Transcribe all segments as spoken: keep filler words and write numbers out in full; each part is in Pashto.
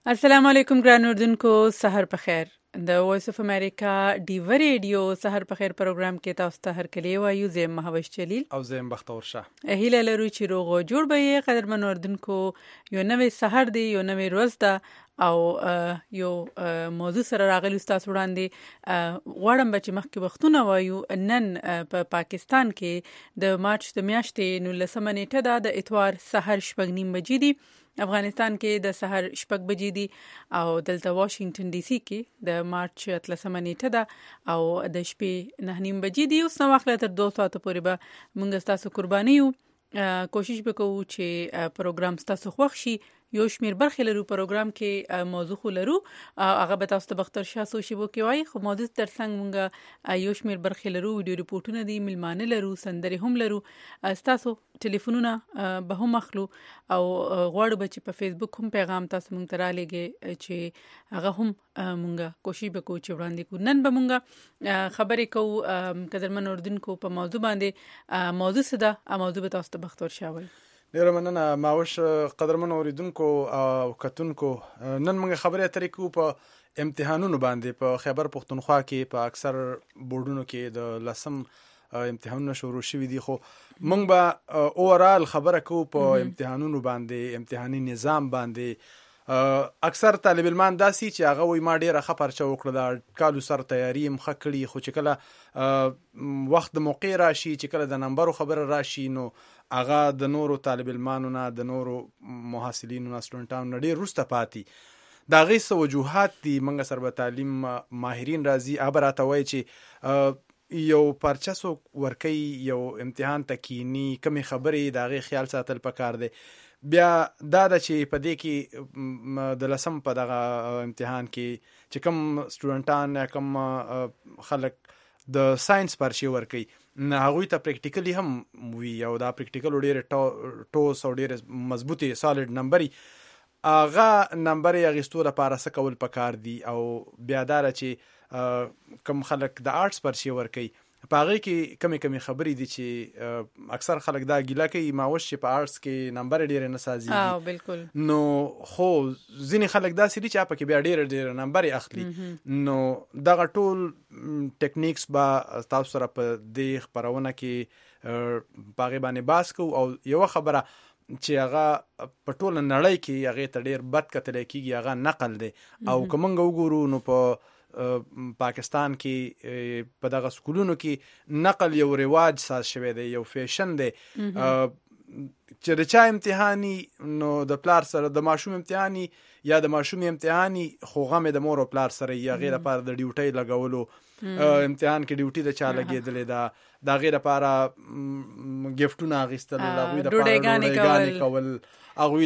السلام علیکم ګران اردوونکو، سحر په خیر. د وایس اف امریکا ډیو ریډیو سحر په خیر پروګرام کې تاسو ته هر کلی وایو. زم مهوش جلیل او زم بختور شاه. هیله لرو چې روغ او جوړ به یې. قدرمن اردوونکو، یو نوې سحر دی، یو نوې ورځ ده او یو موضوع سره راغلی تاسو وړاندې. غواړم چې مخکې وختونه وایو. نن په پاکستان کې د مارچ د میاشتې نولسمه نیټه ده، د اتوار سحر شپږ نیم بجې دي. افغانستان کې د سحر شپږ بجې دي او دلته واشنگټن ډي سي کې د مارچ اتلسمه نیټه ده او د شپې نه نیم بجې دي. اوس نو وخت تر دوه ساعته پورې به موږ تاسو قرباني یو. کوشش وکړو چې پروګرام تاسو خوښ شي. یو شمیر برخې لرو پروګرام کې، موضوع خو لرو، هغه به تاسو ته بختر شاه سوشي وو کې وای. خو موضوع ترڅنګ مونږ یو شمیر برخې لرو، ویډیو ریپورتونه دي، ملمانه لرو، سندري هم لرو. تاسو ټلیفونونه به هم اخلو او غواړو چې په فیسبوک هم پیغام تاسو مونږ ته را لګي چې هغه هم مونږ کوشش وکړو چې وړاندې کو. نن به مونږ خبرې کوو قدرمن اردوونکو په موضوع باندې. موضوع څه ده؟ موضوع به تاسو ته بختر شاه وای. ډیره مننه ماوش. قدرمن اوریدونکو او کتونکو، نن موږ خبرې اترې کوو په امتحانونو باندې. په خیبر پختونخوا کې په اکثر بورډونو کې د لسم امتحانونه شروع شوي دي، خو موږ به اورال خبره کوو په امتحانونو باندې، امتحاني نظام باندې. اکثر طالب علمان داسي چې هغه وي ما ډیره ښه پرچه وکړه، د کالو سر تیاری یې ښه کړي، خو چې کله وخت د موقع راشي، چې کله د نمبرو خبره راشي، نو هغه د نورو طالب علمانو نه، د نورو محصلینو نه، سټوډنټانو نه ډیر وروسته پاتې. د هغې څه وجوهات دي؟ موږ سره به تعلیم ماهرین راځي. هغه راته وایي چې یو پرچه څوک ورکوي، یو امتحان ته کیني، کمې خبرې د هغې خیال ساتل پکار دی. بیا دا ده چې په دې کې د لسم په دغه امتحان کې چې کوم سټوډنټان یا کوم خلک د ساينس پرچې ورکوي، هغوی ته پریکټیکلی هم وي او دا پریکټیکل ډېرې ټوس او ډېرې مضبوطې سالډ نمبري. هغه نمبرې اخیستو لپاره څه کول پکار دي؟ او بیا دا ده چې کوم خلک د آرټس پرچې ورکوي، په هغې کې کمې کمې خبرې دي چې اکثر خلک دا ګیله کوي ماوش چې په آرټس کې نمبر ډېرې نه سازېږي. بالکل. نو خو ځینې خلک داسې دي چې هغه پکې بیا ډېره ډېره نمبرې اخلي. نو دغه ټول ټیکنیکس به تاسو سره په دې خپرونه کې په هغې باندې بحث کوو. او یوه خبره چې هغه په ټوله نړۍ کې هغې ته ډېر بد کتلی کېږي، هغه نقل دی. او که موږ وګورو نو په پاکستان کې په دغه سکولونو کې نقل یو رواج ساز شوی دی، یو فیشن دی. چې د چا امتحاني نو د پلار سره، د ماشوم امتحاني یا د ماشوم امتحاني، خو غم د مور او پلار سره یې هغې لپاره د ډیوټۍ لګولو. امتحان کې ډیوټي د چا لګېدلې ده، د هغې لپاره ګفټونه اخیستل، د هغوی لپاره ډوډۍ کول، هغوی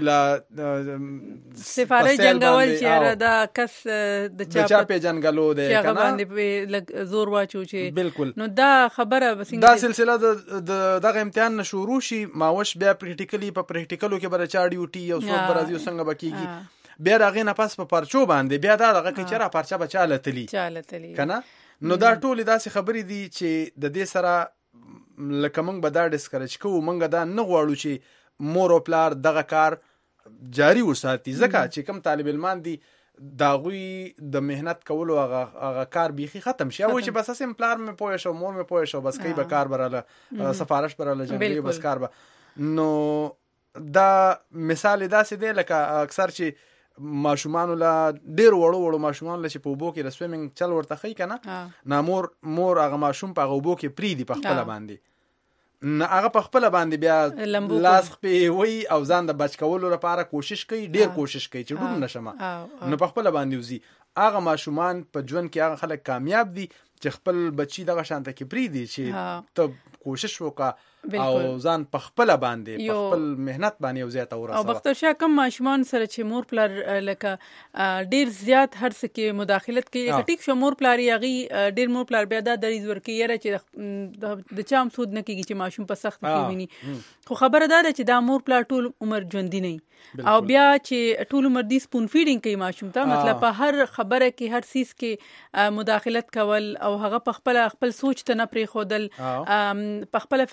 له سفاره جنګول چې دا کس د چا پیژنګلو دی چې هغه باندې زور واچو چې. بالکل. نو دا خبره دا سلسله د دغه امتحان نه شروع شي، ماوش بیا پریکټیکلی په پریکټیکلو کې به چا ډیوټي او څوک به راځي او څنګه به کېږي، بیا د هغې نه پس په پرچو باندې بیا دا دغه کوي چې را پرچه به چا لتلي که نه. نو دا ټولې داسې خبرې دي چې د دې سره لکه موږ به دا ډسکرج کوو، موږ دا نه غواړو چې مور او پلار دغه کار جاری وساتي، ځکه چې کوم طالب علمان دي د هغوی د مهنت کولو هغه کار بیخي ختم شي. هغوی چې بس هسې پلار مې پوه شو، مور مې پوه شو، بس کوي به کار به راله سفارش به راله جنګوي، بس کار به. نو دا مثال داسې دی لکه اکثر چې ماشومانو له ډېر وړو وړو ماشومانو له چې په اوبو کې د سویمنګ چل ورته ښیي که نه، نه مور مور هغه ماشوم په هغه اوبو کې پرېږدي په خپله باندې، نه هغه په خپله باندې بیا لاس خپې وي او ځان د بچ کولو لپاره کوشش کوي، ډېر کوشش کوي چې ډوب نه شمه، نو په خپله باندې وځي. هغه ماشومان په ژوند کې هغه خلک کامیاب دي چې خپل بچي دغه شانته کې پرېږدي چې ته کوشش وکړه او ځان په خپل باندې په خپل مهنت باندې یو ځای ته ورسوه. او بختر شاه کوم ماشومان سره چې مور پلار لکه ډېر زیات هر څه کې مداخلت کوي، ټیک شو مور پلار یې هغې ډېر مور پلار بیا دا دریځ ورکوي یاره چې د چا هم سود نه کېږي چې ماشوم په سخت کې ویني. خو خبره دا ده چې دا مور پلار ټول عمر ژوندي نه او بیا چې ټول عمر دی سپون فیډینګ کوي ماشوم ته، مطلب په هر خبره کې هر سیس کې مداخلت کول او هغه په خپل خپل سوچ ته نه پرېښودل، په خپل فیصلې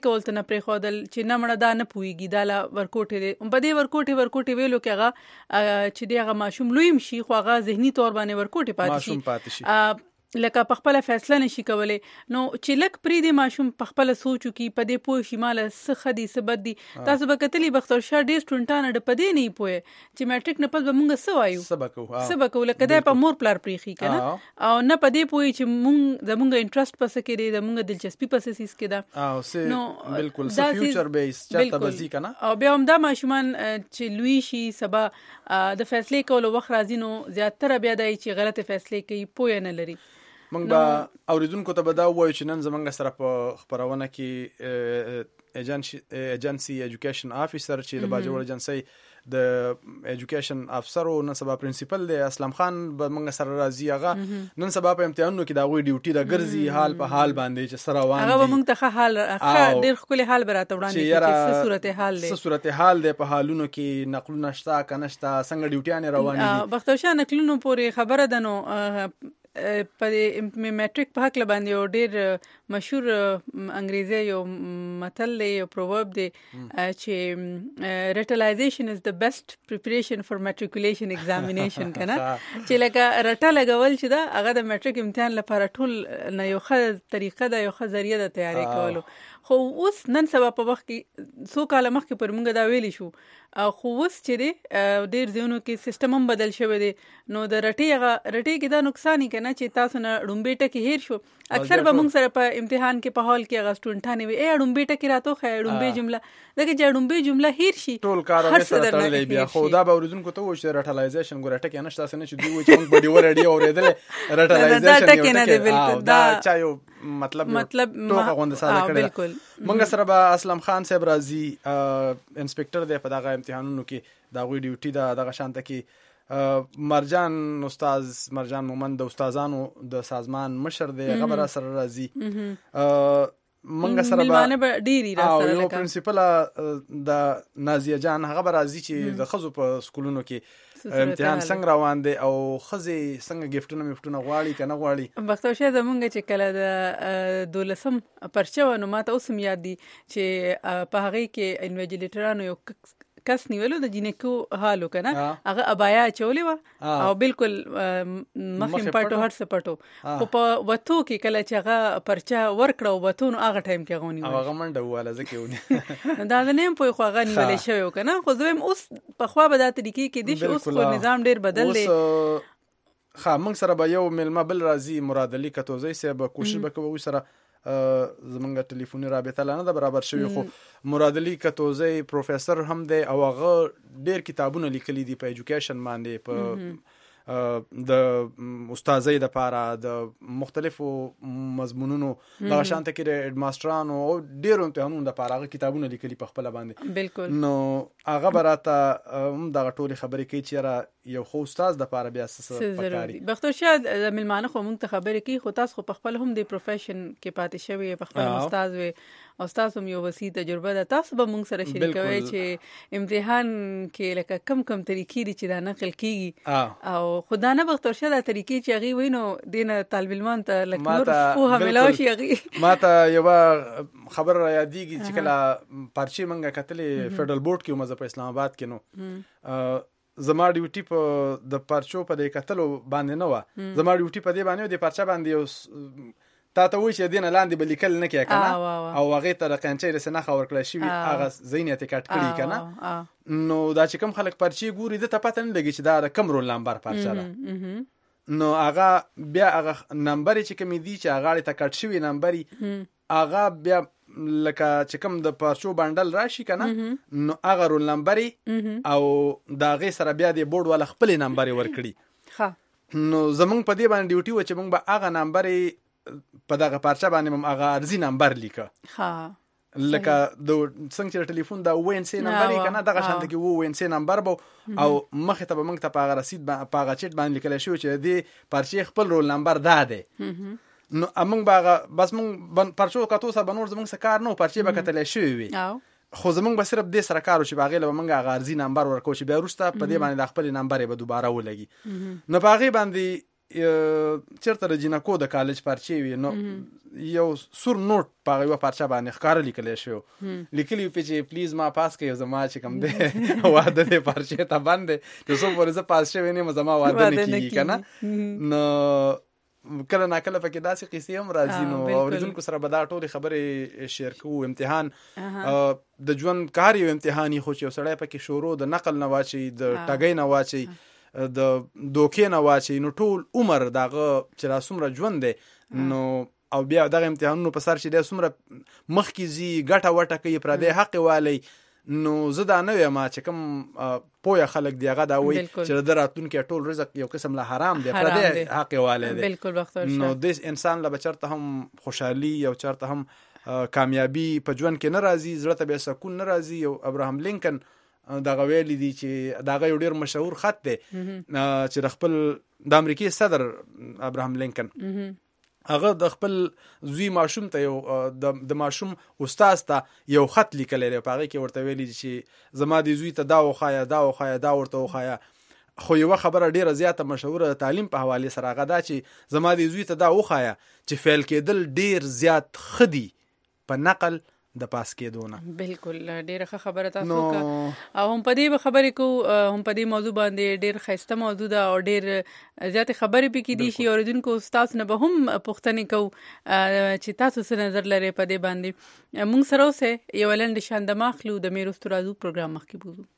کول ته نه پرېښودل چې نه مړه دا نه پوهېږي دا له ورکوټې دی په دې ورکوټې ورکوټې ویلو کې هغه چې دی هغه ماشوم لوی هم شي خو هغه ذهني طور باندې ورکوټې پاتې شي لکه په خپل فیصله نشي کولای نو چې لک پری دی ماشوم په خپل سوچو کې په دې پوه شي مال څه خدي څه بد دي تاسو به کتلی بختور شاه ډیر سټونټان د پدې نه پوهه چې میټریک نه پس به مونږ څه وایو سبق سبق لکه دا په مور پلار پریخي کنه او نه پدې پوهه چې مونږ د مونږ انټرست پس کې دی د مونږ دلچسپي پس سیس کې دا او سه بالکل سه فیوچر بیس چاته بزی کنه او بیا هم دا ماشومان چې لوی شي سبا د فیصله کولو وخت راځي نو زیاتره بیا دای چې غلطه فیصله کوي پوهه نه لري موږ به اوریدونکو ته به دا ووایو چې نن زموږ سره په خپرونه کې ایجنسي ایجوکیشن افیسر چې د باجوړ ایجنسي د ایجوکیشن افسر او نن سبا پرنسپل دی اسلام خان به موږ سره راځي هغه نن سبا په امتحانونو کې دا غوي ډیوټي د ګرځي حال په حال باندې چې سره روان دي هغه موږ ته حال ډیر خپل حال براته وړاندې چې څه صورت حال دی څه صورت حال دی په حالونو کې نقلونه شته کنهشته څنګه ډیوټیان روان دي بختوشا نقلونو پورې خبره ده نو په میټریک په حق باندې یو ډیر مشهور انګریزي یو متل دی یو پروورب دی چې رټلایزیشن از د بیسټ پریپریشن فار میټریکولیشن ایگزامینیشن کنه چې لکه رټه لګول چې دا هغه د میټریک امتحان لپاره ټول نه یو ښه طریقه ده یو ښه ذریعہ د تیاری کولو خو اوس نن سبا په وخت کې څو کاله مخکې پر موږ دا ویلی شو خو اوس چې دی ډېر ځایونو کې سیستم هم بدل شوی دی نو د رټې هغه رټې کې دا نقصان یې که نه چې تاسو نه ړومبې ټکي هیر شو اکثر به موږ سره په امتحان کې په هال کې هغه سټوډنټانې وي ای ړومبې ټکي راته ړومبې جمله ځکه چې ړومبې جمله هیر شي ټول کار به سره تړلی بیا خو دا به اورېدونکو ته وایي چې رټلایزیشن ګوره ټکي نشته داسې نه چې دوی وایي چې موږ به ډېوه رډي اورېدلی رټلایزیشن دا چا یو مطلب مطلب ټوکه غوندې ساده کړې موږ سره به اسلم خان صاحب راځي انسپکټر دی په دغه امتحانونو کې د هغوی ډیوټي ده دغه شانته کې مرجان استاد مرجان مومند د استادانو د سازمان مشر دی هغه به را سره راځي موږ سره به ډېرې را سره یو پرنسپل د نازیه جان هغه به راځي چې د ښځو په سکولونو کې امتحان څنګه روان دی او ښځې څنګه ګفټونه مفټونه غواړي که نه غواړي بختوشه زمونږ چې کله د دولسم پرچه وه نو ما ته اوس هم یاد دي چې په هغې کې انویجلیټرانو یو کس نیولو د جینکو حالو کنه هغه ابایا چولې و او بالکل مخیم پټو هر څه پټو خو په وته کې کله چې هغه پرچا ورکړو وته نو هغه ټایم کې غونی و هغه منډه واله ځکه ونی دا نه په خو هغه نیولې شوی کنه خو زم اوس په خوا به دا طریقې کې دي اوس خو نظام ډیر بدل دی خا موږ سره به یو ملما بل راځي مراد علي کتوزی صاحب کوشش وکوي سره زمونږ ټلیفوني رابطه لا نه ده برابر شوی خو مراد علي کتوزی پروفیسر هم دی او هغه ډیر کتابونه لیکلي دي په ایجوکیشن باندې په د استادۍ دپاره د مختلفو مضمونونو دغه شانته کې د هډ ماسټرانو او ډیرو امتحانونو دپاره هغه کتابونه لیکلي په خپله باندې بالکل نو هغه به راته هم دغه ټولې خبرې کوي چې یاره یو ښه استاد دپاره بیا څه پکاري بختور شاه د مېلمانه خو موږ ته خبرې کوي خو تاسو خو په خپل هم د پروفیشن کې پاتې شوي په خپل استاد وي او تاسو هم یو وسیع تجربه ده تاسو به موږ سره شریکوي چې امتحان کې لکه کم کم طریقې دي چې دا نقل کیږي او خدا نه بختور شه دا طریقې چې هغه وینو دینه طالب علمان ته لکه نور خو هملاو شي هغه ما ته یو خبر را یادېږي چې کله پرچې منګه کتلې فدرال بورډ کې مزه په اسلام آباد کې نو زما ډیوټي په د پرچو په دې کتلو باندې نه و زما ډیوټي په دې باندې د پرچا باندې یو تا ته وایي چې دینه لاندې به لیکل نه کیه کنه او هغې ته د قینچۍ د سنخه ورکړی شوي هغه ځایونه یې کټ کړي کنه نو دا چې کوم خلک پرچې ګوري ده ته پته نه لګي چې دا د کوم رول نمبر پرچه ده نو هغه بیا هغه نمبر چې کومې دي چې هغه اړې ته کټ شوي نمبر هغه بیا لکه چې کوم د پرچو بنډل راشي کنه نو هغه رول نمبر او د هغې سره بیا د بورډ والا خپلې نمبر ورکړي نو زمونږ په دې باندې ډیوټي و چې موږ به هغه نمبر په دغه پرچه باندې هم هغه ارزي نمبر لیکه لکه د څنګه چې ټلیفون د او ان سي نمبر یې کنه دغه شانته کې او ان سي نمبر به او مخې ته به موږ ته په هغه رسید په هغه چیټ باندې لیکلی شوی چې دې پرچې خپل رول نمبر دا دی نو موږ به هغه بس موږ پرچو کتو سره به نور زموږ څه کار نه و پرچې به کتلی شوي وي خو زمونږ به صرف دې سره کار و چې په هغې له به موږ هغه ارزي نمبر ورکوو چې بیا وروسته په دې باندې د خپلې نمبر یې به دوباره ولګي نو په هغې باندې چېرته د جینکو د کالج پارچې وي نو یو سور نوټ په هغه یوه پارچه باندې ښکاره لیکلی شوی لیکلي وي چې پلیز ما پاس کړئ زما چې کوم دی واده دی پارچې ته بند دی چې څو پورې زه پاس شوی نه یم زما واده نه کېږي که نه نو کله ناکله پکې داسې قصې هم راځي نو اورېدونکو سره به دا ټولې خبرې شیر کوو. امتحان د ژوند که هر یو امتحان یي خو چې یو سړی پکې شروع د نقل نه واچي د ټګۍ نه واچي د دوکې نه واچي نو ټول عمر دغه چې را څومره ژوند دی نو او بیا دغه امتحانونو په سر چې دی څومره مخکې ځي ګټه وټه کوي پردی حق والی نو زه دا نه وایم چې کوم پوهه خلک دی هغه دا وایي چې د راتلونکي ټول رزق یو قسم له حرام دی پردی حق والی دی نو د انسان له به چېرته هم خوشحالي او چېرته هم کامیابي په ژوند کې نه راځي زړه ته بیا سکون نه راځي. او ابراهم لینکن دغه ویلی دی چې دغه یو ډیر مشهور خط دی چې د خپل د امریکای صدر ابراهم لینکن هغه د خپل زوی ماشوم ته یو د ماشوم استاد ته یو خط لیکلی دی په هغې کې ورته ویلي چې زما د زوی ته دا وښایه دا وښایه دا ورته وښایه خو یوه خبره ډیره زیاته مشهوره د تعلیم په حوالې سره هغه دا چې زما د زوی ته دا وښایه چې فیل کېدل ډیر زیات ښه دي په نقل د پاس کېدو نه. بالکل ډیره ښه خبره تاسو وکړه او هم په دې به خبرې کوو هم په دې موضوع باندې ډیر ښایسته موضوع ده او ډیر زیاتې خبرې پکې دي شي اورېدونکو ستاسو نه به هم پوښتنې کوو چې تاسو څه نظر لرئ په دې باندې. موږ سره اوسئ یوه لنډه شانده اخلو د مې وروستو راځو پروګرام مخکې بوځو.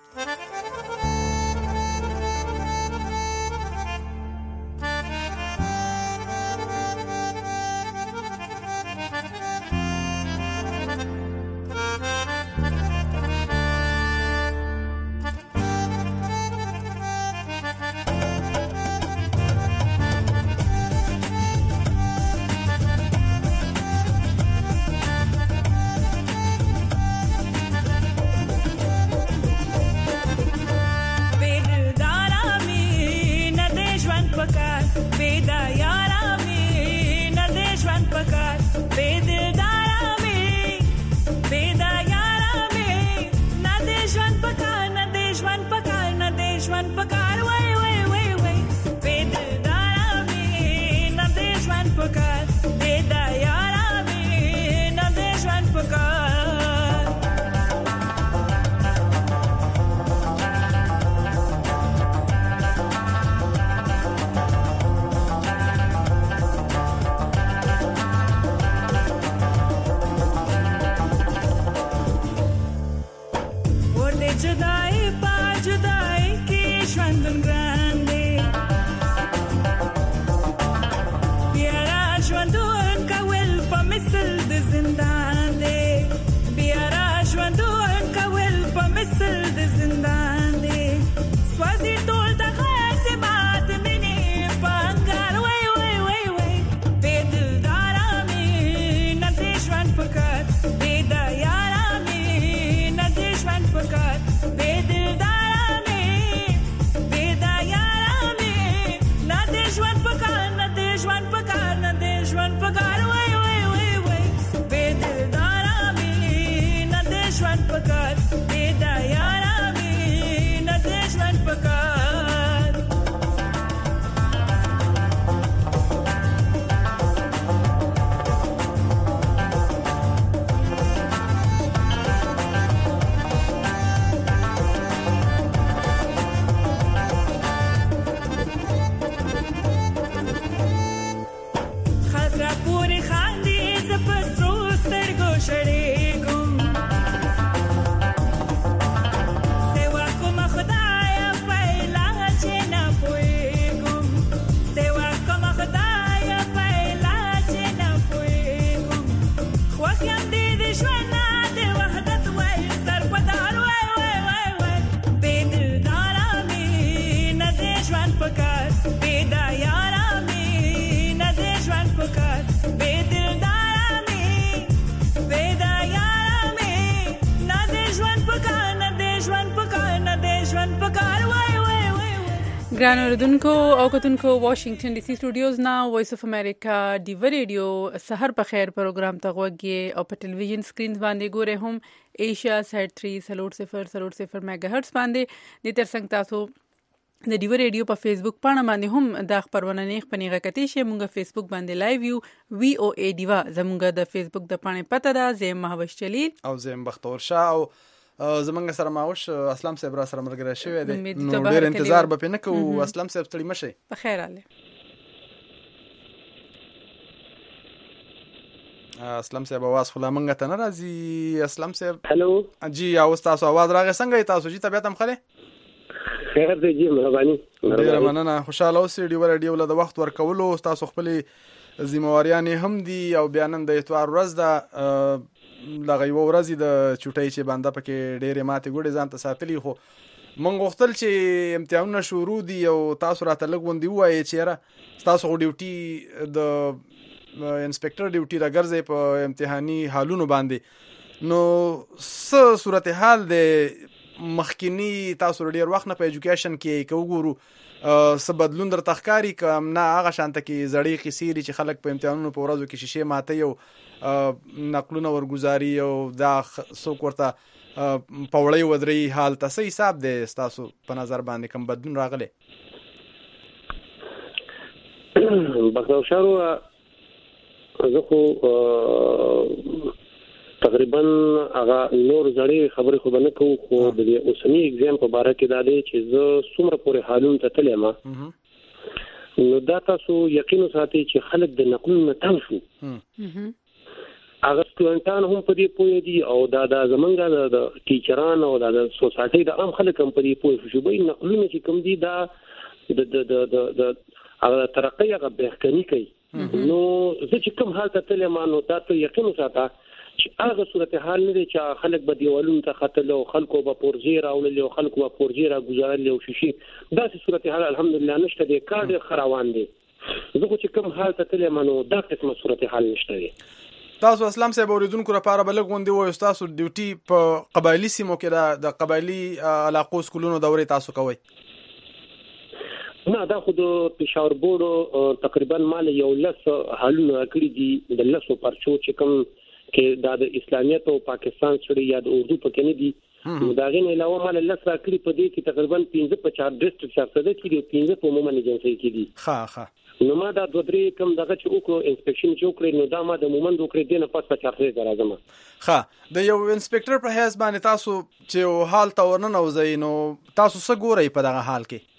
ګران اوریدونکو او کتونکو واشنگټن ډي سي سټوډیوز نه وایس اف امریکا ډیو ریډیو سحر په خیر پروګرام ته غوږی او په ټلویزیون سکرین باندې ګوره هم ایشیا سات تری سلوټ صفر سلوټ صفر میگا هرتز باندې د تر څنګ تاسو د ډیو ریډیو په فیسبوک پاڼه باندې هم د خبرونه نه خپنیغه کتی شي. مونږه فیسبوک باندې لایو یو وی او ای دیوا زمونږه د فیسبوک د پاڼې پته ده. زم مهوش چلیل او زم بختور شاه او زمونږ سره ماوش اسلام صاحب را سره ملګری شوی دی. نو ډیر انتظار به پنه کو. اسلام صاحب ستړي مشه. په خیر اله. اسلام صاحب आवाज خلا منګه ته ناراضي. اسلام صاحب هلو جی او تاسو आवाज راغی څنګه تاسو جی طبيعت هم خله خیر دی جی مهرباني. ډیر مننه. خوشاله اوسئ. ډیو ریډیو له د وخت ورکولو تاسو خپل ذمہواریان هم دي او بیانن د اتوار ورځ ده لغه یو ورځ د چټي چې باندې پکې ډېرې ماته ګوډې ځان ته ساتلی خو مونږ غوښتل چې امتحانونه شروع دي او تاسو راته لګوندي وایي چې را تاسو ډیوټي د انسپکټر ډیوټي راګرځي په امتحاني حالونو باندې. نو څه صورتحال د مخکینی تاسو ډیر وخت نه په ایجوکیشن کې کوګورو څه بدلون در تخکاری کوم نه هغه شانته کې زړی قصيري چې خلک په امتحانونو په ورځو کې شیشه ماته یو نقلونه ورګزاري او دا څوک ورته پوړی ودري حال تاسو حساب دی تاسو په نظر باندې کوم بدلون راغلی؟ بخښو شارو زه خو تقریبا هغه نور ځړې خبرې خو نه کوم خو د اوسنی ایگزام په اړه کې دا دی چې زه څومره پورې حالون ته تلم نو دا تاسو یقین ساتي چې خلک د نقلونو نه تنګ شو. هغه سټوډنټان هم په دې پوهې دي او دا د زمونږ د ټیچران او د سوسایټي د عام خلک هم په دې پوهې شو. به نقلونه چې کوم دي دا د د د د هغه ترقی هغه بهتري کوي. نو زه چې کوم حال ته تلم نو دا ته یقین ساته چې هغه صورتحال نه دي چې خلک به دیوالونو ته خطر او خلکو به پورځي راولل او خلکو به پورځي را گزارل او شيشي دا صورتحال الحمدلله نشته دي. کار خروان دي. زه خو چې کوم حال ته تلم نو دا قسمه صورتحال نشته دي. تاسو اسلام صاحب اوریدونکو لپاره بلګ غوندي وای تاسو ډیوټي په قبایلی سیمو کې د قبایلی علاقو سکولونو دورې تاسو کوي؟ نه دا خو د پېښور بورډ تقریبا مال یو لس حالونه کړی دي د لسو پرچو چې کوم کې دا د اسلامیت او پاکستان سره یا د اردو پکې نه دي. نو دا غن علاوه مال لس را کړی په دې کې تقریبا پنځه په چار ډیسټریکټ شاته کې پنځه په عموما ایجنسی کې دي. ها ها نو ما دا دوه درې کم دغه چې وکړو انسپکشن چې وکړې نو دا ما د مومند وکړې دنه پس په چارته راځم. ها د یو انسپکټر په حساب باندې تاسو چې حال تا ورننه وځي نو تاسو څه ګورئ په دغه حال کې؟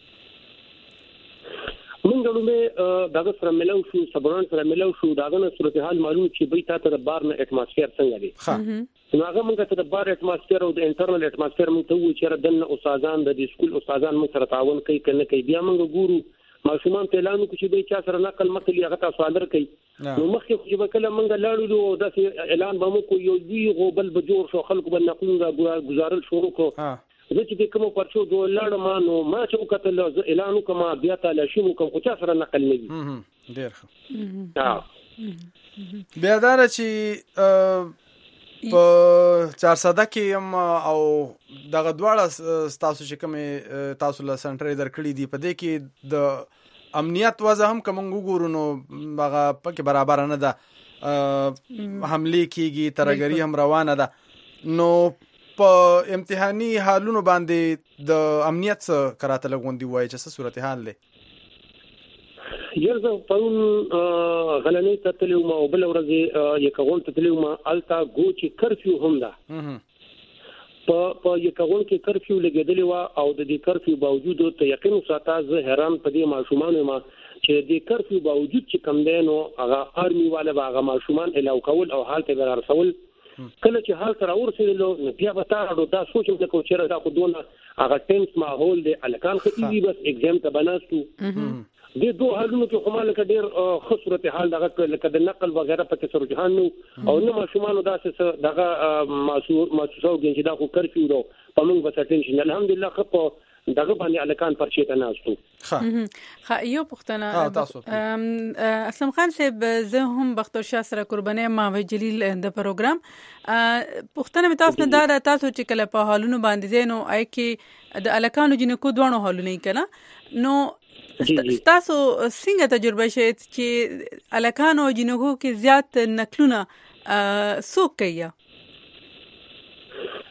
مونږ له دغه سره ملو شو صبران سره ملو شو داغه صورتحال معلوم چې به تاسو د بار نه اټماسفیر څنګه دی. ها نو هغه مونږ ته د بار اټماسفیر او د انټرنل اټماسفیر مونږ ته وایي چې د استادان د سکول استادان مونږ سره تعاون کوي کنه کوي. بیا مونږ ګورو ماشومان ته اعلان کوي چې به چا سره نقل مکلی هغه تاسو اندر کوي. نو مخکې خو چې کله مونږ لاړو او د اعلان به مو کو یو دی غوبل بجوړ شو خلکو به نقلونه گزارل شروع کو. زه چې کوم پرچو دوه لاړم نو ما چې وکتل زه اعلان وکم بیا تعالی شي مو کوم چا سره نقل نه دي. ډیر ښه. بیا دا چې په چار ساده کې هم او دغه دواړه تاسو چې کوم تاسو له سنټر درکړي دي په دې کې د امنیت وضع هم کوم وګورو نو هغه پکې برابر نه ده. حمله کیږي ترګری هم روانه ده. نو په امتحاني حالونو باندې د امنیت څخه کراته لګوندي وای چې څه صورتحال دی؟ یرزه پرون غلنې ته تلو ما او بل ورځ یکغون ته تلو ما التا ګوچی کرفیو هم ده. په په یکغون کې کرفیو لګیدلی و او د دې کرفیو باوجود ته یقین ساته زه حیران پدې ماشومان ما چې د کرفیو باوجود چې کم دینو هغه ارمي والا هغه ماشومان الاو کول او حالت به رسول کله چې حال سره ورسېدلو نو بیا به تاسو دا سوچم چې کوچره دا خو دونه هغه ټینس ماحول دی الکان خطي بس ایگزام ته بناستو د دوه حالونو کې کومه لکه ډیر خسرت حال دغه لکه د نقل وغیرہ پکې سره جهان نو او نو ماشومان داسې دغه ماسور ماسوسو چې دا خو کرفیو دو په موږ به ټینشن الحمدلله خو دغه باندې الکان پرچې ته ناستو. ها یو پښتنه اسلام خان صاحب زه هم بختور شاه سره قرباني ما وی جلیل د پروګرام پښتنه می تاسو نه دا تاسو چې کله په حالونو باندې زینو آی کې د الکانو جنکو دوانو حالونه کړه نو تاسو څنګه تجربه شې چې الکانو جنکو کې زیات نقلونه څوک کوي؟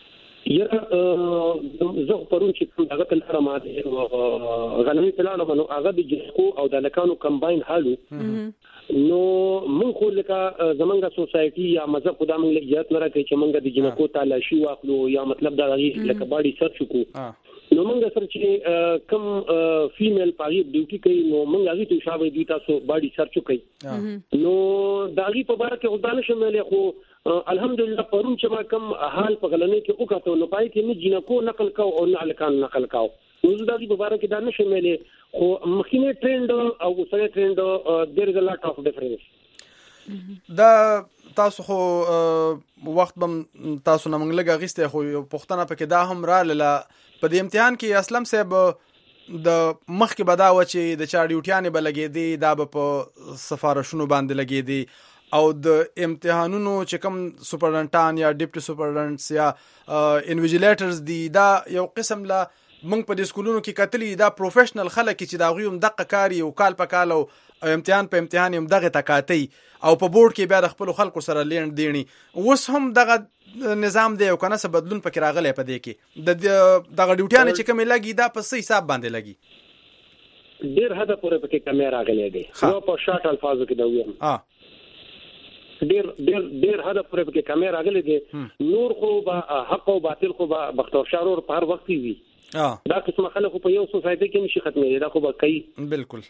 یره زه پرون چې کوم دغه تل را ماته غنوي پلانو باندې هغه د جسکو او د لکانو کمباین حالو نو موږ خو لکه زمونږه سوسايټي یا مذهب خدای موږ له اجازه نه راکړي چې موږ د جنکو تلاشي واخلو یا مطلب دا لکه باډي سرچ کو نو موږ سره چې کم فیمیل پاغي ډیوټي کوي نو موږ هغه ته شابه دي تاسو باډي سرچ کوي نو داغي په بار کې خدای نشه ملي خو الحمدلله پرون چې ما کم حال په غلنې کې وکړو نو پای کې نه جنکو نقل کاو او نه الکان نقل کاو نو داغي په بار کې دا نشه ملي خو مخینه ټرند او اوسنی ټرند there is a lot of difference دا تاسو خو وخت بم تاسو نه منګ لګا غسته خو پښتنه پکې دا هم را لاله په دې امتحان کې اسلم صاحب د مخ کې بداوه چې د چا ډیوټیانې به لګېدي دا به په سفارشونو باندې لګېدي او د امتحانونو چې کوم سپرډنټان یا ډیپټي سپرډنټس یا انویجیلیټرز دي دا یو قسم لا موږ په دې سکولونو کې کتلی دا پروفیشنل خلک چې دا غویم دقه کاری او کال په کال او امتحان په امتحان هم دغه تکاتی او په بورډ کې بیا د خپل خلکو سره لین دینی اوس هم دغه نظام دی او کنه څه بدلون پکې راغلی په دې کې د دغه ډیوټیان چې کوم لګي دا په څه حساب باندې لګي ډیر حدا پورې پکې کمې راغلي دي نو په شارټ الفاظو کې دا وایم ها ډیر ډیر ډیر حدا پورې پکې کمې راغلي دي نور خو با حق او باطل خو با بختور شارور په هر وخت وي دا قسم خلک په یو سوسايټي کې نشي ختمېږي دا خو به کوي بالکل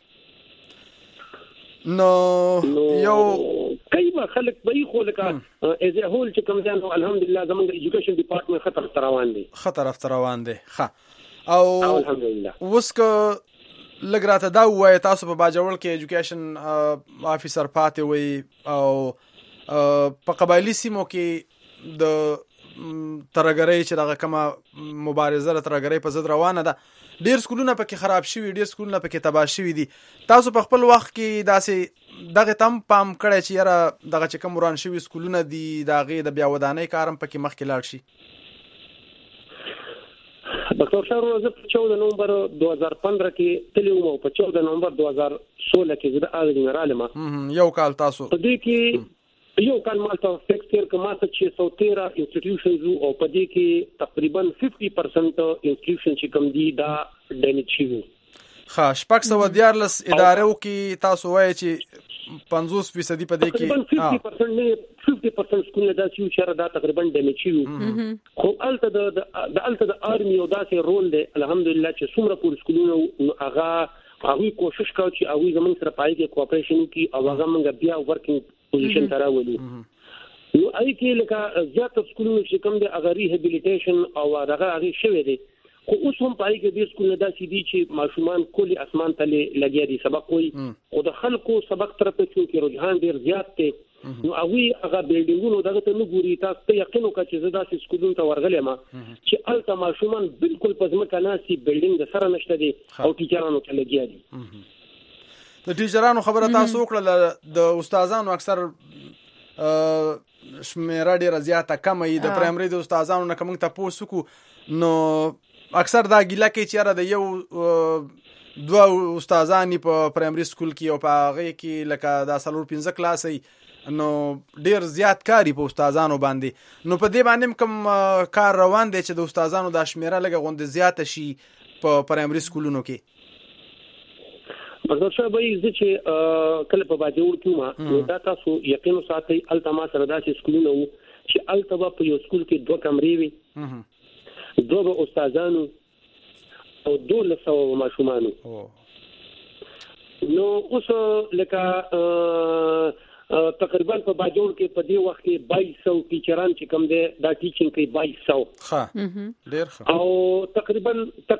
نو یو کوي به خلک به خو لکه از ا هول چې کوم ځان الحمدلله زموږ ایجوکیشن ډپارټمنټ خطر روان دي خطر روان دي ښه او الحمدلله اوس که لګراته دا وای تاسو په باجوړ کې ایجوکیشن افیسر پاتې وي او په قبایلی سیمو کې د ترګری چې دغه کومه مبارزه ترګری په ضد روانه ده ډیر سکولونه پکې خراب شوي ډیر سکولونه پکې تباہ شوي دي تاسو په خپل وخت کې داسې دغه تم پام کړی چې یاره دغه چې کوم وران شوي سکولونه دي دغه د بیا ودانۍ کارم پکې مخکې لاړ شي ډاکټر شارو زه په چودہ نومبر دو هزار پندرہ کې تللی وم په چودہ نومبر دو هزار سولہ کې زه د اغه جنرال ما یو کال تاسو په دې کې یو کال مالته فکس تیر کما ته چې سو تیرہ انسټیټیوشنز او په دې کې تقریبا پنځه پرسنټ انسټیټیوشن چې کوم دي دا ډیمیج شوي ښه شپږ سوه دیارلس ادارو کې تاسو وایي چې پنځوس فیصدي په دې کې پنځه پرسنټ نه پنځه پرسنټ سکولونه دا چې شر دا تقریبا ډیمیج شوي خو الته د د الته د آرمي او داسې رول دی الحمدلله چې څومره پور سکولونه هغه هغه کوشش کوي چې هغه زموږ سره پای کې کوآپریشن کوي او هغه موږ بیا ورکینګ پوزیشن ته راولي نو اې کې لکه زیات سکولونه چې کوم د اغری ریهابیلیټیشن او هغه هغه شوی دی خو اوس هم پای کې د سکولونه داسې دي چې ماشومان کلی اسمان ته لګیا دي سبق وي او د خلکو سبق طرف ته چې رجحان ډیر زیات دی نو هغه هغه بیلډینګونو دغه ته نه ګوري تاسو ته یقین وکړئ چې زه داسې سکولونو ته ورغلم چې الته ماشومان بالکل په ځمکه ناسي بیلډینګ د سره نشته دي او ټیچرانو ته لګیا دي د ټیچرانو خبره تاسو وکړه د استادانو اکثر شمیره ډیره زیاته کمه ای د پرایمري د استادانو نه کوم ته پوسوکو نو اکثر دا ګیله کوي چې را د یو دوه استادانی په پرایمري سکول کې او په هغه کې لکه د سلور پنځه کلاسي نو ډیر زیات کاری په استادانو باندې نو په دې باندې کوم کار روان دی چې د استادانو د شمیره لګه غونډه زیاته شي په پرایمري سکولونو کې ډاکټر صاحب یې چې کله په باجوړ کې ما دا تاسو یقین ساتي التما سره داسې سکولونه وو چې التبا په یو سکول کې دوه کمرې وي دوه استادانو او دوه سو ماشومان نو اوس لکه تقریبا په باجوړ کې په دې وخت کې بایس سو ټیچران چې کوم دي دا ټیچینګ کوي بایس سو ښه ډیر ښه او تقریبا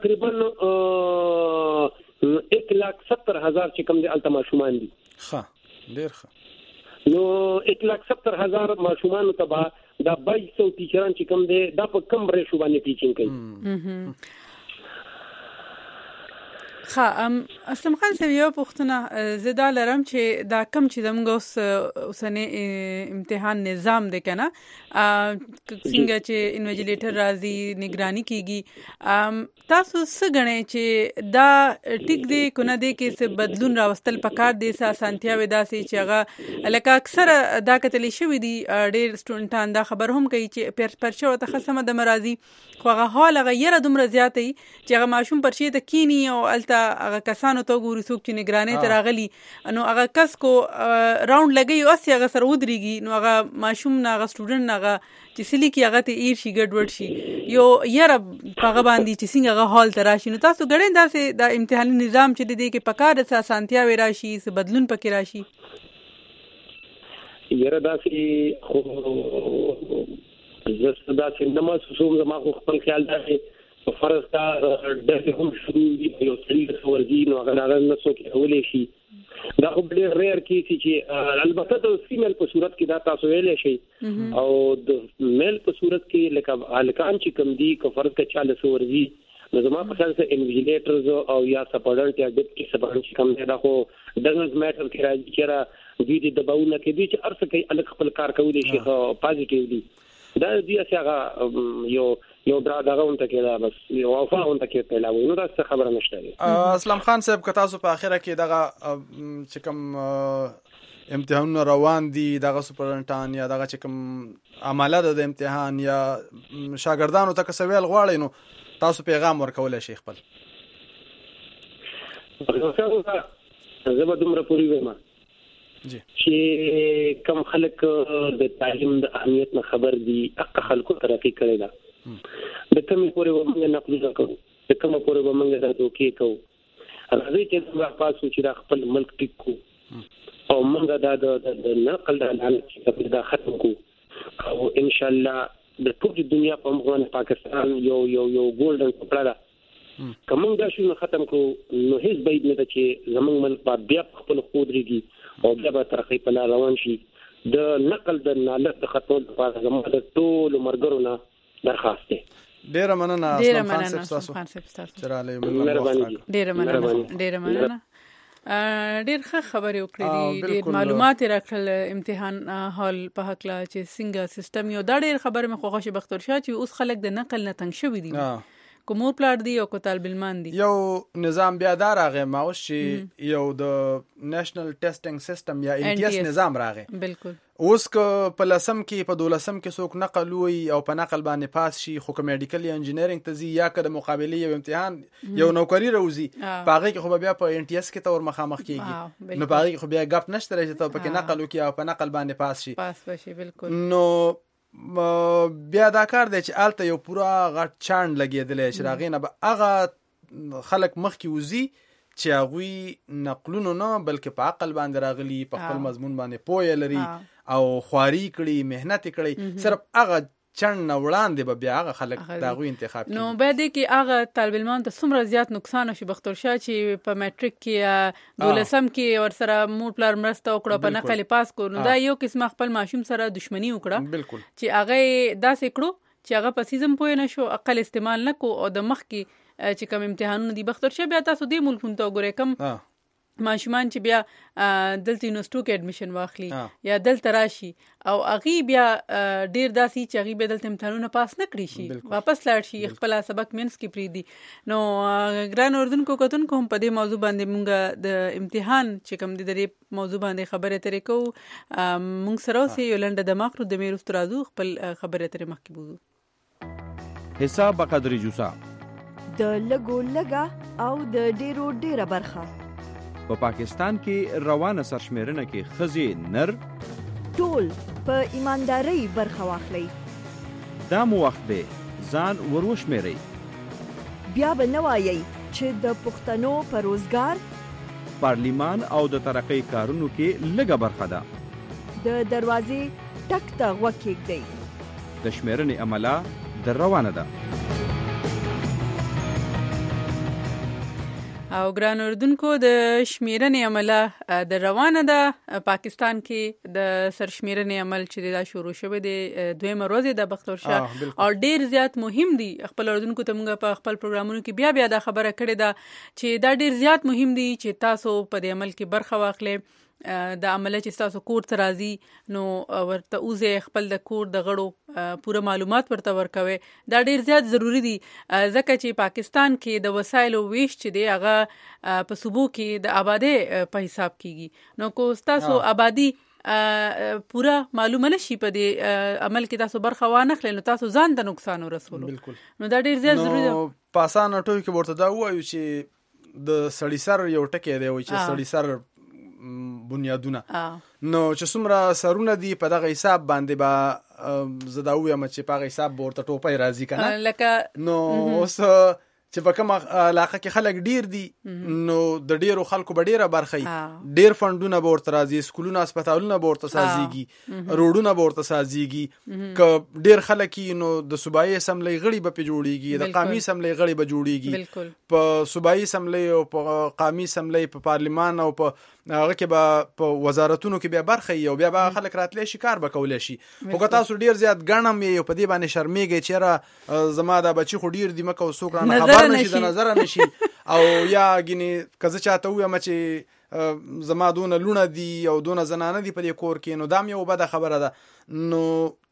تقریبا ایک لاکھ ستر ہزار چې کوم دي الته ماشومان دي ښه ډیر ښه نو ایک لاکھ ستر ہزار ماشومان ته با دا بایس سو ټیچران چې کوم دي دا په کم ریشو باندې ټیچینګ کوي ښه ام اسلم خان صاحب یو پوښتنه زه دا لرم چې دا کم چې زموږ اوس اوسنی امتحان نظام دی کنه څنګه چې انویجیلیټر راځي نگرانی کیږي تاسو څه غنئ چې دا ټیک دی کنه دی کې څه بدلون راوستل پکار دي څه اسانتیاوي داسې چې هغه لکه اکثر دا کتلی شوی دي ډېر سټوډنټان دا خبر هم کوي چې پر پرچه ته خصمه د مرضی خو هغه حال هغه یره دومره زیاتې چې هغه ماشوم پرچه ته کینی او الته هغه کسانو ته ګوري څوک چې نگرانی ته راغلي نو هغه کس کو راوند لګي او اسی هغه سره ودرېږي نو هغه ماشوم نه هغه سټوډنټ هغه چې سلی کې هغه ته ایر شي ګډوډ شي یو یره هغه باندې چې څنګه هغه حال ته راشي نو تاسو ګړې داسې د امتحاني نظام چې دی کې پکار د اسانتیا وی راشي څه بدلون پکې راشي یره داسې خو زه داسې نه محسوسوم زما خو خپل خیال دا دی په فرض کا داسې هم شروع دي یو سړي د ورځي نو هغه هغه نه څوک هولې شي دا خو ډېر ریئر کیسي چې البته د فیمیل په صورت کې دا تاسو ویلې شي او د میل په صورت کې لکه الکان چې کم دي که فرض کا چاله ورځي نو زما په خیال سره انویجیلیټرز او یا سپورټ یا ډیپټي سپورټ چې کم دی دا خو ډزنټ میټر کې راځي چې دوی د دباونه کې دي چې ارڅ کوي الک خپل کار کوي شي پازیټیولی دا دې هغه یو یو دا دغه اونته کې دا بس یو وفا اونته کې پیدا وي نو دا څه خبره نشته اسلام خان صاحب که تاسو په اخره کې دغه چې کوم امتحان روان دي دغه سپورټان یا دغه چې کوم عمله د امتحان یا شاګردانو ته کسویل غواړي نو تاسو پیغام ورکولای شي خپل زه به دومره پوری وایم چې کم خلک د تعلیم د اهمیت نه خبر دي اقا خلکو ترقی کړي دا د کومې پورې ومنګ نقل کوو د کومه پورې ومنګ د دوکي کوو راځي چې موږ پاسو چې خپل ملک ټیک کو او موږ دا د نقل د حالت چې دا ختم کو او ان شاء الله د ټول دنیا په مغون پاکستان یو یو یو ګولډن کپړه ده کوم دا شنو ختم کو نو هیڅ باید نه چې زمونږ ملک په بیا خپل خودريږي او بیا به ترقی په لار روان شي د نقل د نالت د خطول لپاره زموږ د ټول مرګرو نه درخواست دی ډیره مننه اسلام خان صاحب تاسو چراله مهرباني ډیره مننه ډیره مننه ډیر ښه خبرې وکړې ډیر معلومات راکړل امتحان حال په حق لا چې څنګه سیستم یو دا ډیر خبره مې خوښه بختور شاه چې اوس خلک د نقل نه تنګ شوی دي کومور پلاټ دی او کو طالب علمان دي یو نظام بیا دار راغی ماوس چې یو د نېشنل ټیسټینګ سیستم یا ان ټي اس نظام راغی بالکل اوس که په لسم کې په دولسم کې څوک نقل وي او په نقل باندې پاس شي خو که میډیکل یا انجینرینګ ته ځي یا که د مقابلې یو امتحان یو نوکری راوځي په هغې کې خو بیا په ان ټي اس کې ته ور مخامخ کېږي نو په هغې کې خو بیا ګپ نشته دی چې ته پکې نقل وکړي او په نقل باندې پاس شي پاس بشي بالکل نو بیا دا کار دی چې آلته یو پورا غټ چاند لګېدلی چې د هغې نه به هغه خلک مخکې وځي چې هغوی نقلونو نه بلکې په عقل باندې راغلي په خپل مضمون باندې پوهه لري او خواري کړي محنت کړي صرف هغه چند نه وړاندې به بیا هغه خلک د هغوی انتخاب کړي نو بیا دی کې هغه طالب علمان ته څومره زیات نقصان شي بختور شاه چې په میټریک کې دولسم کې ورسره مور پلار مرسته وکړه په نقل پاس کو نو دا یو قسم خپل ماشوم سره دښمنی وکړه بالکل چې هغه داسې کړو چې هغه په سیزم پوه نه شو عقل استعمال نه کو او د مخ کې چې کوم امتحانونه دي بختور شاه بیا تاسو دې ملکونو ته وګورئ کم ماشومان چې بیا دلته یونیورسيټو کې اډمیشن واخلي یا دلته راشي او هغه بیا ډیر داسي چې هغه به دلته امتحانونه پاس نه کړی شي واپس لاړ شي خپل سبق مینس کې پریدي نو ګران اردوونکو کتون کوم په دې موضوع باندې مونږ د امتحان چې کوم د دې موضوع باندې خبره ترې کوو مونږ سره اوسې یو لنډه دماغ رو د میروست رازو خپل خبره ترې مخکې بوزو حساب قدر جوسا د لګو لګا او د ډیرو ډیره برخه په پاکستان کې روانه سرشمیرنه کې خزي نر ټول په ایمانداري برخه واخلي دا مو وخت دی ځان وروشمیري بیا به نوایي چې د پښتنو په روزګار پارلیمان او د ترقی کارونو کې لږه برخه ده د دروازې ټک ته غوږ کېږدئ د شمیرنې عمله در روانه ده او ګران اردوونکو د شمیرنې عمله د روانه ده پاکستان کې د سرشمیرنې عمل چې دا شروع شوی دی دویمه ورځ د بختور شاه او ډیر زیات مهم دی. خپل اردوونکو ته موږ په خپل پروګرامونو کې بیا بیا دا خبره کړې ده چې دا ډیر زیات مهم دی چې تاسو په دې عمل کې برخه واخلئ. د عمله چې تاسو کور ته راځي نو ورته اوزه خپل د کور د غړو پوره معلومات ورته ورکوي. دا ډیر زیات ضروری دي ځکه چې پاکستان کې د وسایلو ویش چې دی هغه په صوبو کې د آبادی په حساب کیږي. نو کو تاسو آبادی پورا معلومه نشي په دې عمل کې تاسو برخه وانخلئ نو تاسو ځان ته نقصان ورسولو. نو دا ډیر زیات ضروری ده. په اسانه ټوکی کې ورته دا وایو چې د سړی سر یو ټکی دی چې سړی سر بنیادونه نو چې څومره سرونه دي په دغه حساب باندې با زدا وایم چې په هغه حساب ورته ټوپۍ راځي کنه لکه نو اوس چې په کومه علاقه کې خلک ډیر دي نو د ډیرو خلکو به ډیره برخه ډیر فندونه به ورته راځي سکولونه هسپتالونه به ورته سازيږي روډونه به ورته سازيږي که ډیر خلک نو د صوبایي اسمبلی غړي به په جوړیږي د قومي اسمبلی غړي به جوړیږي په صوبایي اسمبلی او په قومي اسمبلی په پارلیمان او په هغه کې به په وزارتونو کې بیا برخه یو بیا به خلک راتلی شي کار به کولای شي. خو که تاسو ډیر زیات ګڼم یو په دې باندې شرمېږئ چې را زما دا بچي خو ډیر دي مکه څوک رانه خبر نشي د نظر نشي او یا ګینه که زه چاته وایم چې زما دونه لونه دي او دونه زنانه دي په دې کور کې نو دا یو بده خبره ده. نو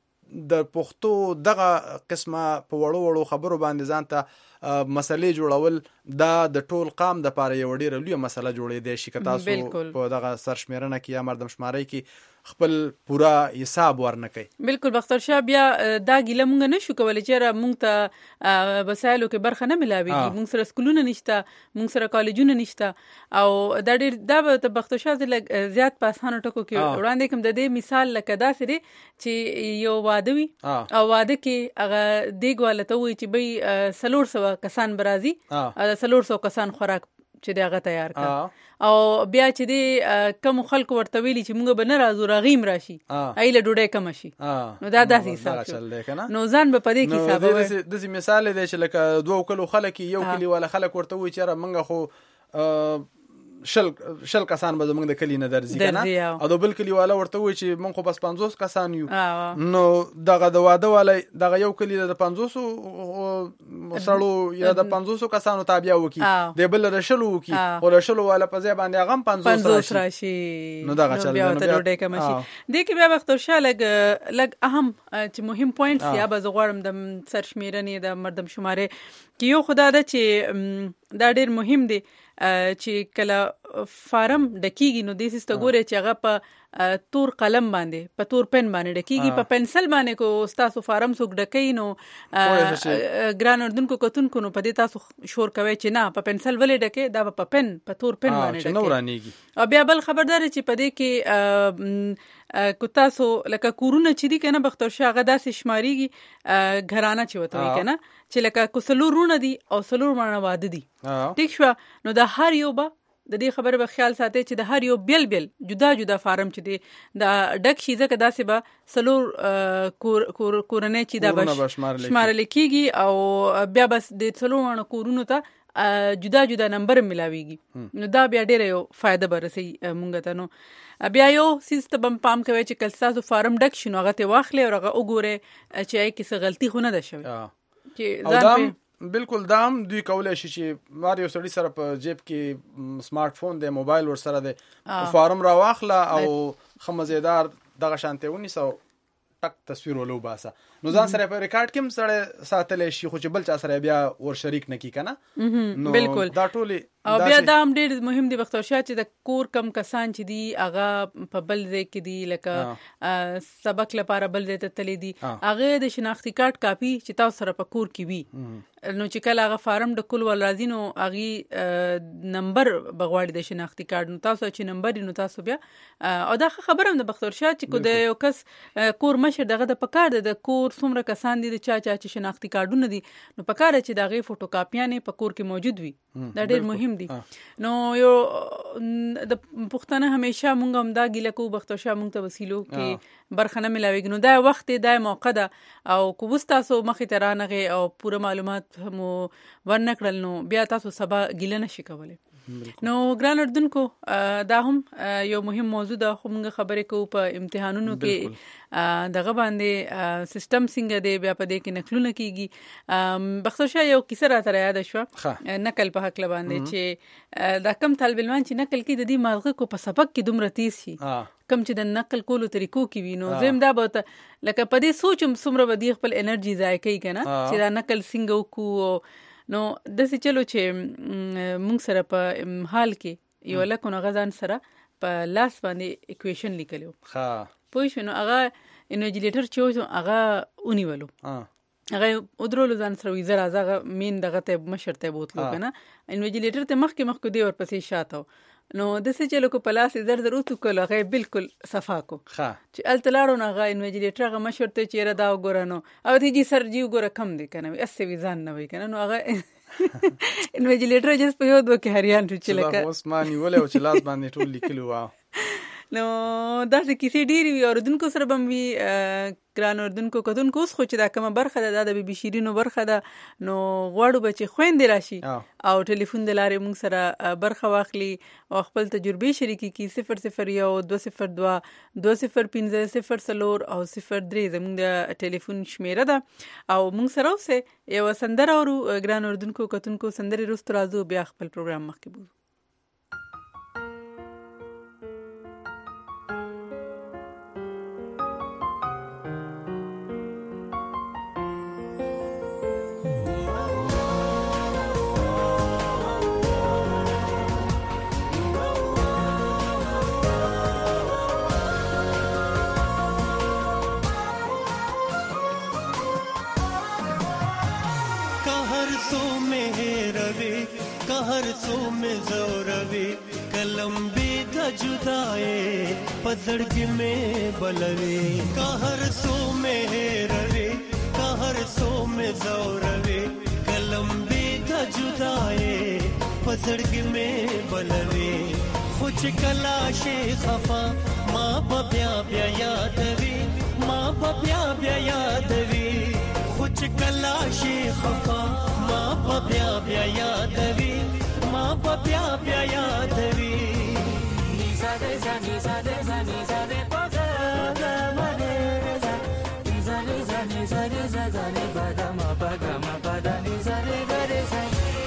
د پښتو دغه قسمه په وړو وړو خبرو باندې ځان ته مسلې جوړول دا د ټول قام د پاره یو ډیره لویه مسله جوړې دی چې تاسو په دغه سرشمیرنه کې یا مردم شماري کې خپل پورا حساب ورنکي. بالکل بختور شاه بیا دا ګیله مونږ نشو کولای چې مونږ ته وسایلو کې برخه نه ملاويږي. مونږ سره سکولونه نشته مونږ سره کالجونه نشته او دا ډیر دا ته بختور شاه زیات په اسانه ټکو کې وړاندې کوم. د دې مثال لکه دا سره چې یو واده وي او واده کې هغه دیګ والته وي چې به سلور سو کسان برازي سلور سو کسان خوراک چې دغه تیار کړ او بیا چې دی کم خلکو ورته ویلي چې موږ به نه راځو راغیم راشي ایله ډوډۍ کم شي نو دا داسې حساب شو. نو ځان به په دې کې حساب وي. داسې مثال دی چې لکه دوه کلو خلک یو کلی والا خلک ورته وي چې موږ خو شل شل کسان به زمونږ د کلی نه درځي کنه او د بل کلی والا ورته وي چې مونږ خو بس پنځوس کسان یو نو دغه د واده والا دغه یو کلی د پنځوس سړو یا د پنځوس کسانو تابع وکي د بل رشلو وکي او رشلو والا په ځای باندې هغه پنځوس راشي نو دغه چل نو بیا ډوډۍ کم شي. د کې بیا بختور شاه لګ لګ اهم چې مهم پوینټس یا به زغړم د سرشمیرنې د مردم شماره کې یو خدای ده چې دا ډیر مهم دی چې کله فارم ډکیږي نو د سیسته ګوره چې هغه په تور قلم باندې په تور پن باندې ډکیږي په پنسل باندې کو تاسو فارم سوک ډکې نو ګران اردوونکو کتونکو نو په دې تاسو شور کوي چې نه په پنسل ولې ډکې دا په پن په تور پن باندې ډکې. او بیا بل خبردار چې په دې کې کو تاسو لکه کورونه چې دي کنه بختور شاه هغه داسې شماريږي غرانه چې وته وي کنه چې لکه کو سلورونه دي او سلور باندې واده دي ټیک شو. نو د هر یو به د دې خبره به خیال ساتي چې د هر یو بیل بیل جدا جدا فارم چې دی د ډک شي ځکه داسې به سلور کور کورنۍ چې دا به شمارل کیږي او بیا بس د سلور کورونو ته جدا جدا نمبر ملاويږي. نو دا بیا ډېر یو فائدہ برسي مونږ ته. نو بیا یو سیس ته بم پام کوي چې کله تاسو فارم ډک شنو هغه ته واخلې او هغه وګوره چې اې کیسه غلطي خو نه ده شوی چې ځان بالکل دام دوی کولای شي چې مار یو سړی سره په جیب کې سمارټ فون دی موبایل ور سره دی فارم را واخله او خمزیدار دغه شانته ونیسو ټک تصویر ولو باسه نو ځان سره په ریکارډ کې سره ساتلې شي خو چې بل چا سره بیا ور شریک نکی کنه. نو بالکل دا ټولي او بیا دا هم ډېر مهم دی بختور شاه چې د کور کم کسان چې دي هغه په بل ځای کې دي لکه سبق لپاره بل ځای ته تللی دي هغه د شناختی کارت کاپی چې تاسو سره په کور کې وي نو چې کله هغه فارم د کول ول راځي نو هغه نمبر بغواړي د شناختی کارت نو تاسو چې نمبر نو تاسو بیا او دا خبره هم د بختور شاه چې کو د یو کس کور مشر دغه د پکار د کور څومره کسان دي چا چا چې شناختی کارتونه دي نو پکار چې دغه فوټو کاپیانې په کور کې موجود وي دا ډېر مهم دي. نو یو د پښتنه همیشه مونږ هم دا ګیله کو بختور شاه مونږ ته وسیلو کې برخه نه ملاويږي نو دا وخت دا موقع ده او کو تاسو مخې ته رانغه او پوره معلومات مو ورنکړل نو بیا تاسو سبا ګیله نشي کولای. نو ګران اردوونکو دا هم یو مهم موضوع ده، خو موږ خبرې کوو په امتحانونو کې دغه باندې سیستم څنګه دی، بیا په دې کې نقلونه کیږي. بختوشه یو کیسه راته یاد شوه نقل په حق باندې چې دا کم طالب علمان چې نقل کوي د دې ماغه کو په سبق کې دومره تیز شي کم چې د نقل کولو طریقو کې وي. نو زم دا به لکه په دې سوچم څومره به دی خپل انرژي ضایع کوي کنه چې دا نقل څنګه وکړو. نو داسې چلو چې موږ سره په حال کې یو لکه نو غزان سره په لاس باندې اکویشن لیکلو ها پوه شو. نو هغه انویجیلیټر چې هغه ونیولو هغه ودرولو ځان سره وی زرا زغه مين دغه ته مشرته بوتلو کنه انویجیلیټر ته مخ کې مخ کو دی ور پسې شاته. نو د څه چلو کو پلاس زر زر اوتو کله هغه بالکل صفا کو چې ال تلاړو نه هغه انویجیلیټر هغه مشرته چیرې دا وګورنو او دې جی سر جی وګوره کم دی کنه اسې وی ځان نه وی کنه. نو هغه انویجیلیټر جس په یو دوه کې هریان چې لکه عثماني ولې او چې لاس باندې ټول لیکلو. وا نو داسې کیسې ډېرې وي اردوونکو سره به هم وي. ګران اردوونکو کتونکو اوس خو چې دا کومه برخه ده دا د بي بي شیرینو برخه ده، نو غواړو به چې خویندې راشي او ټلیفون د لارې موږ سره برخه واخلي او خپل تجربې شریکې کړي. صفر صفر یو دوه صفر دوه دوه صفر پنځه صفر څلور او صفر درې زموږ د ټلیفون شمیره ده او موږ سره اوسئ. یوه سندره اورو ګران اردوونکو کتونکو، سندرې وروسته راځو بیا خپل پروګرام مخکې بوځو. हर सो में जोरवे कलम बेदा जुदाए पजड़ग में बलवे कहर सो में रवे कहर सो में जोरवे कलम बेदा जुदाए पजड़ग में बलवे खुच कलाशे खफा माँ बब्या ब्या यादवी माँ बब्या ब्या यादवी खुच कलाशे खफा माँ बब्या ब्या यादवी माँ बब्या ब्या यादवी निसा दे सा निसा दे सा निसा दे पगा गा मा दे सा निसा दे सा निसा दे सा गा ने पगा मा पगा मा पदा निसा दे गा दे सा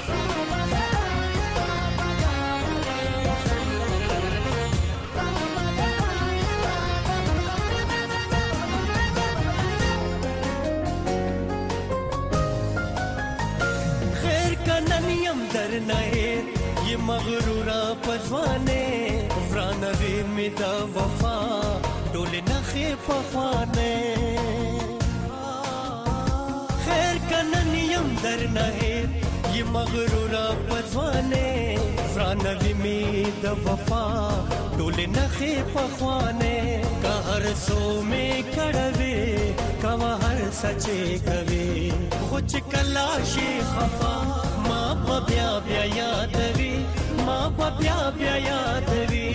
ये मगरूरा पजवाने फ्रानवे में दा वफा डोले नखे पफाने खैर कननियम दर नहे ये मगरूरा पजवाने फ्रानवे में दा वफा डोले नखे पफाने का हर सो में कड़वे कवा हर सचे कवे खुच कलाशे खफा माँ बब्या ब्या यादवी माँ बब्या ब्या यादवी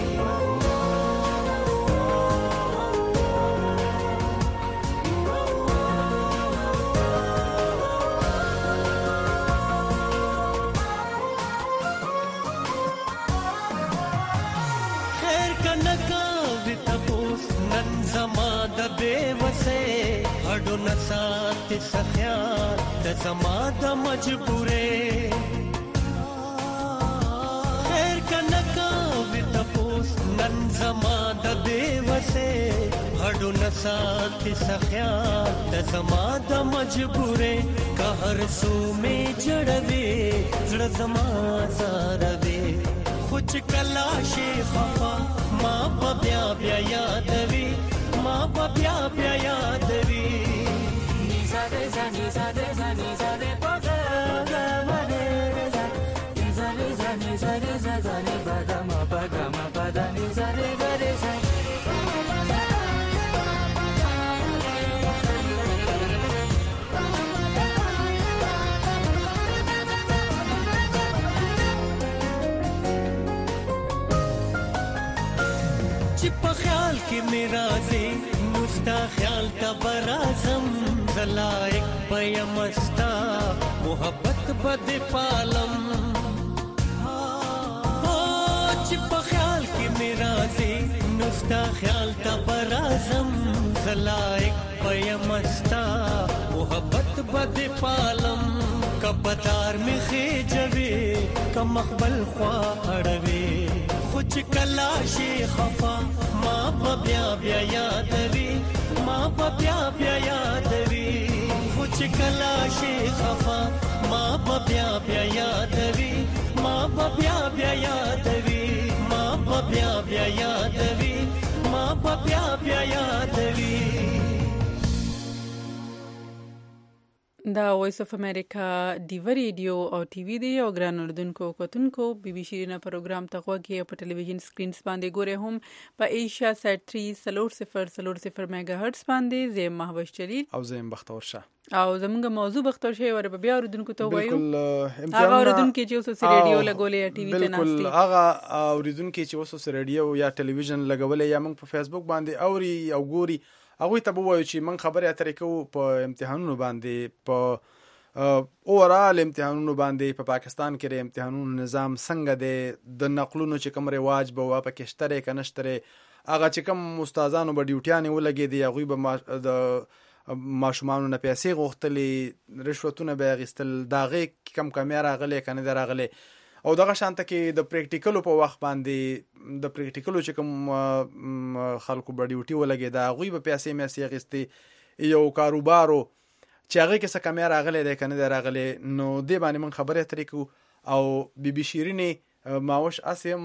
खैर का नकाव तपोस नन जमा द बेवसे हडो नसात सख्या द जमा द मजबूरे खैर का नकाव तपोस नन जमा द बेवसे हडो नसात सख्या द जमा द मजबूरे कहर सो में जड़वे जड़ जमा जारवे खुच कलाशे खफा माँ बब्या ब्या यादवी माँ बब्या ब्या यादवी निसा दे सा निसा दे सा निसा दे पगा गा मा दे सा निसा दे सा निसा दे सा गा ने पगा मा पगा मा पदा निसा दे गा दे सा चिपा ख्याल के मेरा जे मुस्ता ख्याल का बराज़म ज़लाइक बयमस्ता मोहब्बत बद पालम چې په خیال کې میرا زی نستا خیال تا برازم زلائق پیمستا محبت بد پالم کبدار می خېجوي کم مخبل خوا اړوي خوچ کلا شي خفا ما بیا بیا یادوي ما بیا بیا یادوي خوچ کلا شي خفا ما بیا بیا یادوي ما بیا بیا یادوي ما بیا بیا یادوي ما بیا بیا یادوي. دا وایس اف امریکا ډیو ریډیو او ټي وي دی او ګران اردوونکو کوتونکو بي بي شیرینه پروګرام ته غوږی په ټلویزیون سکرینز باندې ګوره هم په ایشیا سات تھری سلور صفر سلور صفر میگا هرتز باندې زم محوش چلیل او زم بختور شه او زمونږ موضوع بختور شي ور بیا اردوونکو ته وایو بالکل هغه اردوونکو چې اوس ریډیو لګولې ټي وي ته ناشتي بالکل هغه اردوونکو چې اوس ریډیو یا ټلویزیون لګولې یا موږ په فیسبوک باندې اوري او ګوري هغه ته وایو چې من خبرې اترې کوو په امتحانونو باندې په اورال امتحانونو باندې په پا پاکستان کې د امتحانونو نظام څنګه دی د نقلونو چې کوم رواج به وا په کشتره کنشتره هغه چې کوم استادانو به ډیوټیانې ولګي دی هغه به د ماشومانو نه پیسې غوښتلې رشوتونه به غستل داغه کم کمیره غلې کنه دراغله او دغه شانته کې د پریکټیکلو په وخت باندې د پریکټیکلو چې کوم خلکو په ډیوټي ولګي دا غوي په پیسې مېسي غستې یو کاروبارو چې هغه کې څه کمیره غلې ده کنه دراغله نو دې باندې من خبره ترې کو او بي بي شیرینه ماوش اسیم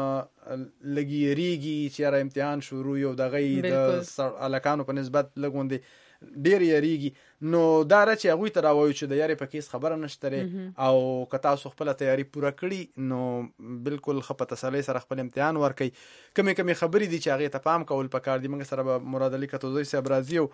لګیریږي چې را امتحان شروع یو دغه د الکانو په نسبت لګوندې ډیر یریږي نو دا چې هغه ته راوایو چې د یاري په کیس خبره نشته او کتا سو خپل تیاری پوره کړی نو بالکل خپه تسلی سره خپل امتحان ورکي کمی کمی خبرې دي چې هغه ته پام کول پکار دي موږ سره به مراد علي کتوزي سره برازیو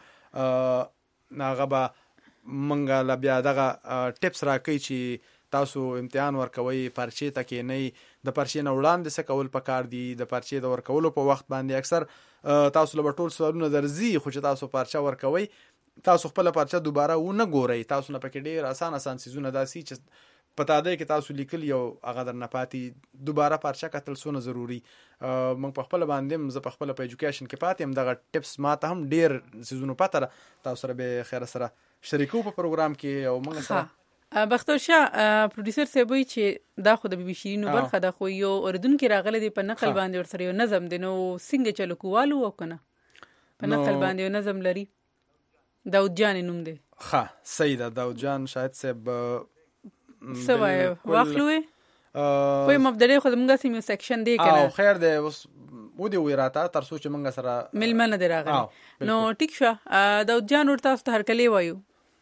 ناغه به موږ لا بیا دغه ټیپس راکې چې تاسو امتحان ورکوي پرچې ته کې نه د پرچې نه وړاندې څه کول پکار دي د پرچې د ورکولو په وخت باندې اکثر تاسو له ټول سوالونه درځي خو چې تاسو پرچه ورکوي تاسو خپل پرچه دوباره و نه ګورئ تاسو نه پکې ډیر آسان آسان سيزونه داسي چې پتا ده کې تاسو لیکل یو هغه در نه پاتې دوباره پرچه کتل سونه ضروری موږ په خپل باندې ز په خپل په ایجوکیشن کې پاتې هم دغه ټیپس ما ته هم ډیر سيزونه پاتره تاسو سره به خیر سره شریکو په پروګرام کې او موږ سره بختور شاه پروډوسر صاحب وی چې دا خو د بي بي شیرینو برخه د خو یو اردن کې راغله دی په نقل باندې ور سره یو نظم دی نو څنګه چلو کوالو او کنه په نقل باندې یو نظم لري داود جان نوم دی ها سیدا داود جان شاید صاحب سوای واخلوي په مبدله خو موږ سیمه سیکشن دی کنه او خیر دی اوس و دی ویراته تر سوچ موږ سره ملمنه دی راغله نو ټیک شو داود جان ورته تاسو هر کلی وایو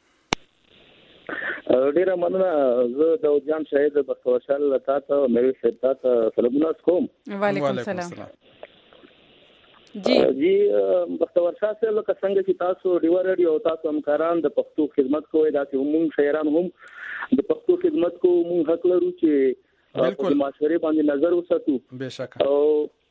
ډیره مننه زه داود جان شاهد بختور شاه لتا ته مې شتا ته سلامونه کوم وعلیکم السلام جی جی بختور شاه سره لکه څنګه چې تاسو ډیو ریډیو تاسو همکاران د پښتو خدمت کوی دا چې موږ شاعران هم د پښتو خدمت کو موږ حق لرو چې بالکل معاشره باندې نظر وساتو بشک او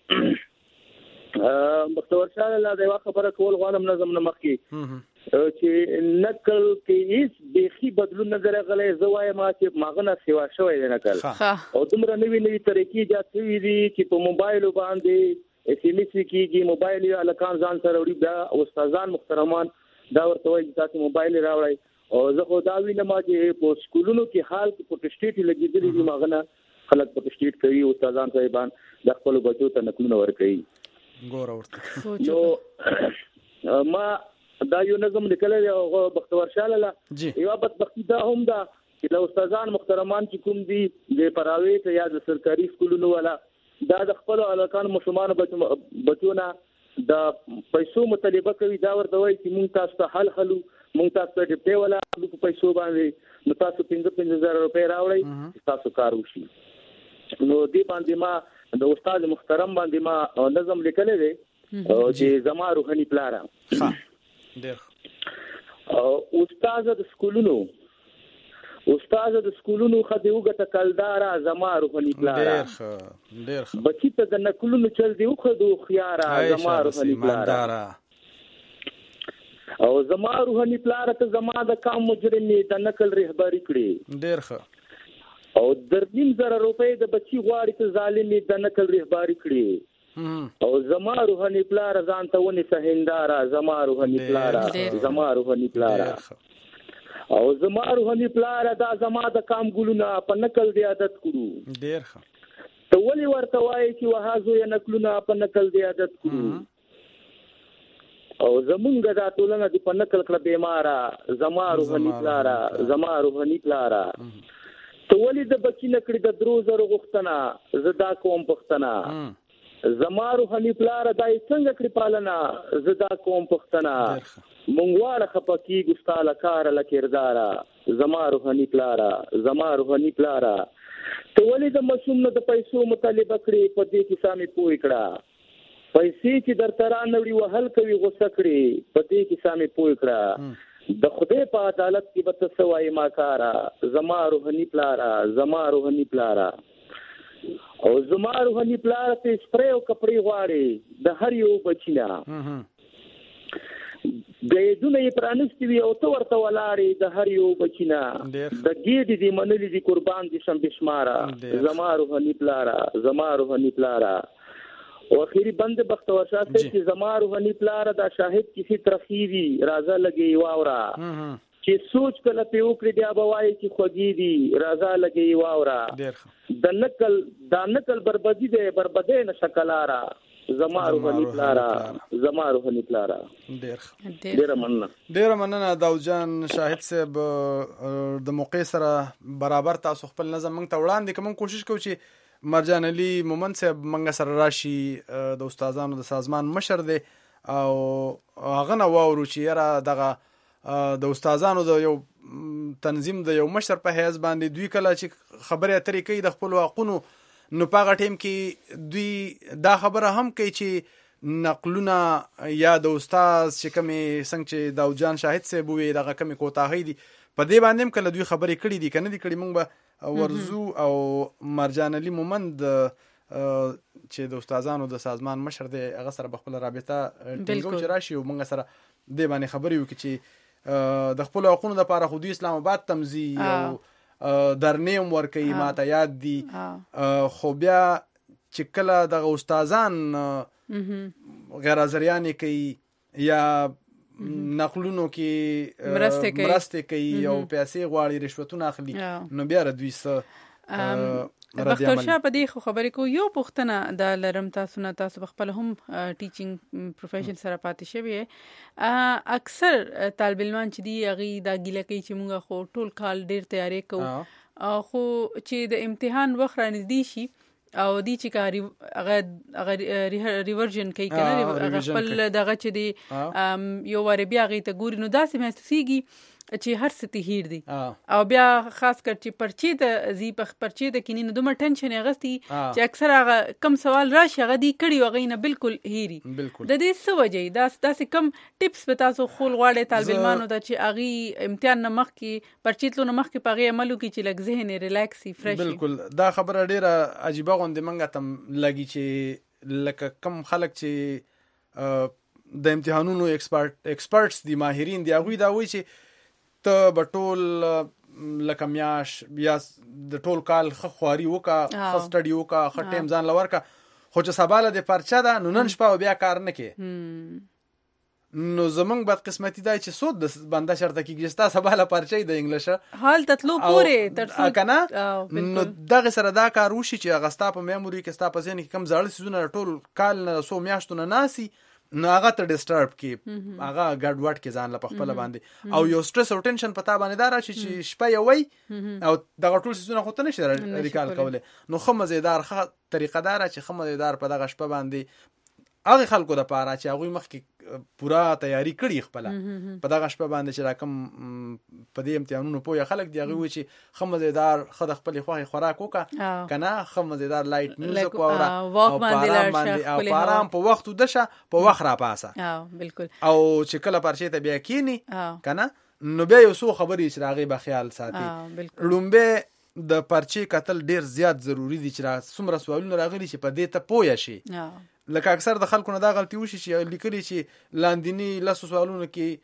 بختور شاه له دا خبره کول غواړم نظم نه مخکي چې نقل کې هیڅ بيخي بدلون نظر غلې زوای ما چې ماغنه سیوا شوی دی نقل او دومره نوی نوی طریقې جاتې دي چې په موبایل باندې اس ام اس کېږي موبایل الکان ځان سره وړي دا استادان محترمان دا ورته وایي چې تاسو موبایل راوړئ او زه خو دا وینم چې په سکولونو کې حال کې پروتسټیټ لګیدلې دي ماغنه خلک پروتسټیټ کوي استادان صاحبان د خپل بچو ته نقلونه ورکوي ګور ورته نو ما دا یو نظم لیکل دی او بختور شاه لاله یو بدبختی دا هم دا چې له استادان محترمان چې کوم دي د پراویټ یا د سرکاري سکولونو والا دا د خپل الکان مشمان بچونه د پیسو مطالبه کوي دا ورته وایي چې مونږ تاسو ته حل حلو مونږ تاسو ته ډیپټي والا په پیسو باندې نو تاسو پنځه پنځه زره روپۍ راوړئ تاسو کار وشي نو دې باندې ما د استاد محترم باندې ما نظم لیکل دی چې زما روحاني پلاره ها ډیر استاد د سکولونو استاد د سکولونو خدیوګه تکلدارا زما روحاني پلاره ډیر ښه ډیر ښه بچی ته د نقلونو چل دی خو د خيارا زما روحاني پلاره او زما روحاني پلاره ته زما د کام مجرمي د نقل رهبری کړی ډیر ښه او درنیم زره روپۍ د بچي غواړي ته ظالمې د نقل رهباري کړي او زما روحاني پلار ځان ته ونیسه هنداره زما روحاني پلار زما روحاني پلار او زما روحاني پلار دا زما د کام ګلونه په نقل دی عادت کړو ډیر ښه ته ولې ورته وایي چې وهازو یې نقلونه په نقل دی عادت کړو او زمونږ دا ټولنه دی په نقل کړه بیماره زما روحاني پلاره زما روحاني پلاره ته ولې د بچی نکړي د درو زرو غوښتنه زه دا کوم پښتنه زما روحاني پلاره دا څنګه کړی پالنه زه دا کوم پښتنه مونږ واړه خپکی ګستاله کار لکردارا زما روحاني پلاره زما روحاني پلاره ته ولې د مسوم نه د پیسو مطالبه کړې په دې کې سامي پوي کړه پیسې چې در ترا نوړي وهل کوي غوسه کړې په دې کې سامي پوي کړه د خدای په عدالت کې به څه وایي ما کارا زما روحاني پلاره زما روحاني پلاره او زما روحاني پلاره ته سپری او کپړې غواړي د هر یو بچینا د دونه یې پرانستی وي او ته ورته ولاړې د هر یو بچینا د ګېډې دې منلې دي قربان دي شم بشماره زما روحاني پلاره زما روحاني پلاره او اخیری بند بختور شاه چې زما روحاني پلاره دا شاهد کسی ترخی وي راځه لګي واورا چې سوچ کله په وکړي بیا به وایي چې خوږی دي راځه لګي واورا د نقل دا نقل بربادي دی بربادي نه شکلارا زما روحاني پلاره زما روحاني پلاره ډیر ډیر مننه ډیر مننه داود جان شاهد صاحب د موقع سره برابر تاسو خپل نظم موږ ته وړاندې کوم کوشش کوو چې مرجان علي مومند صاحب موږ سره راشي د استادانو د سازمان مشر دی او هغه نو وورو چې یاره دغه د استادانو د یو تنظیم د یو مشر په حیث باندې دوی کله چې خبرې اترې کوي د خپل حقونو نو پاغه ټیم کې دوی دا خبره هم کوي چې نقلونه یا د استاد چې کومې څنګه چې داود جان شاهد صاحب وي دغه کومې کوتاهۍ دي په دې باندې هم کله دوی خبرې کړي دي کنه دي کړي موږ به ورزو او مرجان علي مومند چې د استادانو د سازمان مشر دی هغه سره بخپل رابطه ټینګو چې راشي او موږ سره دې باندې خبرې وکړي چې د خپل حقوقو لپاره خو دوی اسلام آباد تمزي او درنیم ورکوي ماته یاد دي خو بیا چې کله دغه استادان غیر حاضریانې کوي یا نقلونو کې مرسته کوي او پیسې غواړي رشوتونه اخلي نو بیا دوی څه بختور شاه په دې خبرې کو یو پوښتنه د لرم تاسو نه تاسو خپل هم ټیچینګ پروفیشن سره پاتې شوی اکثر طالب علمان چې دی هغه د ګیله کوي چې موږ خو ټول کال ډیر تیاری کوو خو چې د امتحان وخت رانږدې شي او دی چې کاری هغه ریورژن کوي کنه هغه خپل دغه چې دی یو واره بیا غي ته ګوري نو داسې محسوسيږي چې هر څه ته هیر دي او بیا خاص کر چې پرچی ته زی په پرچی ته کینې نو دومره ټینشن غستی چې اکثر هغه کم سوال راشي هغه دی کړي او غینه بالکل هیری د دې څه وجه دا داسې کم ټیپس به تاسو خول غواړي طالب علمانو ته چې اغي امتحان نه مخ کې پرچی تلو نه مخ کې پغه عملو کې چې لګ ذهن ریلیکس فرش بالکل دا خبره ډیره عجیبه غوندې منګه تم لګي چې لکه کم خلک چې د امتحانونو ایکسپرت ایکسپرټس دي ماهرین دي هغه دا وایي چې ته بټول لکه میاش بیا د ټول کال خ خواري وکا خ سټډي وکا خ ټیم ځان لورکا خو چې سباله د پرچا ده نو نن شپه بیا کار نه کې نو زمنګ بد قسمتي دی چې سود د بنده شرط کې ګستا سباله پرچې د انګلیش حال تطلو پوره تر کنه نو دغه سره دا کار وشي چې غستا په میموري کې ستا په ذهن کې کم زړل سيزونه ټول کال نه سو میاشتونه ناسي نو هغه ته ډیسټرب کې هغه ګډ وډ کې ځان له خپل باندې او یو سټرس او ټینشن پتا باندې دار شي چې شپه یو وي او دغه ټول سيزونه خو ته نشي ریکال کوله نو خو مزیدار خه طریقه دار چې خو مزیدار په دغه شپه باندې هغه خلکو د پاره چې هغه مخکې پورا تیاری کړی خپل په دغه شپه باندې چې راکم په دې امتحانونو پوهه خلک دی هغه وی چې خمزیدار خد خپل خوخي خوراک وکا کنه خمزیدار لایټ میوزیک او او باندې او آرام په وخت دشه په وخت را پاسه بالکل او چې کله پرچې ته بیا کینی کنه نو بیا یو څو خبرې چې راغي به خیال ساتي لومبه د پرچې قتل ډیر زیات ضروری دي چې را څومره سوالونه راغلي چې په دې ته پوهه شي لکه اکثر د خلکو نه دا غلطي وشي چې لیکلي چې لاندینی لاسو سوالونو کې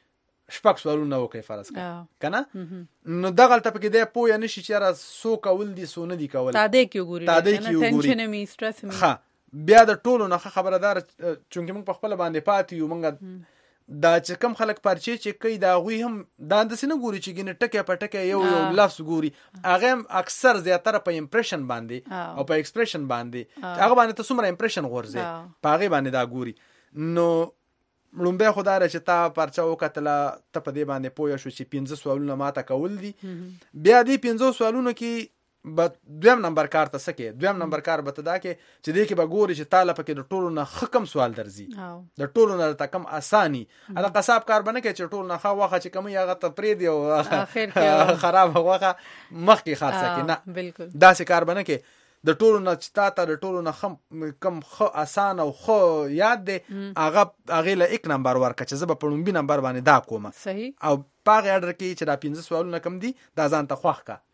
شپږ سوالونه وکړي فرض کړه کنه نو دغه ته پکې د پوهه نشي چې را سو کول دي سو نه دي کول تا دې کې وګوري تا دې کې وګوري ټینشن می سټرس می ها بیا د ټولو نه خبردار چونکې موږ په خپل باندې پاتې یو موږ دا چې کم خلک پرچې چې کوي دا غوي هم دا د سینه ګوري چې ګنه ټکه په ټکه یو یو لفظ ګوري هغه اکثر زیاتره په امپریشن باندې او په ایکسپریشن باندې هغه باندې ته څومره امپریشن غورځي په هغه باندې دا ګوري نو لومبه خدای چې تا پرچا وکتله ته په دې باندې پوه شو چې پنځه سوالونه ماته کول دي بیا دې پنځه سوالونو کې به دویم نمبر کار ته سکه دویم نمبر کار به ته دا کې چې دې کې به ګوري چې تعالی پکې د ټولو نه حکم سوال درځي د ټولو نه تا کم اساني دا قصاب کار بنه کې چې ټولو نه خا واخه چې کوم یغه ته پرې دی او خراب واخه مخ کې خاصه کې نه بالکل دا څه کار بنه کې د ټولو نه چې تا د ټولو نه کم خو اسان او خو یاد دی هغه هغه له یک نمبر ورکه چې زه په لومبي نمبر باندې دا کوم صحیح او پاغه اډر کې چې دا پنځه سوالونه کم دي دا ځان ته خوښ کا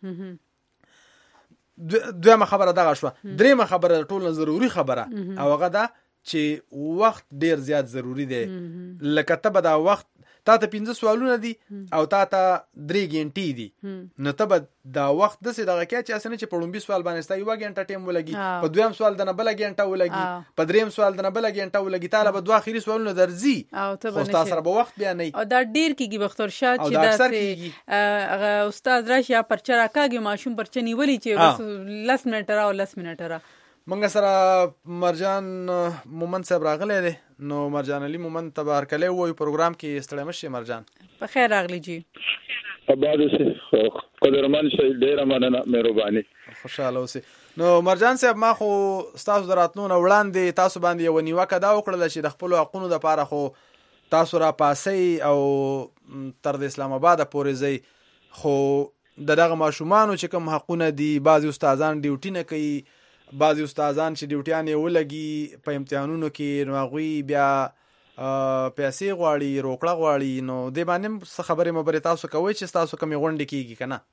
دویمه خبره دغه شو دریمه خبره ټول ضروری خبره او هغه دا چې وخت ډیر زیات ضروری دی لکه ته به دا وخت تا ته پنځه سوالونه دي او تا ته درې غنټې دي نو ته به دا وخت د څه دغه کې چې اسنه چې په لومبي سوال باندې ستا یو غنټه ټیم ولګي په دویم سوال د نه بل غنټه ولګي په دریم سوال د نه بل غنټه ولګي تعالی به دوه اخیری سوالونه درځي او ته به تاسو سره به وخت بیا نه او دا ډیر کیږي بختور شاه چې دا سه هغه استاد راشي یا پرچا راکاږي ماشوم پرچا نیولي چې بس لس منټه او لس منټه را منګه سره مرجان مومن صاحب راغلی دی نو مرجان علي مومن تبار کله وای پروګرام کې استړی مشه مرجان په خیر راغلی جی آباد اوسه قدرمن شي ډیره مننه مهرباني خوشاله اوسه نو مرجان صاحب ما خو تاسو دراتنو وړاندې تاسو باندې یو نیوکه دا وکړل چې د خپل حقوقو د لپاره خو تاسو را پاسي او تر د اسلام آباد پورې ځي خو دغه ماشومان چې کوم حقونه دي بعضي استادان ډیوټي نه کوي بعضی استادان چې ډیوټیان یې ولګي په امتحانونو کې نو هغوی بیا پیسې غواړي روکړه غواړي نو دې باندې څه خبرې مبرې تاسو کوئ چې تاسو کومې غونډې کېږي که نه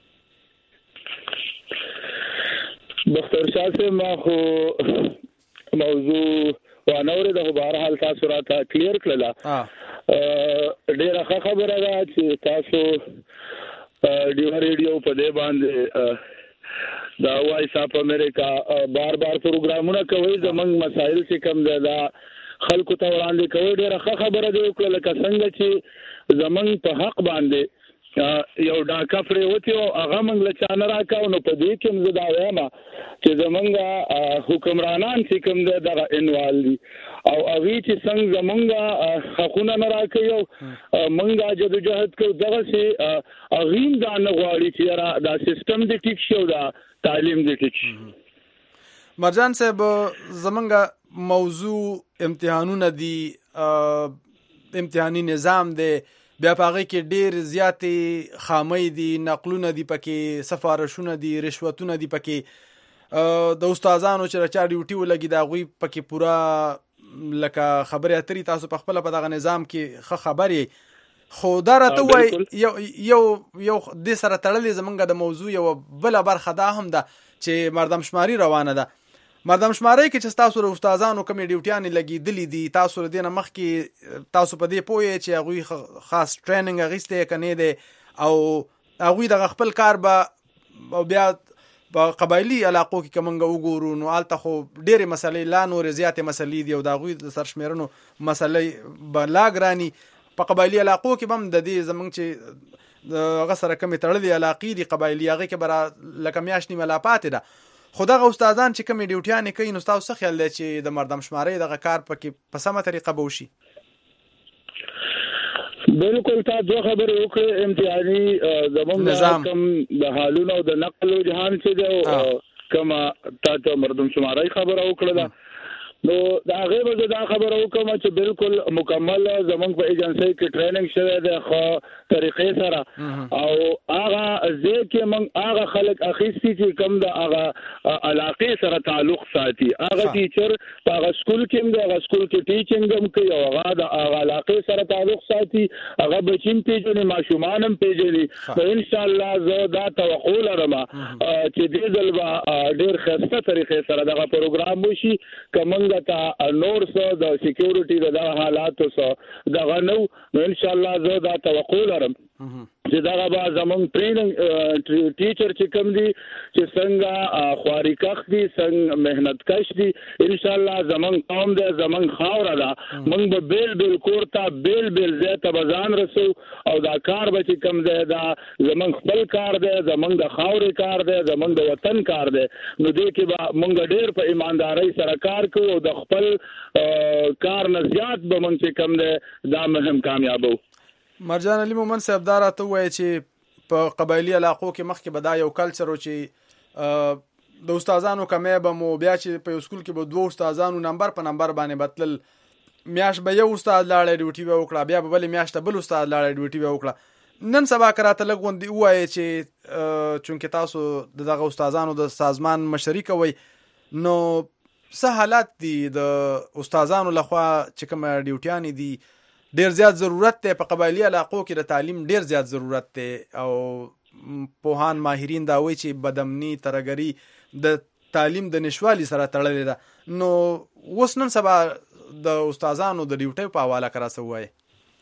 بختور شاه صاحب ما خو موضوع وانه اورېده خو بهرحال تاسو راته کلیر کړله ډېره ښه خبره ده چې تاسو ډیو ریډیو په دې باندې دا وایس اپ امریکا بار بار پروګرامونه کوي زمنګ مسائل چې کم ده دا خلکو ته وړاندې کوي ډېره ښه خبره دی وکړه لکه څنګه چې زمنګ په حق باندې یو ډاکه پرېوتې وه هغه موږ له چا نه راکاو نو په دې کې هم زه دا وایم چې زمونږ حکمرانان چې کوم دی دغه انوال دي او هغوی چې څنګه زمونږ حقونه نه راکوي او موږ جدوجهد کوو دغسې هغوی هم دا نه غواړي چې یاره دا سیسټم دې ټیک شي او دا تعلیم دې ټیک شي مرجان صاحب زمونږ موضوع امتحانونه دي امتحاني نظام دی بیا په هغې کې ډېر زیاتې خامۍ دي نقلونه دي پکې سفارشونه دي رشوتونه دي پکې د استادانو چې رچا ډیوټي ولګي د هغوی پکې پوره لکه خبرې اترې تاسو په خپله په دغه نظام کې ښه خبر یې خو دا راته ووایي یو یو یو دې سره تړلې زمونږ د موضوع یوه بله برخه دا هم ده چې مردمشماري روانه ده مردمشمارۍ کې چې تاسو له استادانو کومې ډیوټیانې لګېدلې دي تاسو له دې نه مخکې تاسو په دې پوه یې چې هغوی خاص ټریننګ اخیستی که نه دی او هغوی دغه خپل کار به بیا په قبایلي علاقو کې که موږ وګورو نو هلته خو ډېرې مسلې لا نورې زیاتې مسلې دي او د هغوی د سرشمېرنو مسلې به لا ګراني په قبایلي علاقو کې به هم د دې زموږ چې هغه سره کومې تړلې علاقې دي قبایلي هغې کې به را لکه میاشت نیمه لا پاتې ده خو دغه استادان چې کومې ډیوټیانې کوي نو ستاسو څه خیال دی چې د مردمشمارۍ دغه کار پکې په سمه طریقه به وشي بالکل تا دوه خبرې وکړې امتحاني زمونږ کوم د حالونو او د نقل و جهان چې دی کومه تا ته مردمشمارۍ خبره وکړه ده نو د هغې به زه دا خبره وکړم چې بالکل مکمل زمونږ په ایجنسۍ کې ټریننګ شوی دی ښه طریقې سره او هغه ځای کې موږ هغه خلک اخیستي چې کوم د هغه علاقې سره تعلق ساتي. هغه ټیچر په هغه سکول کې هم هغه سکول کې ټیچینګ هم کوي او هغه د علاقې سره تعلق ساتي. هغه بچین پیژني، ماشومان هم پیژني. نو ان شاء الله زه دا توقع لرم چې دې ځل به ډېر ښایسته طریقې سره دغه پروګرام وشي. که موږ ته نور څه د سکیورټي د دغه حالاتو څه دغه نو نو ان شاء الله زه دا توقع لرم چې دغه به زمونږ ټریننګ ټیچر چې کوم دي چې څنګه خواريکښ دي، څنګه مهنت کش دي، ان شاء الله زمونږ قوم دی، زمونږ خاوره ده، موږ به بیل بیل کور ته بیل بیل ځای ته به ځان رسو او دا کار به چې کوم دی دا زمونږ خپل کار دی، زمونږ د خاورې کار دی، زمونږ د وطن کار دی. نو دې کې به موږ ډېر په ایماندارۍ سره کار کوو او د خپل کار نه زیات به موږ چې کوم دی دا مهم کامیابو. مرجان علي مومن صاحب دا راته ووایي چې په قبایلي علاقو کې مخکې به دا یو کلچر و چې د استادانو کمی به مو بیا چې په یو سکول کې به دوه استادانو نمبر په نمبر باندې بتلل، میاشت به یو استاد لاړی ډیوټي به وکړه، بیا به بلې میاشت بل استاد لاړی ډیوټي به وکړه. نن سبا که راته لږ غوندې ووایي چې چونکې تاسو د دغه استادانو د سازمان مشري کوئ، نو څه حالات دي د استادانو لخوا چې کومه ډیوټیانې دي؟ ډیر زیات ضرورت دی په قبایلي علاقو کې د تعلیم، ډیر زیات ضرورت دی او پوهان ماهرین دا وایي چې بدامني ترهګري د تعلیم د نشوالي سره تړلې ده. نو اوس نن سبا د استادانو د ډیوټۍ په حواله که راڅه ووایي.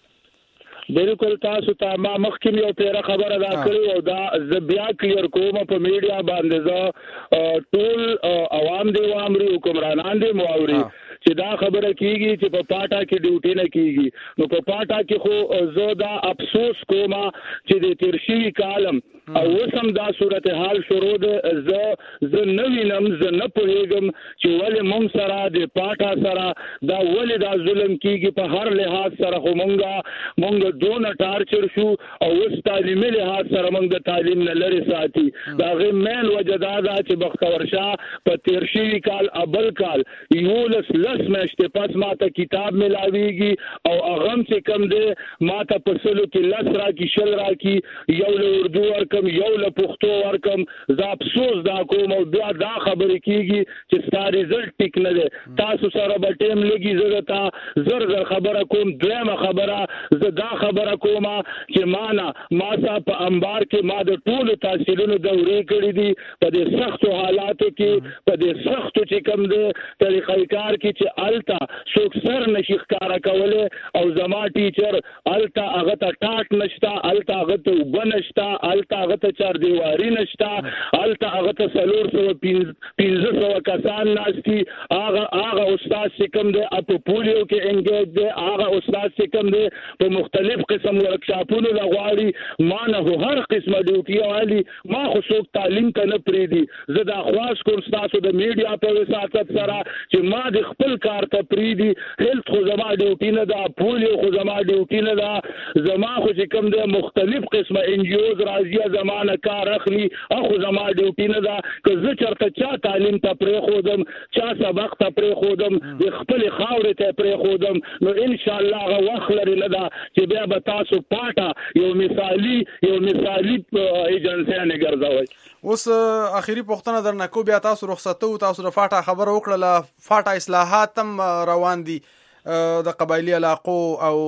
بالکل تاسو ته ما مخکې یو پیره خبره دا کړې او دا زه بیا کلیر کوم په میډیا باندې. زه ټول عوام دی واوري، حکمرانان دی واوري چې دا خبره کیږي چې په پاټا کې ډیوټي نه کیږي. نو په پاټا کې خو زه دا افسوس کوم چې د تیر شوي کالم او اوس هم دا صورتحال شروع ده. زه زه نه وینم، زه نه پوهېږم چې ولې موږ سره د پاټا سره دا ولې دا ظلم کیږي. په هر لحاظ سره خو موږ موږ دونه ټارچر شو او اوس تعلیمي لحاظ سره موږ د تعلیم نه لرې ساتي. د هغې مین وجه دا ده چې بختور شاه په تیر شوي کال اول کال یولس لس میاشتې پس ما ته کتاب ملاویږي او هغه هم چې کوم دی ما ته په سلو کې لس راکړي، شل راکړي، یو له اردو ورکم، یو له پښتو ورکم. زه افسوس دا کوم او بیا دا خبرې کیږي چې ستا ریزلټ ټیک نه دی. تاسو سره به ټیم لګي، زه درته زر زر خبره کوم. دویمه خبره زه دا خبره کوم چې ما نه ما سا په انبار کې ما د ټولو تحصیلونو دورې کړې دي په دې سختو حالاتو کې، په دې سختو چې کوم دی طریقې کار کې چې التا څوک سر نشي ښکاره کولی او زما ټیچر التا هغه ته ټاټ نشته، التا هغه ته اوبه نشته، التا هغه ته چاردیواري نشته، التا هغه ته څلور سوه پنځه سوه کسان ناست دي. هغه هغه استاد چې کوم دی په پولیو کې انګیج دی، هغه استاد چې کوم دی په مختلف قسم ورکشاپونو له غواړي. ما نه خو هر قسمه ډیوټي والی، ما خو څوک تعلیم ته نه پرېږدي. زه دا خواست کوم ستاسو د میډیا په وساطت سره چې ما د خپل کار ته پریدي. هیلث خو زما ډیوټي نه ده، پولیو خو زما ډیوټي نه ده. زما خو چې کوم دی مختلف قسمه ان جی اوز راځي زما نه کار اخلي، هغه زما ډیوټي نه ده. که زه چېرته چا تعلیم ته پرېښودم، چا سبق ته پرېښودم، د خپلې خاورې ته پرېښودم، نو انشاءالله هغه وخت لري نه ده چې بیا به تاسو پاټه یو مثالي یو مثالي ایجنسیانې ګرځوئ. اوس اخیری پوښتنه درنه کو، بیا تاسو رخصتو، تاسو د فاټا خبره وکړله، فاټا اصلاحات هم روان دي د قبایلي علاقو او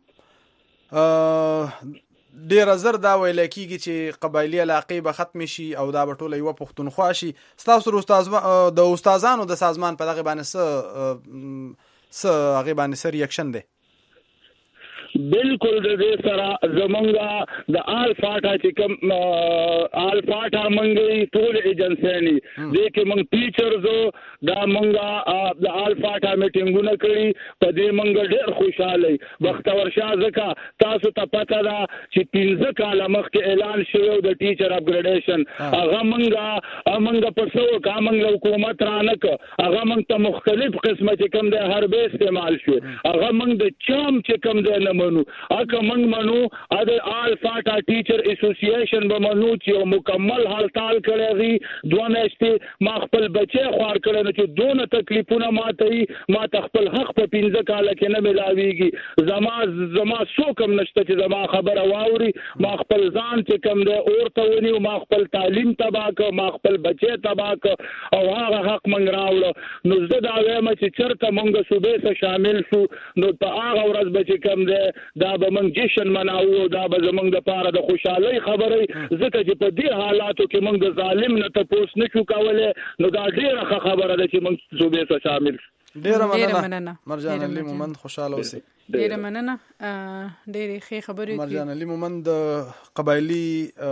ډیره زر دا ویل کېږي چې قبایلي علاقې به ختمې شي او دا به ټوله یوه پښتونخوا شي. ستاسو د استادانو د سازمان په دغې باندې څه څه هغې باندې څه ریاکشن دی؟ بالکل د دې سره زمونږ د آل فاټا چې کوم آل فاټا مونږ ټول ایجنسیانې دې کې مونږ ټیچرزو دا مونږ د آل فاټا میټینګونه کړي، په دې مونږ ډېر خوشحاله یو. بختور شاه ځکه تاسو ته پته ده چې پنځه کاله مخکې اعلان شوی د ټیچر اپګریډیشن، هغه مونږ مونږ په څه وکړه، مونږ حکومت را نه کړه، هغه مونږ ته مختلف قسمه چې کوم دی حربې استعمال شوې، هغه مونږ د چام چې کوم دی نه منو. اکه منگ منو اد آل فاٹا ټیچر اسوسییشن به منو چې یو مکمل هړتال کړی غي دوه میاشتې ما خپل بچی خوار کړی نو چې دونه تکلیفونه ماته ما ته خپل حق په پنځه کاله کې نه ملاویږي. زما زما څوک هم نشته چې زما خبره واوري. ما خپل ځان چې کوم دی اورته ونیو، ما خپل تعلیم تباه کړ، ما خپل خپل بچي تباک او هغه حق منګ راوړو نو زه دا وایم چې چرته مونږ صوبې سره شامل شو نو په هغه ورځ به چې کوم دی دا به مونږ جشن مناوو دا به زمونږ دپاره د خوشحالۍ خبرې ځکه چې په دې حالاتو کې مونږ د ظالم نه تپوس نه شو کولی نو دا ډېره ښه خبره ده چې مونږ صوبې سره شامل شو. ډېره مننه مرجان علي مومند، خوشحاله اوسئ. ډېره مننه، ډېرې ښې خبرې. مرجان علي مومند قبایلي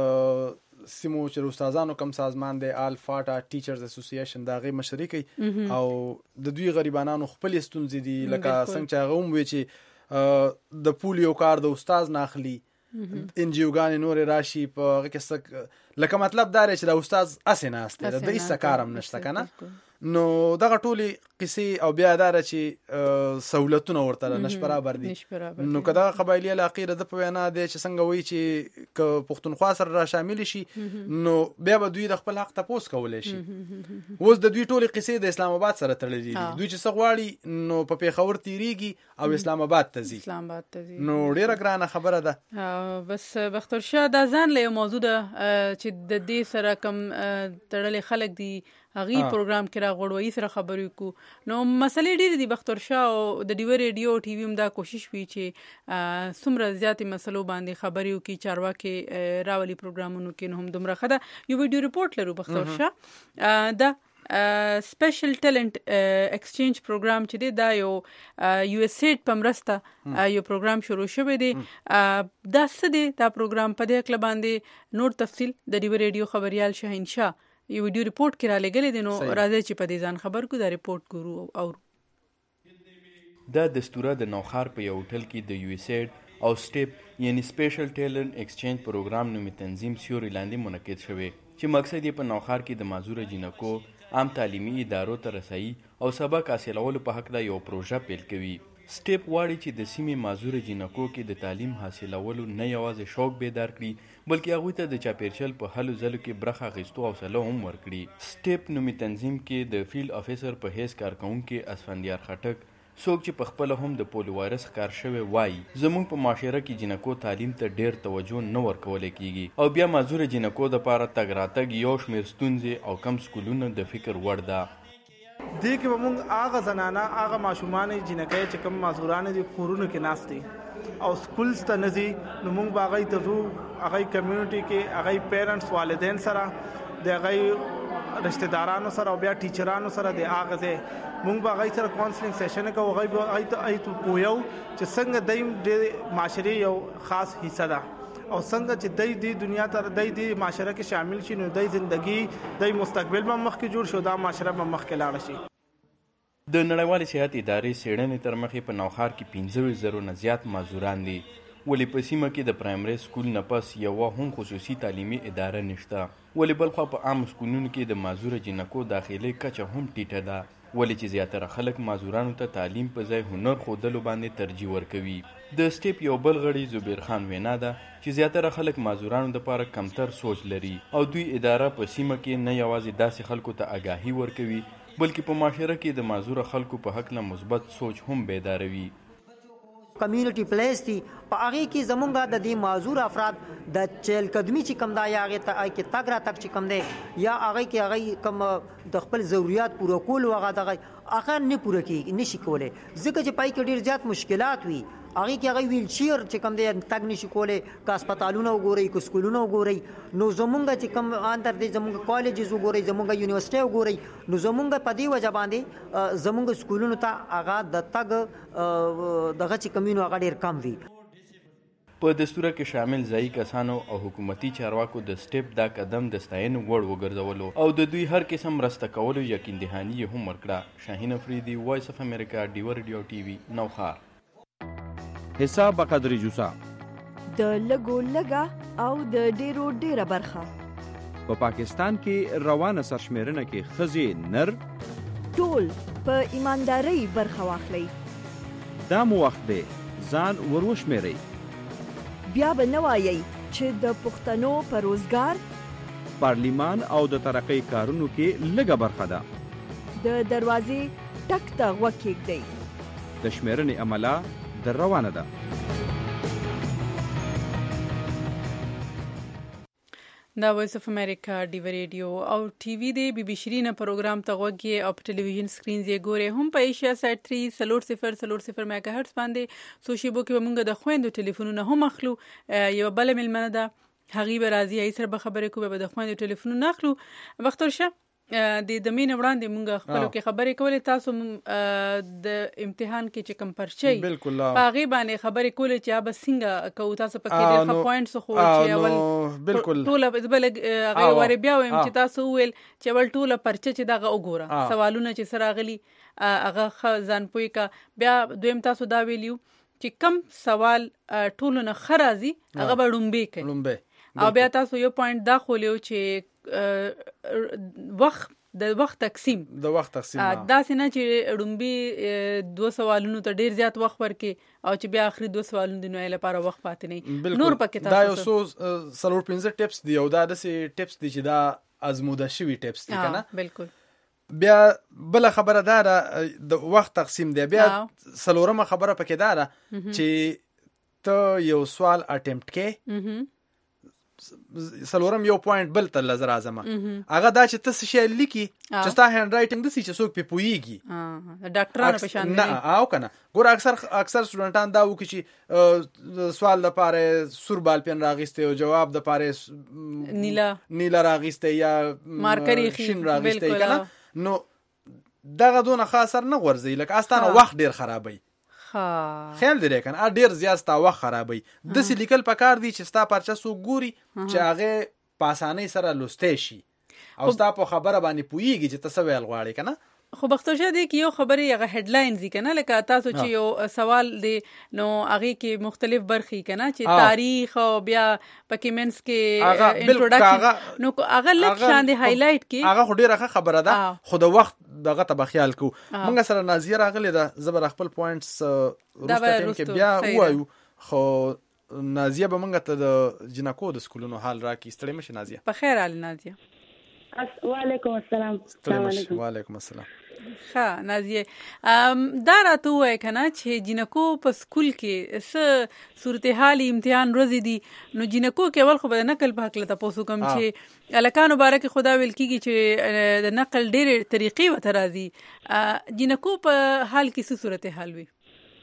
سیمو چې استادانو کم سازمان دی آل فاټا ټیچرز اسوسییشن د هغې مشري کوي او د دوی غریبانانو خپلې ستونزې دي لکه څنګه چې هغه هم وی چې د پولیو کار د استاد نه اخلي، ان جی اوګانې نورې راشي په هغه کې لکه مطلب دا دی چې د استاد هسې ناست دی د ده هېڅ کار هم نشته که نه. نو دغه ټولې قصې او بیا دا ده چې سهولتونه ورته نش برابر دي. نو که دغه قبایلي علاقې د ده په وینا دی چې څنګه وایي چې که پښتونخوا سره را شامل شي نو بیا به دوی د خپل حق تپوس کولی شي. اوس د دوی ټولې قصې د اسلام آباد سره تړلې دي. دوی چې څه غواړي نو په پېښور تېرېږي او اسلام آباد ته ځي. نو ډېره ګرانه خبره ده. بس بختور شاه دا ځان له یو موضوع ده چې د دې سره کم تړلې خلک دي هغې پروګرام کې راغوړوي سره خبرې وکړو. نو مسلې ډېرې دي بختور شاه او د ډیوه ریډیو او ټي وي هم دا کوشش وي چې څومره زیاتې مسلو باندې خبرې وکړي، چارواکي راولي پروګرامونو کې، نو هم دومره ښه ده. یو ویډیو ریپورټ لرو بختور شاه. دا سپیشل ټیلنټ ایکسچینج پروګرام چې دی دا یو یو اس ایډ په مرسته یو پروګرام شروع شوی دی. دا څه دی دا پروګرام؟ په دې هکله باندې نور تفصیل د ډیوه ریډیو خبریال شاهین شاه یو ویډیو ریپورټ کې را لګلې دی. نو راځئ چې په دې ځان خبر کړو، دا ریپورټ ګورو او دا دستوره د نوښار په یو هوټل کې د یو اس ایډ او سټیپ یعنی سپیشل ټیلنټ ایکسچینج پروګرام نومي تنظیم سیوري لاندې منعقد شوی چې مقصد یې په نوښار کې د معذوره جینکو عام تعلیمي ادارو ته رسایي او سبق حاصلولو په هکله یو پروژه پیل کوي. سټیپ واړي چې د سیمې معذوره جینکو کې د تعلیم حاصلولو نه یوازې شوق بیدار کړي بلکې هغوی ته د چاپیریال په هلو ځلو کې برخه اخیستو حوصله هم ورکړي. سټیپ نومي تنظیم کې د فیلډ افیسر په حیث کارکوونکي اسفندیار خټک څوک چې په خپله هم د پولیو وایرس ښکار شوی وایي زموږ په معاشره کې جینکو تعلیم ته ډېر توجه نه ورکولی کیږي او بیا معذوره جینکو دپاره تګ راتګ یو شمېر ستونزې او کم سکولونه د فکر وړ ده. دې کې به مونږ هغه زنانه هغه ماشومانې جینکۍ چې کوم معذورانې دي کورونو کې ناست دي او سکولز ته نه ځي نو مونږ به هغوی ته ځو هغوی کمیونټي کې هغوی پیرنټس والدین سره د هغوی رشته دارانو سره او بیا ټیچرانو سره د هغه ځای مونږ به هغوی سره کاونسلینګ سیشن کوو. هغوی به هغوی ته هغوی ته پوهیو چې څنګه دی د معاشرې یو خاص حصه ده او څنګه چې دی دی دنیا ته دی دی معاشره کې شامل شي نو دی زندگی دی مستقبل به مخکې جوړ شي، دا معاشره به مخکې لاړه شي. د نړیوالې صحت ادارې څېړنې تر مخې په نوښار کې پنځه ویشت زرو نه زیات معذوران دي ولې په سیمه کې د پرایمري سکول نه پس یوه هم خصوصي تعلیمي اداره نشته ولې بلخوا په عامو سکولونو کې د معذوره جینکو داخلي کچه هم ټیټه ده ولې چې زیاتره خلک معذورانو ته تعلیم په ځای هنر ښودلو باندې ترجیح ورکوي. د سټیپ یو بل غړي زبیر خان وینا ده چې زیاتره خلک معذورانو دپاره کمتر سوچ لري او دوی اداره په سیمه کې نه یوازې داسې خلکو ته آګاهي ورکوي بلکې په معاشره کې د معذوره خلکو په هکله مثبت سوچ هم بیداروي. کمیونټي پلیس دي په هغې کې زمونږ د دې معذور افراد د چهل قدمي چې کوم دا یا هغې ته کې تګ را تګ چې کوم دی یا هغې کې هغې کوم د خپل ضروریات پوره کولو هغه دغه هغه نه پوره کېږي نشي کولی ځکه چې پای کې ډېر زیات مشکلات وي. هغې کې هغه ویل چیر چې کوم دی تګ نشي کولی که هسپتالونه وګورئ که سکولونه وګورئ نو زمونږ چې کوم اندر دی زمونږ کالجز وګورئ زمونږ یونیورسټۍ وګورئ نو زمونږ په دې وجه باندې زمونږ سکولونو ته هغه د تګ دغه چې کوم وي نو هغه ډېر کم وي. په دستوره کې شامل ځایي کسانو او حکومتي چارواکو د سټیپ دا قدم د ستاینې وړ وګرځولو او د دوی هر قسم مرسته کولو یقین دهاني یې هم ورکړه. شاهین افریدي، وایس اف امریکا، ډیوه ریډیو ټي وي، نوښار. حساب بقدر جوسا د لګو لګا او د ډیرو ډیره برخه په پا پاکستان کې روانه سرشمیرنه کې ښځې نر ټول په ایماندارۍ برخه واخلي. دا مو وخت دی ځان وروشمیرئ. بیا به نه وایئ چې د پښتنو په روزګار پارلیمان او د ترقۍ کارونو کې لږه برخه ده. د دروازې ټک ته غوږ کېږدئ. د شمیرنې عمله در روانه ده. دا وایس اف امریکا ډیو ریډیو او ټي وي دی بي بي شیرینه پروګرام ته غوږی او په ټلویزیون سکرین یې ګوري هم په ایشیا سات تری سلور صفر سلور صفر میگا هرتز باندې سو شیبو کې موږ د خويندو ټلیفونونه هم اخلو یو بل ملمنه ده هغه به راځي ای سره به خبرې کوو به د خويندو ټلیفونونه اخلو وختور شه د د مين وړاندې مونږ خپل کې خبرې کولې تاسو د امتحان کې چې کم پرچي بالکل هغه باندې خبرې کولې چې اب څنګه کو تاسو پکې د پوینټس خو چې اول بالکل ټول بل هغه ور بیا ويم چې تاسو ویل چې اول ټول پرچي چې دغه وګوره سوالونه چې سره غلي هغه ځان پوي کا بیا دویم تاسو دا ویلیو چې کم سوال ټول نه خرازي هغه به ډومبه کوي ډومبه او بیا تاسو یو پوینټ دا خولیو چې وخت د وخت تقسیم د وخت تقسیم دا څنګه چې ډومبي دوه سوالونو ته ډیر زیات وخت ورکي او چې بیا اخري دوه سوالونو د نوې لپاره وخت پاتې نه نور پکې تاسو دا یو څو سلور پنځه ټیپس دی او دا د سي ټیپس دي چې دا ازموده شوی ټیپس دي کنه بالکل بیا بل خبره ده د وخت تقسیم دی بیا سلورمه خبره پکې ده چې ته یو سوال اټمپټ کې سلورم یو پوینټ بل تر لزر اعظم هغه دا چې تاسو شی لیکي چې ستا هند رائټینګ د سې چې څوک په پويږي ها ډاکټرانو په شان نه او کنه ګور اکثر اکثر سټوډنټان دا وکړي چې سوال لپاره سور بال پن راغسته او جواب د لپاره نیلا نیلا راغسته یا مارکری شین راغسته کنه نو دغه دونه خاصر نه ورزي لکه استانه وخت ډیر خرابوي خیال دی کنه ا ډیر زیات تا وخت خرابوي د سې لیکل پکار دی چې ستا پرچا سو ګوري چې هغه پاسانه سره لسته شي او ستا په خبره باندې پويږي چې تاسو ویل غواړي کنه خو بختوشه دی کې یو خبرې هغه هډلاینز دي کنه لکه تاسو چې یو سوال دی نو هغه کې مختلف برخې کنه چې تاریخ او بیا پکې منس کې انټروډکشن نو هغه لک شان دی هایلایټ کې هغه خو ډیره خبره ده خو د وخت دغه ته بخیال کو مونږ سره نازیه راغلی ده زبر خپل پوینټس روسته ټیم کې بیا وایو خو نازیه به مونږ ته د جنکو د سکولونو حال راکې ستړي مشه نازیه په خیر حال نازیه وعلیکم السلام السلام علیکم وعلیکم السلام ها نازیه دا راته وای کنه چې جنکو په سکول کې س صورتحال امتحان ورځې دي نو جنکو کې اول خو به نقل په حق لته پوسو کوم چې الکانو بارک خدا ویل کیږي چې د نقل ډېر طریقې وته راځي جنکو په حال کې څه صورتحال وي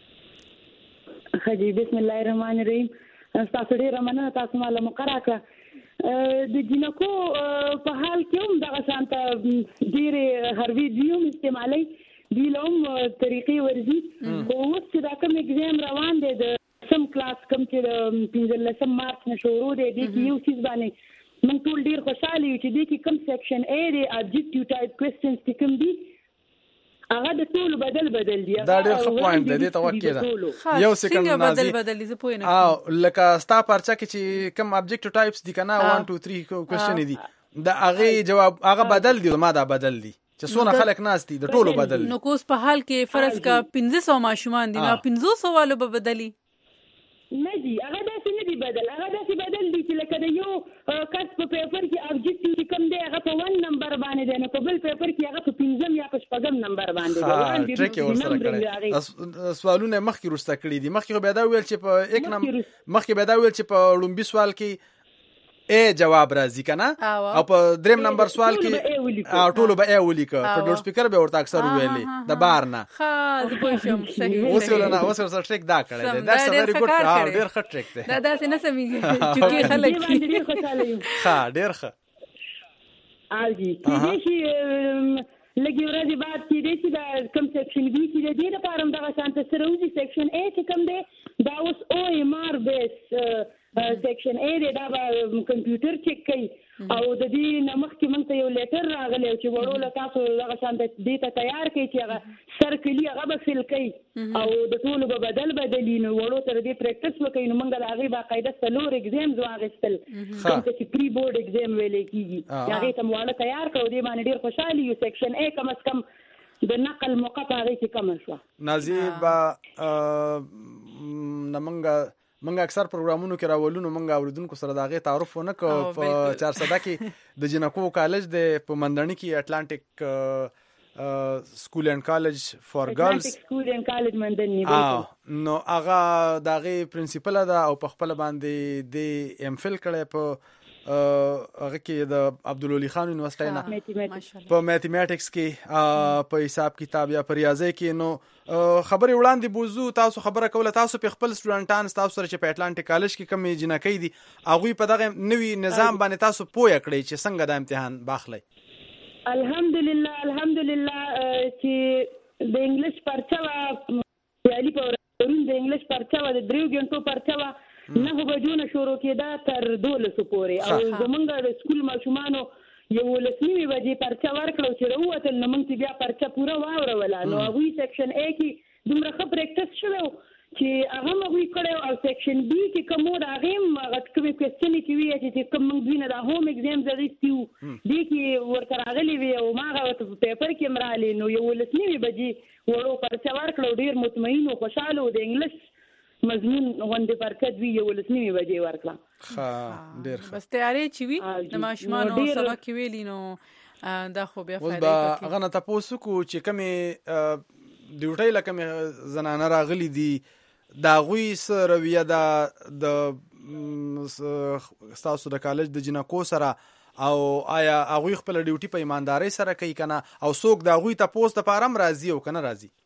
خدي بسم الله الرحمن الرحیم تاسو ډېر مننه تاسو مال مقرره د جنکو په حال کې هم دغه شانته ډېرې هروي دیوم استعمالي دی لوم طریقې ورزي خو اوس چې دا کوم اگزام روان دی د سم کلاس کوم چې د پنځلسم مارچ نه شروع دی د یو چیز باندې موږ ټول ډېر خوشاله یو چې د کې کوم سیکشن A دی ابجیکټیو ټایپ کوېسچنز چې کوم دي هغه د ټول بدل بدل دی دا ډېر ښه پوینټ دی ته وکړه یو سکند بدل بدل دي زه پوه نه او لکه ستا پرچا کې چې کوم ابجیکټیو ټایپس دي کنه one two three کوېسچن دي دا هغه جواب هغه بدل دي ما دا بدل دي چې څونه خلک ناس دي د ټولو بدل نو کوس په حال کې فرض کا پنځه سوه ماشومان دي نو پنځه سوه والو به بدلی نه دي هغه داسې نه دي بدل هغه داسې بدل دي چې لکه د یو کس په پیپر کې ابجیکټیو کوم دی هغه په ون نمبر باندې دی نو په بل پیپر کې هغه په پنځم یا په شپږم نمبر باندې دی ټریک ورسره کړی سوالونه مخکې روسته کړی دي مخکې به دا ویل چې په یک نمبر مخکې به دا ویل چې په لومبي سوال کې ا جواب راځي کنه او په دریم نمبر سوال کې ټولو به ا ولیکه په ډور سپیکر به ورته اکثر ویلې د بار نه ها زه پوه شم صحیح اوس ولنه اوس ورته ټریک دا کړی دی دا ډېر ګډ ها ډېر ښه ټریک دی دا داسې نه سمېږي چې خلک ډېر خوشاله یم ها ډېر ښه آجی دې شي لګي ورځې بعد کې دې چې دا کوم سیکشن بي کې دې لپاره هم دغه شانته سره وځي سیکشن A چې کوم دی دا اوس او ایم آر بیس سیکشن A دی دا به کمپیوټر چیک کوي او د دې نمخ کې مونږ ته یو لیټر راغلی چې وړو له تاسو دغه شانته دې ته تیار کړي چې هغه سرکلي هغه به فل کوي او د ټولو به بدل بدلي نو وړو تر دې پریکټس وکړي نو مونږ د هغې باقاعده څلور اګزامز واخیستل کوم چې پری بورډ اګزام ویلی کېږي هغې ته مو واړه تیار کړو دې باندې ډېر خوشحالي یو سیکشن A کم از کم د نقل موقع په هغې کې کمه شوه نازیه به نمنګه منګ اکثر پروګرامونو کې راولونو منګ اوریدونکو سره داغه تعارف ونه کو په چار سده کې د جنکو کالج د په مندړی کې اټلانټیک سکول اینڈ کالج فار ګرلز سکول اینڈ کالج مندړی نو هغه داغه پرنسپل ده او په خپل باندې د ام فل کړي په هغه کې د عبدالولي خان یونیورسيټي نه په میتھمیټکس کې په حساب کتاب یا په ریاضي کې. نو خبرې وړاندې بوزو تاسو خبره کوله تاسو په خپل سټوډنټان تاسو سره چې په اټلانټیک کالج کې کوم جنکۍ دي هغه په دغه نوي نظام باندې تاسو پوهه کړئ چې څنګه د امتحان باخلي؟ الحمدلله الحمدلله چې د انګلیش پرچا یالي په ورون د انګلیش پرچا د دریو غنټو پرچا نه بجونه شروع کېده تر دولسو پورې او زمونږ د سکول ماشومانو یو لسنیمې بجې پرچا ورکړو چې راووتل نو موږ بیا پرچا پوره واوروله. نو هغوی سیکشن اے کې دومره ښه پریکټس شوی چې هغه هم هغوی کړی او سیکشن بي کې کوم و د هغې هم هغه کومې کوېسچنې چې وي چې کوم موږ دوی نه د هوم اګزامز اخیستي وو دې کې ورته راغلي وي او ما هغه ورته په پیپر کې هم راغلې. نو یو لسنیمې بجې وړو پرچا ورکړو ډېر مطمئن و خوشحاله و د انګلیش مضمون غونډې پرکټ وی یو لسنیمې بجې ورکړه. ښه ډېر ښه. بس تیارې چې وي د ماشومانو سبق کې ویلي نو دا خو بیا فایده کوي. اوس به هغه نه تپوس وکړو چې کومې ډیوټۍ له کومې زنانه راغلي دي د هغوی څه رویه ده د ستاسو د کالج د جنکو سره او آیا هغوی خپله ډیوټي په ایماندارۍ سره کوي که نه او څوک د هغوی تپوس دپاره هم راځي او که نه راځي؟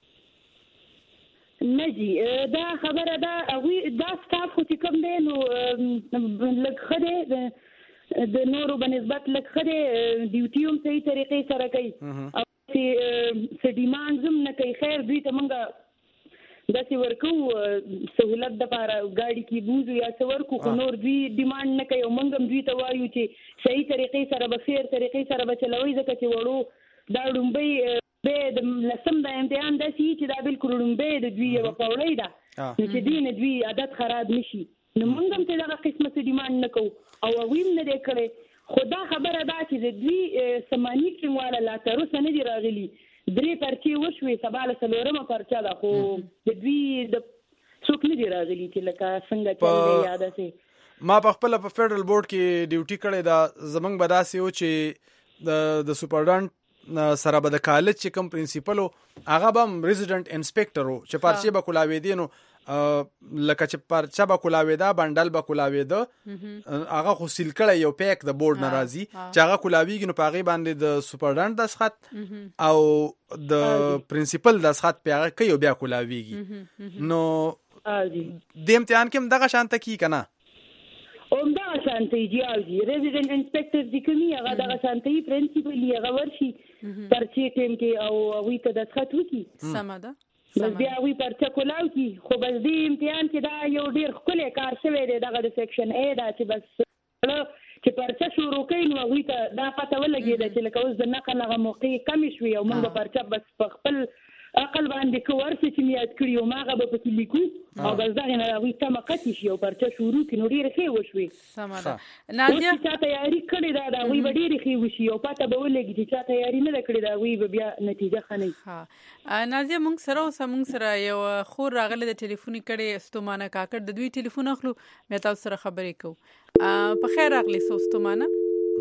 نه جی دا خبره ده هغوی دا سټاف خو چې کوم دی نو لږ ښه دی د نورو په نسبت لږ ښه دی ډیوټي هم صحیح طریقې سره کوي او چې څه ډیمانډز هم نه کوي. خیر دوی ته موږ داسې ورکو سهولت دپاره ګاډي کې بوځو یا څه ورکو خو نور دوی ډیمانډ نه کوي او موږ هم دوی ته وایو چې صحیح طریقې سره به فیر طریقې سره به چلوئ ځکه چې وړو دا ډومبۍ به د لسم د امتحان داسې چې دا بالکل ډومبۍ د دوی یوه پوړۍ ده نو چې دوی نه دوی عادت خراب نه شي. نو موږ هم چې دغه قسمه څه ډیمانډ نه کوو او هغوی هم نه دی کړی خو دا خبره ده چې د دوی سماني ټینګواله لا تر اوسه نه دي راغلي. درې پرچې وشوې سبا له څلورمه پرچه ده خو د دوی د څوک نه دي راغلي چې لکه څنګه چل دی یا داسې. ما په خپله په فیډرل بورډ کې ډیوټي کړې ده. زموږ به داسې و چې د سوپرډنټ سره به د کالج چې کوم پرنسپل هغه به هم ریزیډنټ انسپیکټر و چې پرچې به کولاوېدې نو لکه چې پرچه به کولاوېده بنډل به کولاوېده هغه خو سیل کړی یو پیک د بورډ نه راځي چې هغه کولاوېږي نو په هغې باندې د سوپرډنټ دستخط او د پرنسپل دستخط په هغه کوي او بیا کولاوېږي. نو د امتحان کې هم دغه شانته کي که نه؟ همدغه شانته جی او جی ریزیډنټ انسپیکټر چې کومي هغه دغه شانته یي پرنسپل یې هغه ورشي پرچې ټیم کې او هغوی ته دستخط وکړي. سمه ده. بس بیا هغوی پرچه کولاو کړي خو بس دې امتحان کې دا یو ډېر ښکلی کار شوی دی دغه د سیکشن اے دا چې بس چې پرچه شروع کوي نو هغوی ته دا پته ولګېده چې لکه اوس د نقل هغه موقع کمې شوې او موږ به پرچه بس په خپل عقل باندې که ورسې چې مې یاد کړي او ما هغه به پکې لیکو او بس دغې نه هغوی تمه قطې شي او پرچه شروع کړي نو ډېرې ښې وشوې. سمه ده. نازیه اوس چې چا تیاري کړې ده د هغوی به ډېرې ښې وشي او پته به ولګي چې چا تیاري نه ده کړې د هغوی به بیا نتیجه ښه نه وي. نازیه موږ سره اوسه موږ سره یو خور راغلی د ټلیفون کړې ستومانه کاکړ د دوی ټلیفون اخلو بیا تاسو سره خبرې کوو. په خیر راغلی سو ستومانه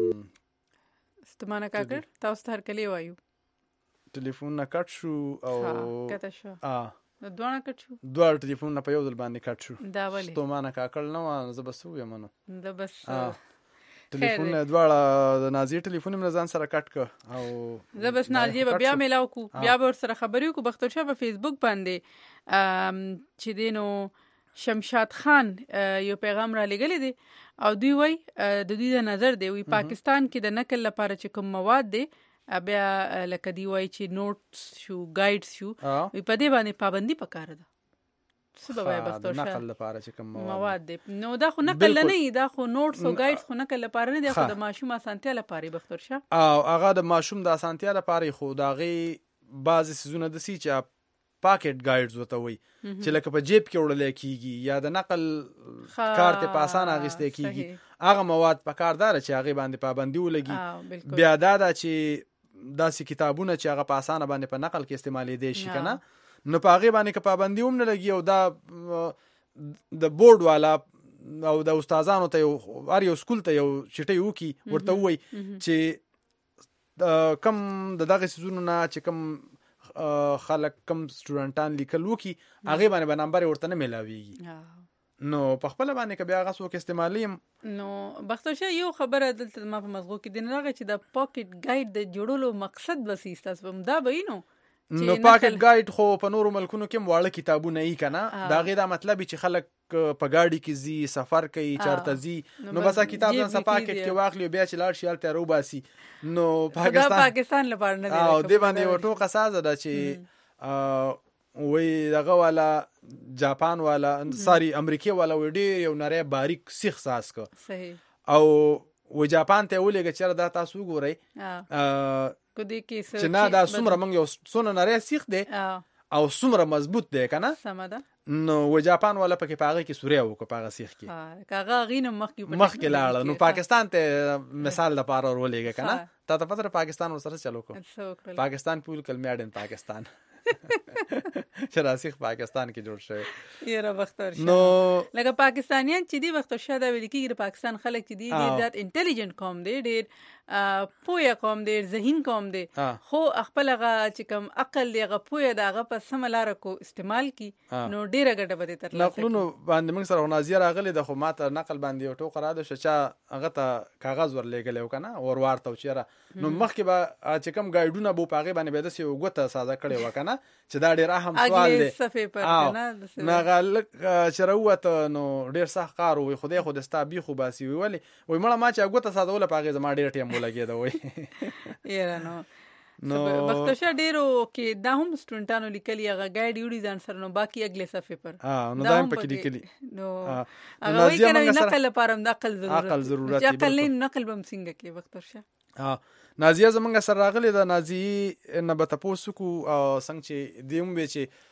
ستومانه کاکړ تاسو ته هرکلی وایو. ټلیفون نه کټ شو او کټه شو نو دواړه کټ شو دواړه ټلیفون نه په یو ځل باندې کټ شو. دا ولې ستومانه کاکړ نه وه زه بس ویم نو دا بس ټلیفون نه دواړه د نازیې ټلیفون یې ځان سره کټ کړ او زه بس نازیې به بیا میلاو کړو بیا به ورسره خبرې وکړو. بختور شاه په فیسبوک باندې چې دی نو شمشاد خان یو پیغام را لېږلی دی او دوی وایي د دوی د نظر دی وایي پاکستان کې د نقل لپاره چې کوم مواد دی بیا لکه دی وایي چې نوټس شو ګایډز شو وایي په دې باندې پابندي پکار ده. څه به وایي بختور شاه نقل لپاره چې کوم مواد دی نو دا خو نقل نه وي دا خو نوټس او ګایډز خو نقل لپاره نه دی خو د ماشوم اسانتیا لپاره بختور شاه او هغه د ماشوم د اسانتیا لپاره خو د هغې بعضې څیزونه داسې چې پاکټ ګایډز ورته وایي چې لکه په جیب کې وړلی کېږي یا د نقل کار ته په اسانه اخیستی کېږي هغه مواد پکار داره چې هغې باندې پابندي ولګي. بیا دا ده چې داسې کتابونه چې هغه په اسانه باندې په نقل کې استعمالېدی شي که نه نو په هغې باندې که پابندي هم نه لګي او دا د بورډ والا او د استادانو ته یو هر یو سکول ته یو چټۍ وکړي ورته ووایي چې کم د دغې څیزونو نه چې کم خلک کم سټوډنټان لیکل وکړي هغې باندې به نمبر یې ورته نه میلاویږي. نو په خپل باندې که بیا هغه څوک استعمالي نو بختوشه یو خبره دلته ما په مزغو کې دی راغی چې د پاکټ ګایډ د جوړولو مقصد بس تاسو هم دا به نو نو پاکټ ګایډ خو په نورو ملکونو کې واړه کتابونه یې کنه دا غي دا مطلب چې خلک په گاډي کې زی سفر کوي چارته زی نو بس کتاب نه سپا پاکټ کې واخلي بیا چې لاړ شي الته رو باسي نو پاکستان دا پاکستان لپاره نه دی او دی باندې وټو قصازه ده چې وې دغه والا جاپان والا ساري امریکای والا وډي یو نری باریک سیخ ساس کو صحیح او و جاپان ته ولېګه چې دا تاسو ګورئ کدی کې چې نه دا څومره موږ یو څونه نری سیخ دی او څومره مضبوط دی کنه سم ده نو و جاپان والا پکې پاغه کې سوریا وکړه پاغه سیخ کې ها کاغه غینه مخ کې مخ کې لاړ نو پاکستان ته مثال د پاره ورولېګه کنه تا ته پتر پاکستان سره چلو کو پاکستان پول کلمه اډن پاکستان شراسیخ پاکستان کې جوړ شوی یره وختور نو لکه پاکستانیان چې دی وخت شاده ویل کېږي پاکستان خلک چې دی ډېر زیات انټيليجنت قوم دی ډېر پوهه قوم دی ذهین قوم دی خو خپل هغه چې کوم عقل دی هغه پوهه دا هغه په سم لار کو استعمال کی نو ډېر ګټه به تر لاسه نقلونو باندې موږ سره نازیه راغلی د خو ماته نقل باندې یو ټوکر راده چې هغه ته کاغذ ورلېګل یو کنه ور ورته چیرې نو مخکې به چې کوم گایډونه بو پاغه باندې به د سی وګته ساده کړي وکنه چې دا ډېر اهم سوال دی صفه پر کنه نه غلق چروت نو ډېر سخت کار وي خدای خو د ستا بي خو باسي وي ولی وای مړه ما چې وګته ساده ول پاغه زما ډېر ټیم ولګي دا وای یاره نو نو بختوشه ډیرو کې دا هم سټوډنټانو لیکلي هغه ګایډ یوډي ځان سره نو باقي اگله صفحه پر ها نو دا هم پکې لیکلي نو هغه وایي کنه نقل لپاره د عقل ضرورت عقل ضرورت دی عقل نه نقل بم څنګه کې بختوشه ها نازیه زمونږ سره راغلی دا نازیه نه به تاسو کو څنګه چې دیوم به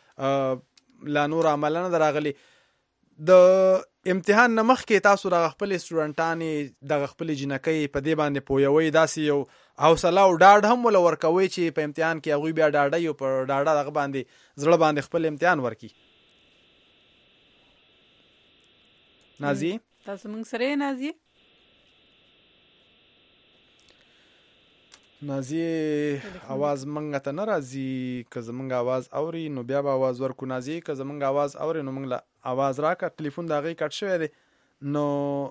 چې لا نور عملنه دراغلی د امتحان نمخ کې تاسو را خپل سټوډنټانې د خپل جنکې په دې باندې پویوي داسې یو حوصله او ډاډ هم ول ورکوي چې په امتحان کې هغه بیا ډاډه یو په ډاډه دغه باندې زړه باندې خپل امتحان ورکي نازی تاسو موږ سره نازی نازی आवाज منګه ته ناراضي که زمونږ आवाज اوري نو بیا به आवाज ورکو نازی که زمونږ आवाज اوري نو موږ له आवाज راکړه ټلیفون دا غي کټ شوی دی نو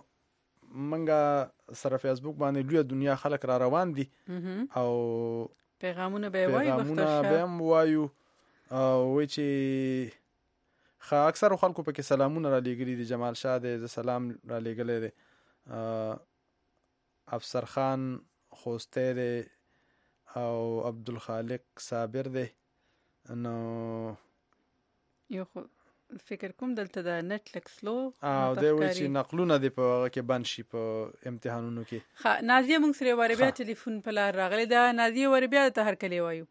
منګه سره فیسبوک باندې لوی دنیا خلک را روان دي او پیغامونه به وایي پیغامونه به هم وایو او وی چې خا اکثر خلکو پکې سلامونه را لېګلي دي جمال شاه دې سلام را لېګلې دي افسر خان خوسته دي او عبدالخالق صابر دی نو یو خو فکر کوم دلته د نت لک سلو او دی وی چې نقلونه دی په کې بند شي په امتحانونو کې ها نازیه موږ سره واره بیا ټلیفون په لار راغلی دا نازیه واره بیا ته هر کلی وایو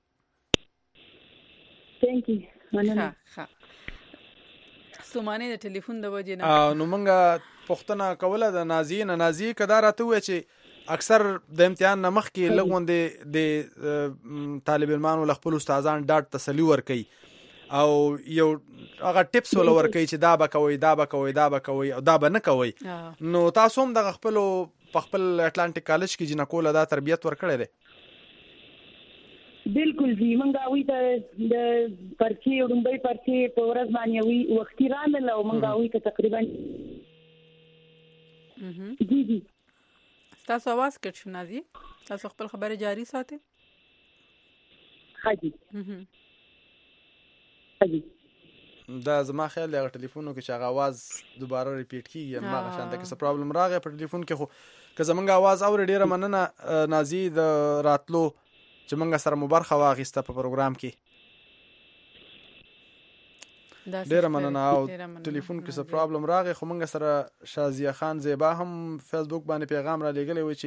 ثانک یو مننه ها سومانه د ټلیفون د وجه نه نو موږ پښتنه کوله د نازیه نه نازیه کدا راته وای چې اکثر د امتحان نمخ کې لغوندې د طالب علمانو خپل استادان ډاټ تسلی ور کوي او یو هغه ټیپس ول ور کوي چې دا به کوي دا به کوي دا به کوي او دا به نه کوي نو تاسو هم د خپل په خپل اټلانټیک کالج کې جنا کوله دا تربیت ور کړی دی بالکل جی منګه وی د د پرچی وډمبې پرچی په ورځ باندې وی وختي رانه لو منګه وی ک تقریبا جی جی تاسو आवाज کټ شو نازی تاسو خپل خبره جاری ساتئ حاجی حاجی دا زما خیال دی ټلیفونو کې چې هغه आवाज دوباره ریپیټ کیږي ما غشانته کې څه پرابلم راغی په ټلیفون کې خو که زمونږ आवाज اور ډیره مننه نازی د راتلو چې مونږ سره مبارخه واغسته په پروګرام کې ډیره مننه او ټلیفون کې څه پرابلم راغی خو مونږ سره شازیه خان زیبا هم فیسبوک باندې پیغام را لېګلې و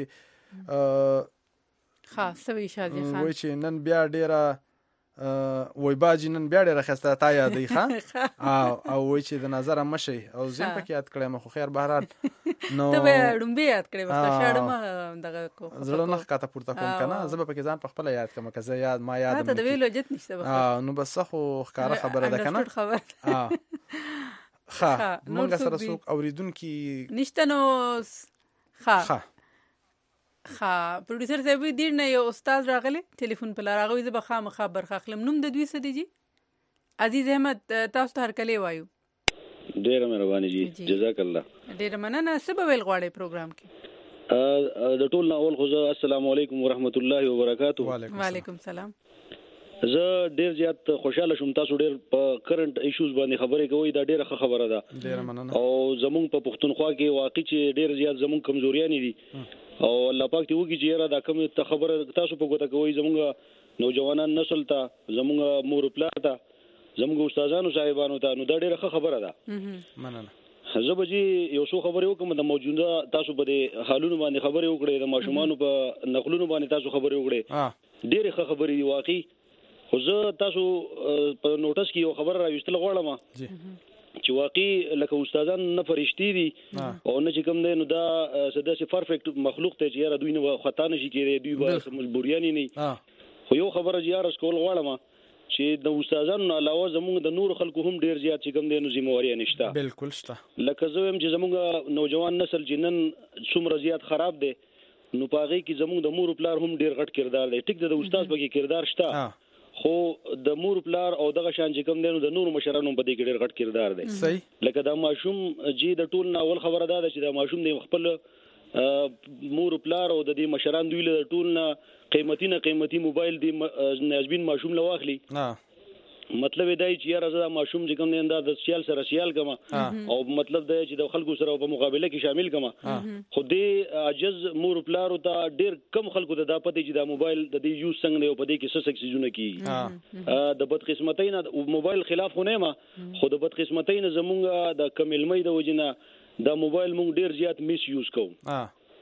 چې ها سوي شازیه خان و چې نن بیا ډیره وای باجی نن بیا ډیره خسته تا یادې ښه او او وای چې د نظر مشي او زین پکې یاد کړم خو خیر بهرحال نو ته به ډومبه یاد کړې وخت شاړم دغه کو زړه نه کاته پورته کوم کنه زه به پکې ځان په خپل یاد کوم که زه یاد ما یاد ته د ویلو جت نشته اه نو بس خو ښکارا خبره ده کنه خبر اه ښه مونږ سره څوک اوریدونکو نشته نو ښه خا پروډوسر صاحب دې نه یو استاد راغلی ټلیفون په لار راغوي زه به خامخا برخه اخلم نوم د دوی څه دی جی عزیز احمد تاسو ته هر کله وایو ډیره مهرباني جی جزاک الله ډیره مننه. څه به ویل غواړئ پروګرام کې؟ د ټول نه اول خو زه السلام علیکم ورحمت الله وبرکاتو. وعلیکم السلام. زه ډیر زیات خوشاله شوم تاسو ډیر په کرنٹ ایشوز باندې خبرې کوئ. دا ډیره ښه خبره ده. ډیره مننه. او زمونږ په پښتونخوا کې واقعي چې ډیر زیات زمونږ کمزوریاں دي او الله پاک دې وکړي چې یاره دا کوم ته خبره تاسو په ګوته کوئ زمونږ نوجوانان نسل ته زمونږ مور پلار ته زمونږ استادانو صاحبانو ته نو دا ډیره ښه خبره ده. مننه. زه به جی یو څو خبرې وکم د موجوده تاسو په دې حالونو باندې خبرې وکړې د ماشومانو په نقلونو باندې تاسو خبرې وکړې. ډیره ښه خبرې دي واقعي. خو زه تاسو په نوټس کې یو خبر راوستل غواړم چې واقعي لکه استادان نه فرشتي دي او نه چې کوم دی نو دا سده سي پرفیکټ مخلوق ته چې یاره دوی نه خطا نشي کېږي دوی به مجبوریان نه. خو یو خبره چې یاره سکول غواړم چې د استادانو علاوه زموږ د نور خلکو هم ډیر زیات چې کوم دی نو ذمہواری نشته. بالکل شته. لکه زه هم چې زموږ نوجوان نسل چې نن څومره زیات خراب دی نو پاغي کې زموږ د مور پلار هم ډیر غټ کردار دی. ټیک د استاد په کې کردار شته خو د مور پلار او دغه شان چې کوم دینو د نور مشرانو په دې کې ډېر غټ کردار دی. صحیح. لکه دا ماشوم جی د ټول نه اول خبره ده چې دا ماشوم د خپل مور پلار او د دې مشران دوی له ټول نه قیمتي نه قیمتي موبایل دی نازبین ماشوم لواخلی. مطلب دی چې یاره زه ماشوم چې کوم نه د سیال سره سیال کما او مطلب دی چې د خلکو سره په مقابله کې شامل کما. خو دې عجز مور پلار ته ډیر کم خلکو ته دا پته چې دا موبایل د دې یوز څنګه دی او په دې کې څه څه سيزونه کیږي. د بد قسمتۍ نه موبایل خلاف خو نه ما خو د بد قسمتۍ نه زمونږ د کملمۍ د وجنه دا موبایل مونږ ډیر زیات میس یوز کوو.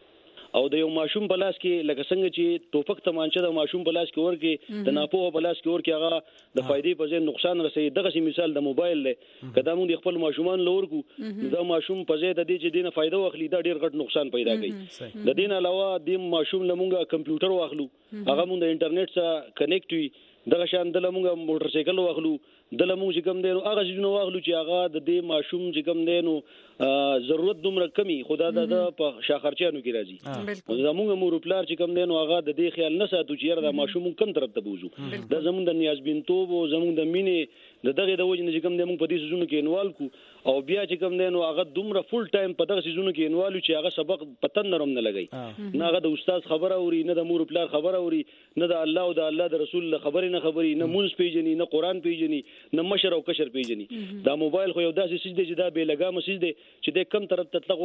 او د یو ماشوم په لاس کې لکه څنګه چې ټوپک تمانچه د ماشوم په لاس کې ورکي د ناپوه په لاس کې ورکي هغه د فائدې په ځای نقصان رسي. دغه شی مثال د موبایل له کدا موږ خپل ماشومان لورکو دا ماشوم په ځای د دې چې دینه فائدہ واخلي دا ډیر غټ نقصان پیدا کوي. د دین علاوه د ماشوم لمونګه کمپیوټر واخلو هغه موږ د انټرنیټ سره کنیکټ وي. دغه شان د لمونګه موټر سایکل واخلو د لمونګ چې کوم دینو هغه ځینو واخلو چې هغه د دې ماشوم چې کوم دینو ضرورت دومره کمی خدا د په شاخرچانو کې راځي. زمونږ مور پلار چې کوم دینو هغه د دې خیال نه ساتو چې یاره د ماشوم کم طرف ته بوزو. د زمونږ د نیازبینتوب او زمونږ د مینې د دغه د وجه چې کوم دینو په دې سيزونو کې انوال کو او بیا چې کوم دینو هغه دومره فول ټایم په دغه سيزونو کې انوالو چې هغه سبق پتن نرم نه لګي. نه هغه د استاد خبره اوري نه د مور پلار خبره اوري نه د الله او د الله د رسول خبرې نه خبري نه مونږ پیژني نه قران پیژني نه مشر او کشر پیژني. دا موبایل خو یو داسې سیس دی چې دا به لګا مسیز دی چې د کم طرف ته تطلق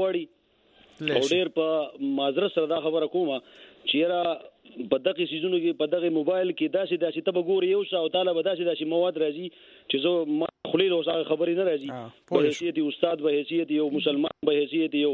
واړي او ډیر په معذرت سره دا خبره کومه چې را په دغه سيزونو کې په دغه موبایل کې داسې داسې ته وګوري یو څو تعالی به داسې داسې مواد راځي چې زه خلیل او خبرې نه راځي. په حیثیت استاد به حیثیت یو مسلمان به حیثیت یو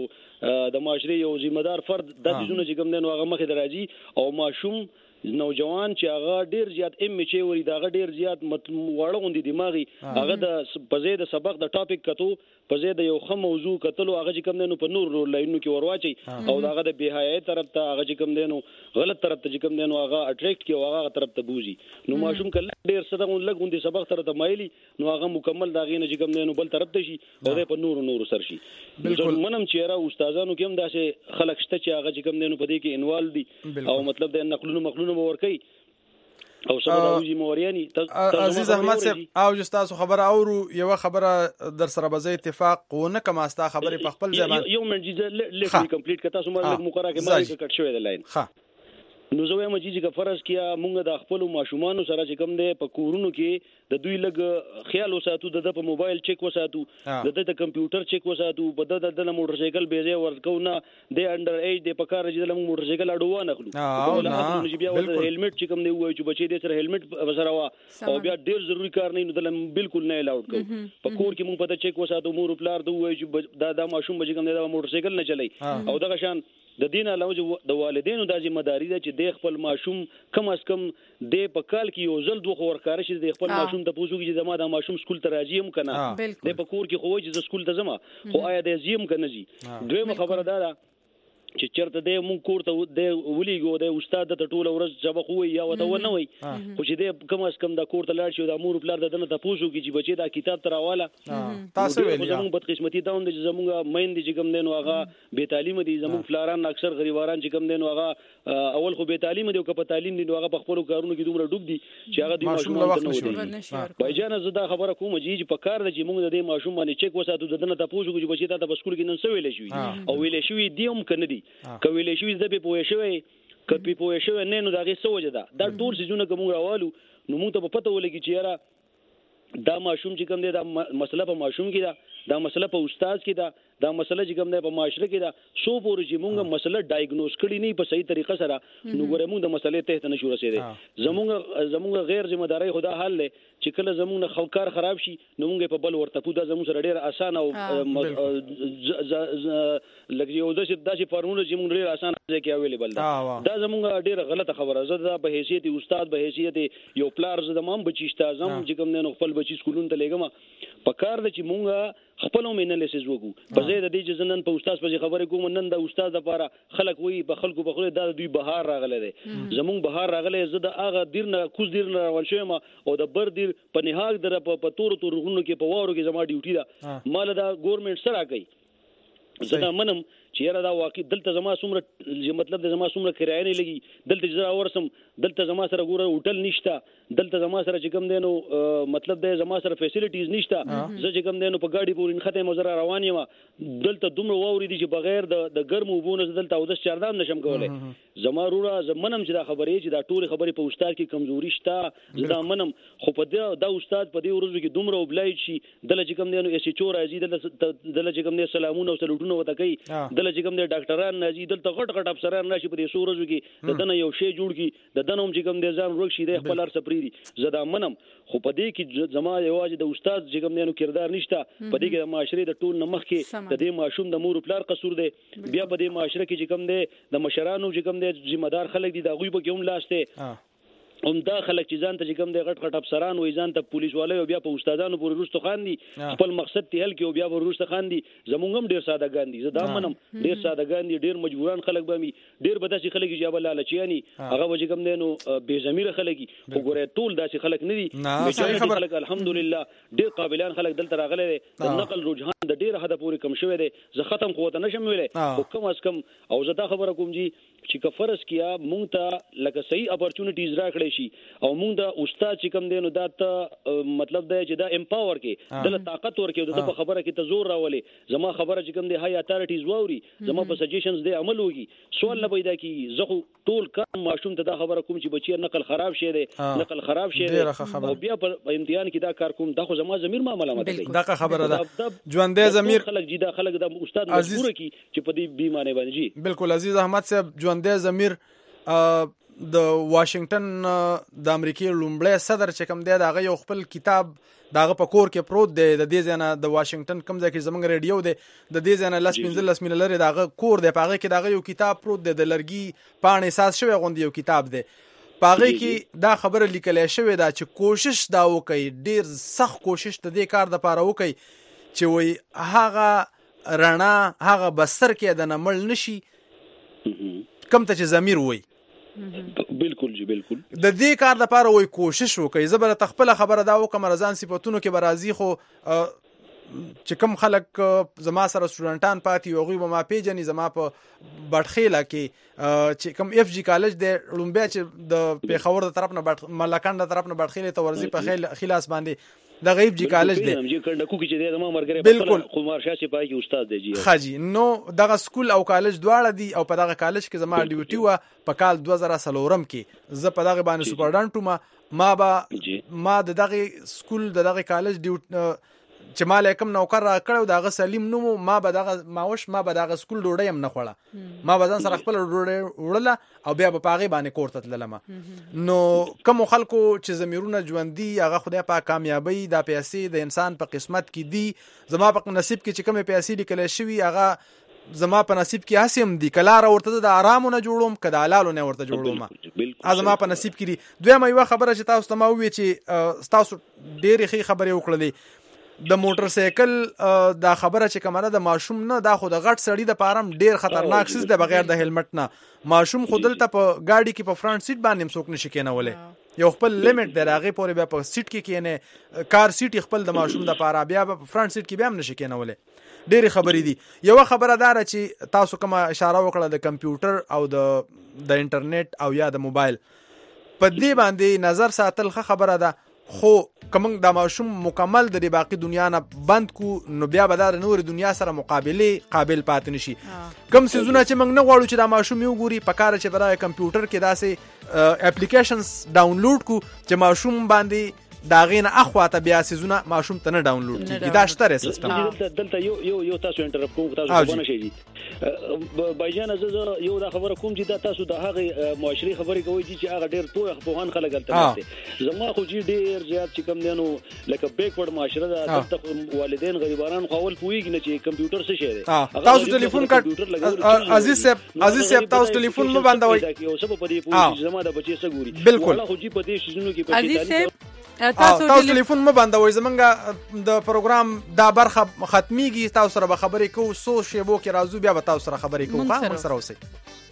د معاشري یو ذمہ دار فرد د سيزونو چې کوم دین هغه مخې درځي او ماشوم نوجوان چې هغه ډیر زیات ام چې وري دا ډیر زیات واړه غوندي دماغي هغه د پزې د سبق د ټاپک کتو پزې د یو خم موضوع کتلو هغه چې کوم دینو په نور لاینو کې ورواچي او هغه د بهای طرف ته هغه چې کوم دینو غلط طرف ته چې کوم دینو هغه اټریکټ کې هغه طرف ته بوزي. نو ماشوم کله ډیر صدغه لګوندي سبق طرف ته مایلی نو هغه مکمل دا غینه چې کوم دینو بل طرف ته شي او د په نور نور سر شي. بالکل منم چې را استادانو کې هم داسې خلک شته چې هغه چې کوم دینو په دې کې انوال دي او مطلب د نقلونو مخلونو ورکی او سبا موریانی. عزیز احمد صاحب او جستاسو خبره اورو یو خبره در سره به اتفاق و نه کما استا خبره په خپل ځبان یو منجیزه لیټ کمپلیټ کتا سو مر مقرره کې مې کټ شوی د لاین. ها نو زه وایم چې چې فرض کیا مونږ د خپل ماشومان سره چې کوم دی په کورونو کې د دوی لګ خیال وساتو د په موبایل چیک وساتو د د کمپیوټر چیک وساتو په د د موټر سایکل بیزه ورکو نه د انډر ایج د پکار چې د موټر سایکل اډوان اخلو او بیا ول هیلمټ چې کوم دی وای چې بچی د سره هیلمټ وسره وا او بیا ډیر ضروری کار نه د بالکل نه الاؤډ کو په کور کې مونږ په چیک وساتو مور پلار دوی وای چې دا د ماشوم بچی کوم دی د موټر سایکل نه چلای او دغه شان د دین علاوه د والدینو د ذمہ داری ده چې د خپل ماشوم کم از کم د په کال کې یو ځل دوه ورکار شي د خپل ماشوم ته پوښتنه چې زما د ماشوم سکول ته راځي هم کنه د په کور کې خو چې د سکول ته زما خو آیا د زیم کنه جی دویمه خبره ده چې چرته د مونږ کور ته د ولېګو د استاد ته ټوله ورځ سبق وي یا وته ونه وي خو چې د کم از کم د کور ته لاړ شي د امور پلار دنه تاسو کې چې بچي دا کتاب تر حواله تاسو ویل زموږ بدقسمتي دا هم چې زموږ مېندې چې کم دین هغه بے تعلیم دي زموږ فلاران اکثر غریواران چې کم دین هغه اول خو بے تعلیم دي او که په تعلیم دي هغه په خپل کارونو کې دومره ډوب دي چې هغه د ماشومان نه وي بایجان زه دا خبره کوم چې په کار د چې موږ د دې ماشوم باندې چک وساتو دنه تاسو کې بچي ته په سکول کې نن څه ویل شي او ویل شي دی هم کنه دي کوي له شوې د په پوهې شوی کپی پوهې شوی نه نو دا غي سوجه ده دا ټول سيزونه کوم راوالو نو موږ ته په پته ولګي چې یاره دا ماشوم چې کوم دی دا مسله په ماشوم کې ده دا مسله په استاد کې ده دا مسله چې کوم دی په معاشره کې ده سو پورې چې موږ مسله ډایګنوز کړی نه په صحیح طریقه سره نو ګوره موږ د مسلې ته نه شو رسیدي زموږ زموږ غیر ذمہ داری خدا حل له چې کله زموږ خلکار خراب شي نو موږ په بل ورته پودا زموږ سره ډیر اسانه او لکه یو داسې داسې فارموله چې موږ ډیر اسانه ځکه اویلیبل ده دا زموږ ډیر غلطه خبره زه دا په حیثیت استاد به حیثیت یو پلار زه مام بچیشته زم چې کوم نه خپل بچی سکولون ته لګم په کار د چې موږ خپل مینالیسز وکړو په ځای د دې چې نن په استاد په خبرې کوم نن د استاد لپاره خلک وي په خلکو په خله د دوی بهار راغله دي زمونږ بهار راغله زه د اغه دیر نه کوز دیر نه روان شوم او د بر دیر په نهاګ در په تور تور غونو کې په وارو کې زما ډیوټي ده مال دا ګورنمنت سره کوي زه دا منم چې یاره دا واقع دلته زما څومره مطلب د زما څومره کرایه نه لګي دلته زه اورسم دلته زما سره ګوره هوټل نشته دلته زما سره چې کوم دینو مطلب د زما سره فیسیلیټیز نشته زه چې کوم دینو په ګاډي پورې خته مزره روان یم دلته دومره ووري دي چې بغیر د د ګرمو بونه دلته او د چاردام نشم کولای زما رورا زمنم چې دا خبرې چې دا ټول خبرې په استاد کې کمزوري شته زه دا منم خو په دا د استاد په دې ورځو کې دومره وبلای شي دلته چې کوم دینو اس ایچ او راځي دلته دلته چې کوم دینو سلامونه او سلوټونه وته کوي دلته چې کوم دینو ډاکټران راځي دلته غټ غټ افسران راشي په دې سورزو کې د دنه یو شی جوړ کی د دنه هم چې کوم دینو ځان ورک شي د خپل ار سپریری زه دا منم خو په دې کې زما یوازې د استاد چې کوم دینو کردار نشته په دې کې د معاشري د ټول نمخ کې د دې ماشوم د مور پلار قصور دی بیا په دې معاشره کې چې کوم دی د مشرانو چې کوم دی ذمہ دار خلک دي دا غوي به کوم لاسته هم دا خلک چې ځان ته چې کوم دی غټ غټ افسران وي ځان ته پولیس والي او بیا په استادانو پورې روسته خاندي خپل مقصد ته هل کې او بیا په روسته خاندي زمونږ هم ډیر ساده ګاندي زه دا منم ډیر ساده ګاندي ډیر مجبوران خلک به مي ډیر به داسې خلک چې ابل لالچياني هغه به چې کوم دی نو بے ضمیر خلک خو ګوره ټول داسې خلک نه دي مجبور خلک الحمدلله ډیر قابلان خلک دلته راغلي دي د نقل رجحان د ډیر حد پورې کم شوی دی زه ختم قوت نشم ویلې او کم از کم او زه دا خبره کوم چې چې کفرس کیا مونږ ته لکه صحیح اپورچونټیز راکړې شي او مونږ د استاد چې کوم دی نو دا ته مطلب دی چې دا امپاور کې د طاقت ورکې د په خبره کې ته زور راولې زما خبره چې کوم دی هاي اتارټیز ووري زما په سجیشنز دی عمل وږي سوال نه پیدا کی زه خو ټول کم ماشوم ته دا خبره کوم چې بچی نقل خراب شه دی نقل خراب شه دی او بیا په امتحان کې دا کار کوم دا خو زما ضمیر ما ملامت دی دا خبره ده ژوندې ضمیر خلک جدا خلک د استاد مجبور کی چې په دې بیمانه باندې بالکل عزیز احمد صاحب ژوندې ضمیر د واشنگټن د امریکای لومړی صدر چې کوم دی دا غو خپل کتاب داغه په کور کې پروت دی د دې ځنه د واشنگټن کوم ځای کې زمونږ ریډیو دی د دې ځنه لاس پنځه لاس مینه لري داغه کور دی پاغه کې داغه یو کتاب پروت دی د لرګي پاڼې اساس شوی غوندي یو کتاب دی پاغه کې دا خبره لیکلې شوې ده چې کوشش دا وکړي ډیر سخت کوشش د دې کار د پاره وکړي چې وای هغه رڼا هغه بستر کې د نمل نشي کم ته چې ضمیر وای بالکل جی بالکل د دې کار لپاره وای کوشش وکړي زبر تخپل خبره دا وکم رضان صفاتونو کې برازي خو چې کوم خلک زما سره سټوډنټان پاتې وغوي به ما پیژنې زما په بټخیله کې چې کوم اف جی کالج د لومبیا چې د پیښور د طرف نه ملکان د طرف نه بټخیله ته ورزي په خیل خلاص باندې د غیب جی کالج دی جی کنډکو کې چې د ما مرګره په خمار شاسي پای کې استاد دی جی خاجي نو دغه سکول او کالج دواړه دي او په دغه کالج کې زما ډیوټي و په کال دوه زره څلورم کې زه په دغه باندې سپورډانټ ما ما با ما د دغه سکول د دغه کالج ډیوټ چې مال کوم نوکر را کړو دغه سلیم نو ما به دغه ماوش ما به دغه سکول ډوډۍ هم نه خوړه ما به ځان سره خپل ډوډۍ وړله او بیا به پاغي باندې کوړه تللم نو کوم خلکو چې زمیرونه ژوندۍ هغه خدای پاک کامیابی د پیسې د انسان په قسمت کې دي زما په نصیب کې چې کوم پیسې لیکل شوی هغه زما په نصیب کې هسیم دي کلار ورته د آرامونه جوړوم کدا حلالونه ورته جوړوم ازما په نصیب کې دي دوی مې یو خبره چې تاسو ته ما وی چې تاسو ډېرې خې خبرې وکړلې د موټر سایکل دا خبره چې کومه د ماشوم نه دا خو د غټ سړی د پارم ډیر خطرناک سیس د بغیر د هلمټ نه ماشوم خودل ته په گاډي کې په فرنٹ سیټ باندې مسوک نشي کېنولې یو خپل لیمټ دی راغې پورې بیا په سیټ کې کېنه کار سیټ خپل د ماشوم د پاره بیا په فرنٹ سیټ کې بیا هم نشي کېنولې ډېری خبرې دي یو خبره دار چې تاسو کومه اشاره وکړه د کمپیوټر او د د انټرنیټ او یا د موبایل په دې باندې نظر ساتل ښه خبره ده خو کوم د ماشوم مکمل د باقی دنیا نه بند کو نو بیا به د نور دنیا سره مقابله قابل پات نشي کوم سيزونه چې موږ نه غواړو چې د ماشوم یو ګوري په کار چې برای کمپیوټر کې داسې اپلیکیشنز ډاونلوډ کو چې ماشوم باندې دا غینه اخواته بیا سيزونه ماشوم ته نه ډاونلوډ کیږي دا شتره سیستم دلته یو یو یو تاسو انټرپ کوم تاسو ونه شي بایجان زه یو دا خبره کوم چې دا تاسو د هغه معاشري خبرې کوي چې هغه ډیر پوهه پوهان خلک دلته زما خو جی ډیر زیات چې کوم دینو لکه بیکورډ معاشره ده دلته والدین غریبانان خپل پوهیږي نه چې کمپیوټر څه شي ده تاسو ټلیفون کټ عزیز صاحب عزیز صاحب تاسو ټلیفون مو بندوي یو سبب په دې پوهیږي زما د بچي څه ګوري بالکل خو جی په دې شنو کې عزیز صاحب تاسو ټلیفون مو بندوي زمونږ د پروګرام دا برخه ختميږي تاسو سره به خبرې کوو سو شیبو کې راځو بیا به تاسو سره خبرې کوو ښه موږ سره اوسئ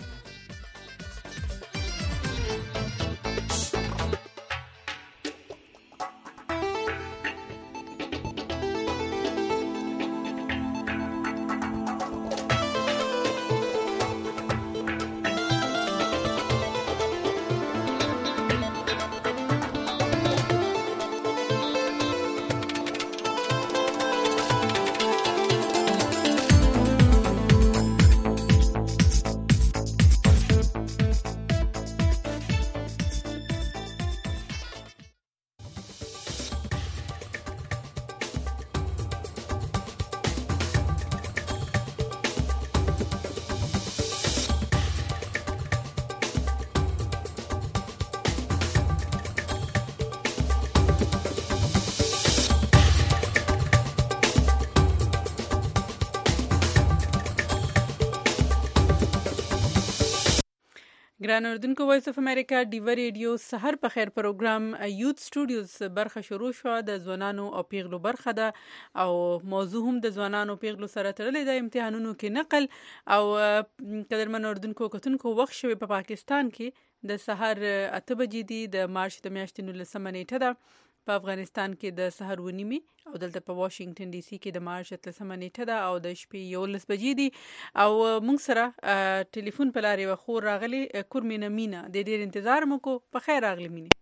ګران اوردونکو وایس اف امریکا ډیو ریډیو سحر په خیر پروګرام یوت سټوډیوز برخه شروع شو د ځوانانو او پیغلو برخه ده او موضوع هم د ځوانانو پیغلو سره تړلې ده امتحانونو کې نقل او قدرمن اوردونکو کتونکو وخت شوی په پا پاکستان کې د سحر اته بجې دي د مارچ د میاشتې نولسمه نیټه ده په افغانستان کې د سحر ونیمي او دلته په واشنگټن ډي سي کې د مارچ اتلسمه نیټه ده او د شپې یولس بجې دي او موږ سره ټلیفون په لارې وخور راغلي کورمینه مینا د ډیر انتظار مو کو په خیر راغلی مینه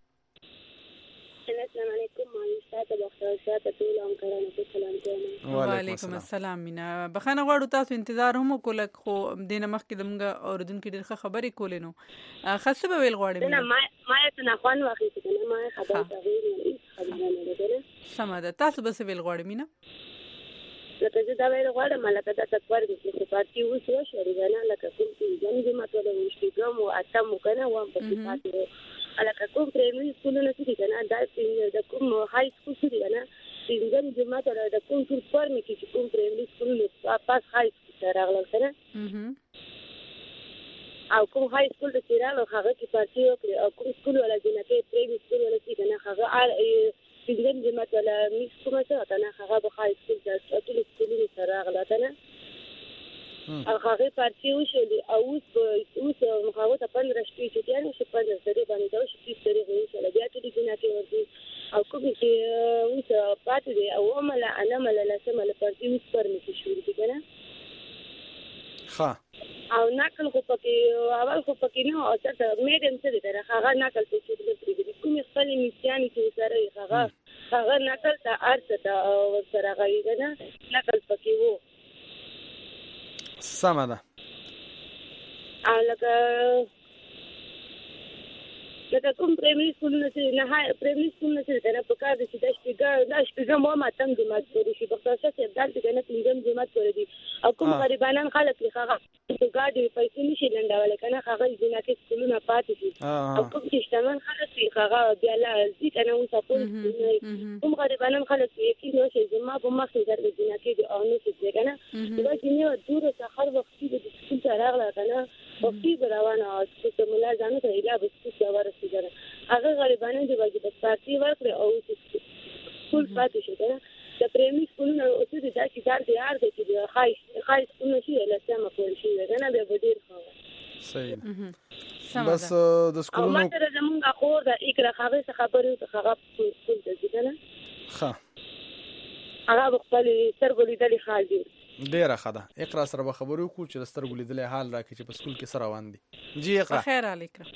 السلام علیکم مایساته بخیر ساته ټول همکارانو ته سلام کوم وعلیکم السلام مینا بخنه غواړو تاسو انتظار هم کوله خو دینه مخکې دمغه اوردونکو ډېر خبرې کولې نو خاصه به ویل غواړم نه ما ما ته نه خوان واخې ته ما خبر تغیر خبرونه ده سمه تاسو به ویل غواړم مینا لکه زه دا ویل غواړم لکه دا تکوار دي چې پارتي وسو شریګانه لکه کوم چې جنګ ماته د وشتګم او اتم کنه و په پاتې الکه کوم پریمری سکولونه چې کنه دا د کوم های سکول چې کنه څنګه چې ماته د کوم ټول فارم کې کوم پریمری سکولونه پاس های سکول راغلل کنه او کوم های سکول چې راغلل هغه کې پارتي وکړي او کوم سکول ولا جنکه پریمری سکول ولا چې کنه هغه څنګه چې ماته لا میس کومه څه کنه هغه به های سکول ته ټول سکولونه سره راغلل کنه او هغه پارتي وشولي او اوس اوس هغه ته پندره شپې چې یعنی چې پندره سره باندې دا چې سره وشول بیا ټول دنیا کې ورته او کوم چې اوس پاتې دی او عمل انا مل لا سم له پارتي اوس پر مې شروع دي کنه ها او نقل خو پکې اول خو پکې نه او څه میډم څه دي دا هغه نقل څه چې د کوم خپل میسيان چې سره هغه هغه نقل ته ارته ته سره غوي نه نقل پکې وو سمه ده لکه لکه کوم پریمری سکولونه چې نه های پریمری سکولونه چې نه په کار دي چې د شپږ د شپږ مو ماتم دي مات کړی شي په تاسو چې دلته کنه پنځم جمعات کړی دي او کوم غریبانان خلک چې هغه د ګاډي پیسې نشي لنډول کنه هغه ځینې سکولونه پاتې دي او کوم چې شتمن خلک چې هغه بیا لا ځي کنه اوسه په کوم غریبانان خلک چې کې نو چې زما په مخ کې درې ځینې کې دي او نو چې کنه دا چې نو دور څخه هر وخت د سکول ته راغله کنه وختي روانه او چې مولا ځانو ته اله بس څه ورسېږي هغه غریبانو دی واجب پارتي ورکړي او سکول پاتې شو کنه د پریمي سکولونو اوس د داسې کار دی یار دی چې خای خای سکولونو شي لسمه کول شي نه به بدیر خو صحیح بس د سکولونو او ماته زمونږ خور د اقرا خبره څه خبره ته هغه سکول ته ځي نه ښه هغه خپل سترګو لیدلې حال دی ډیره ښه ده. اقرا سره به خبرې وکړو چې د سترګو لیدلې حال راکړي چې په سکول کې څه روان دي. جی اقرا خیر علیکم.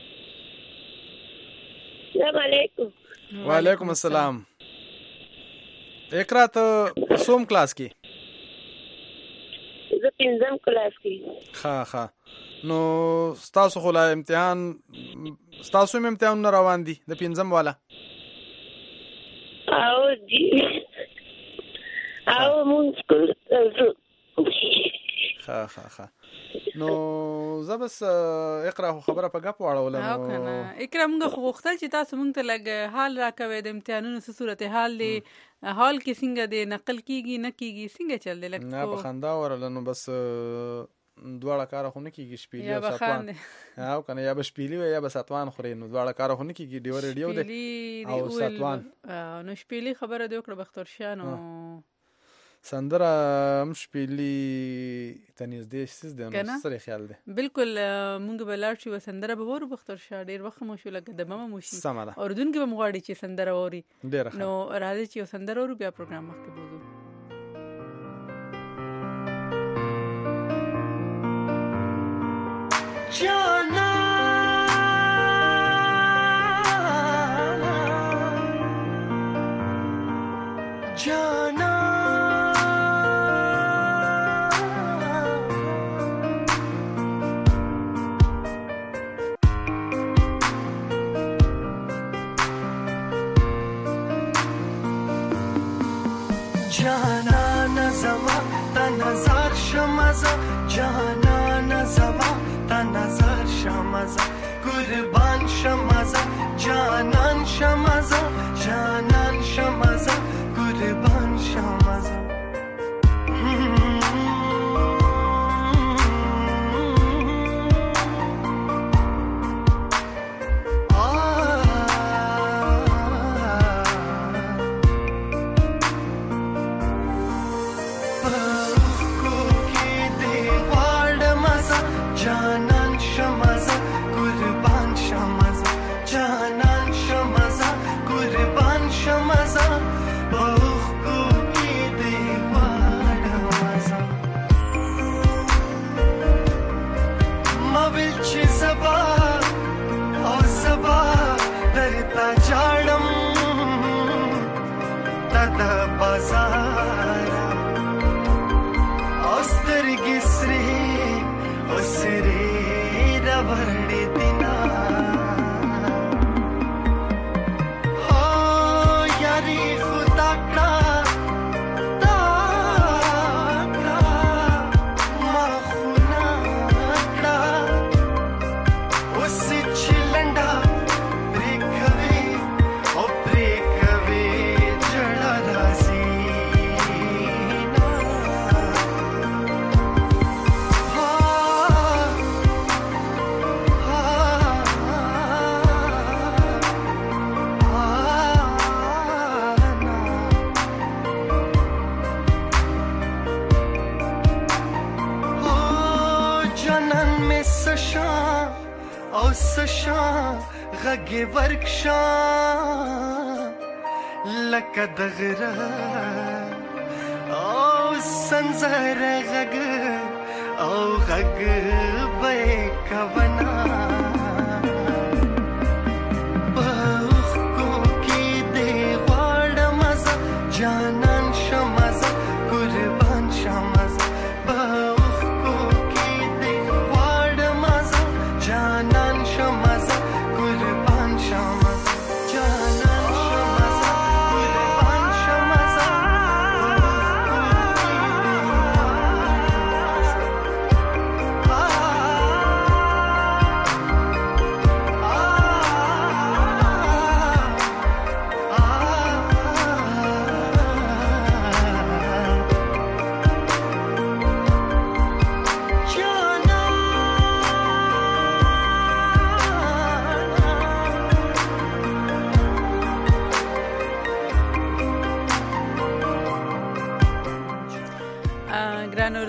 السلام علیکم. وعلیکم السلام. اقرا ته سوم کلاس کې؟ زه پنځم کلاس کې. ښه ښه نو ستاسو خو لا امتحان ستاسو هم امتحانونه روان دي د پنځم والا؟ او جی او مونږ سکول ته ښه ښه ښه نو زه بس اقرا خو خبره په ګپ واړوله. او کنه اقرا موږ خو غوښتل چې تاسو موږ ته لږ حال راکوي د امتحانونو څه صورت حال دی، حال کې څنګه دی، نقل کیږي نه کیږي، څنګه چل دی؟ لکه نه په خندا ورله نو بس دواړه کار خو نه کیږي، شپېلې او ساتوان او کنه یا به شپېلې وي یا به ساتوان خوري، نو دواړه کار خو نه کیږي. ډیو ریډیو دی او ساتوان نو شپېلې خبره دی وکړه بختور شاه نو سندره هم شپېلې ته نږدې سیز دی نو سره خیال دی. بالکل مونږ به لاړ شو سندره به وورو بختور شاه ډېر وخت مو شو لکه د ماما مو شي اردن کې به مغواړي چې سندره ووري نو راځي چې سندره وورو بیا پروګرام مخکې بوزو. جانا جانا جانا نظما تا نظر شمزا جانا نظما تا نظر شمزا قربان شمزا جانان شمزا جانان شمزا قربان شمزا غږ ورکشا لکه دغره او سنځر غږ او غږ به کونا په کو کې دی واړه مزه جانان شمزه قربان شمزه په کو کې دی واړه مزه جانان شمزه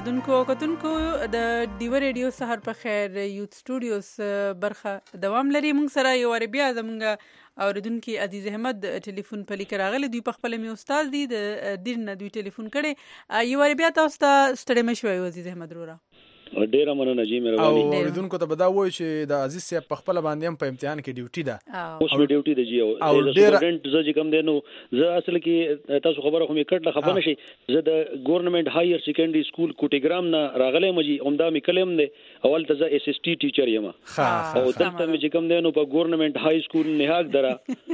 اوردونکو کتونکو د دیو ریډیو سحر په خیر یوت سټوډیوز برخه دوام لري. موږ سره یو ور بیا زمونږ اوردونکو عزیز احمد ټلیفون په لیک راغلی. دوی په خپل می استاد دي د دین نه دوی ټلیفون کړي. یو ور بیا تاسو ته ستړي مشوي عزیز احمد رورا. ډیره مننه جی مهرباني. او اوریدونکو ته بدا وای چې د عزیز صاحب په خپل باندې هم په امتحان کې ډیوټي ده. اوس می ډیوټي ده جی. او سټوډنټ زه چې کوم دی نو زه اصل کې تاسو خبره خو می کټله خبر نشي. زه د ګورنمنت هایر سیکنډري سکول کوټیګرام نه راغلی مجي عمدا می کلم دی. اول ته زه اس اس ټي ټیچر یم. او دلته می چې کوم دی نو په ګورنمنت های سکول نهاګ درا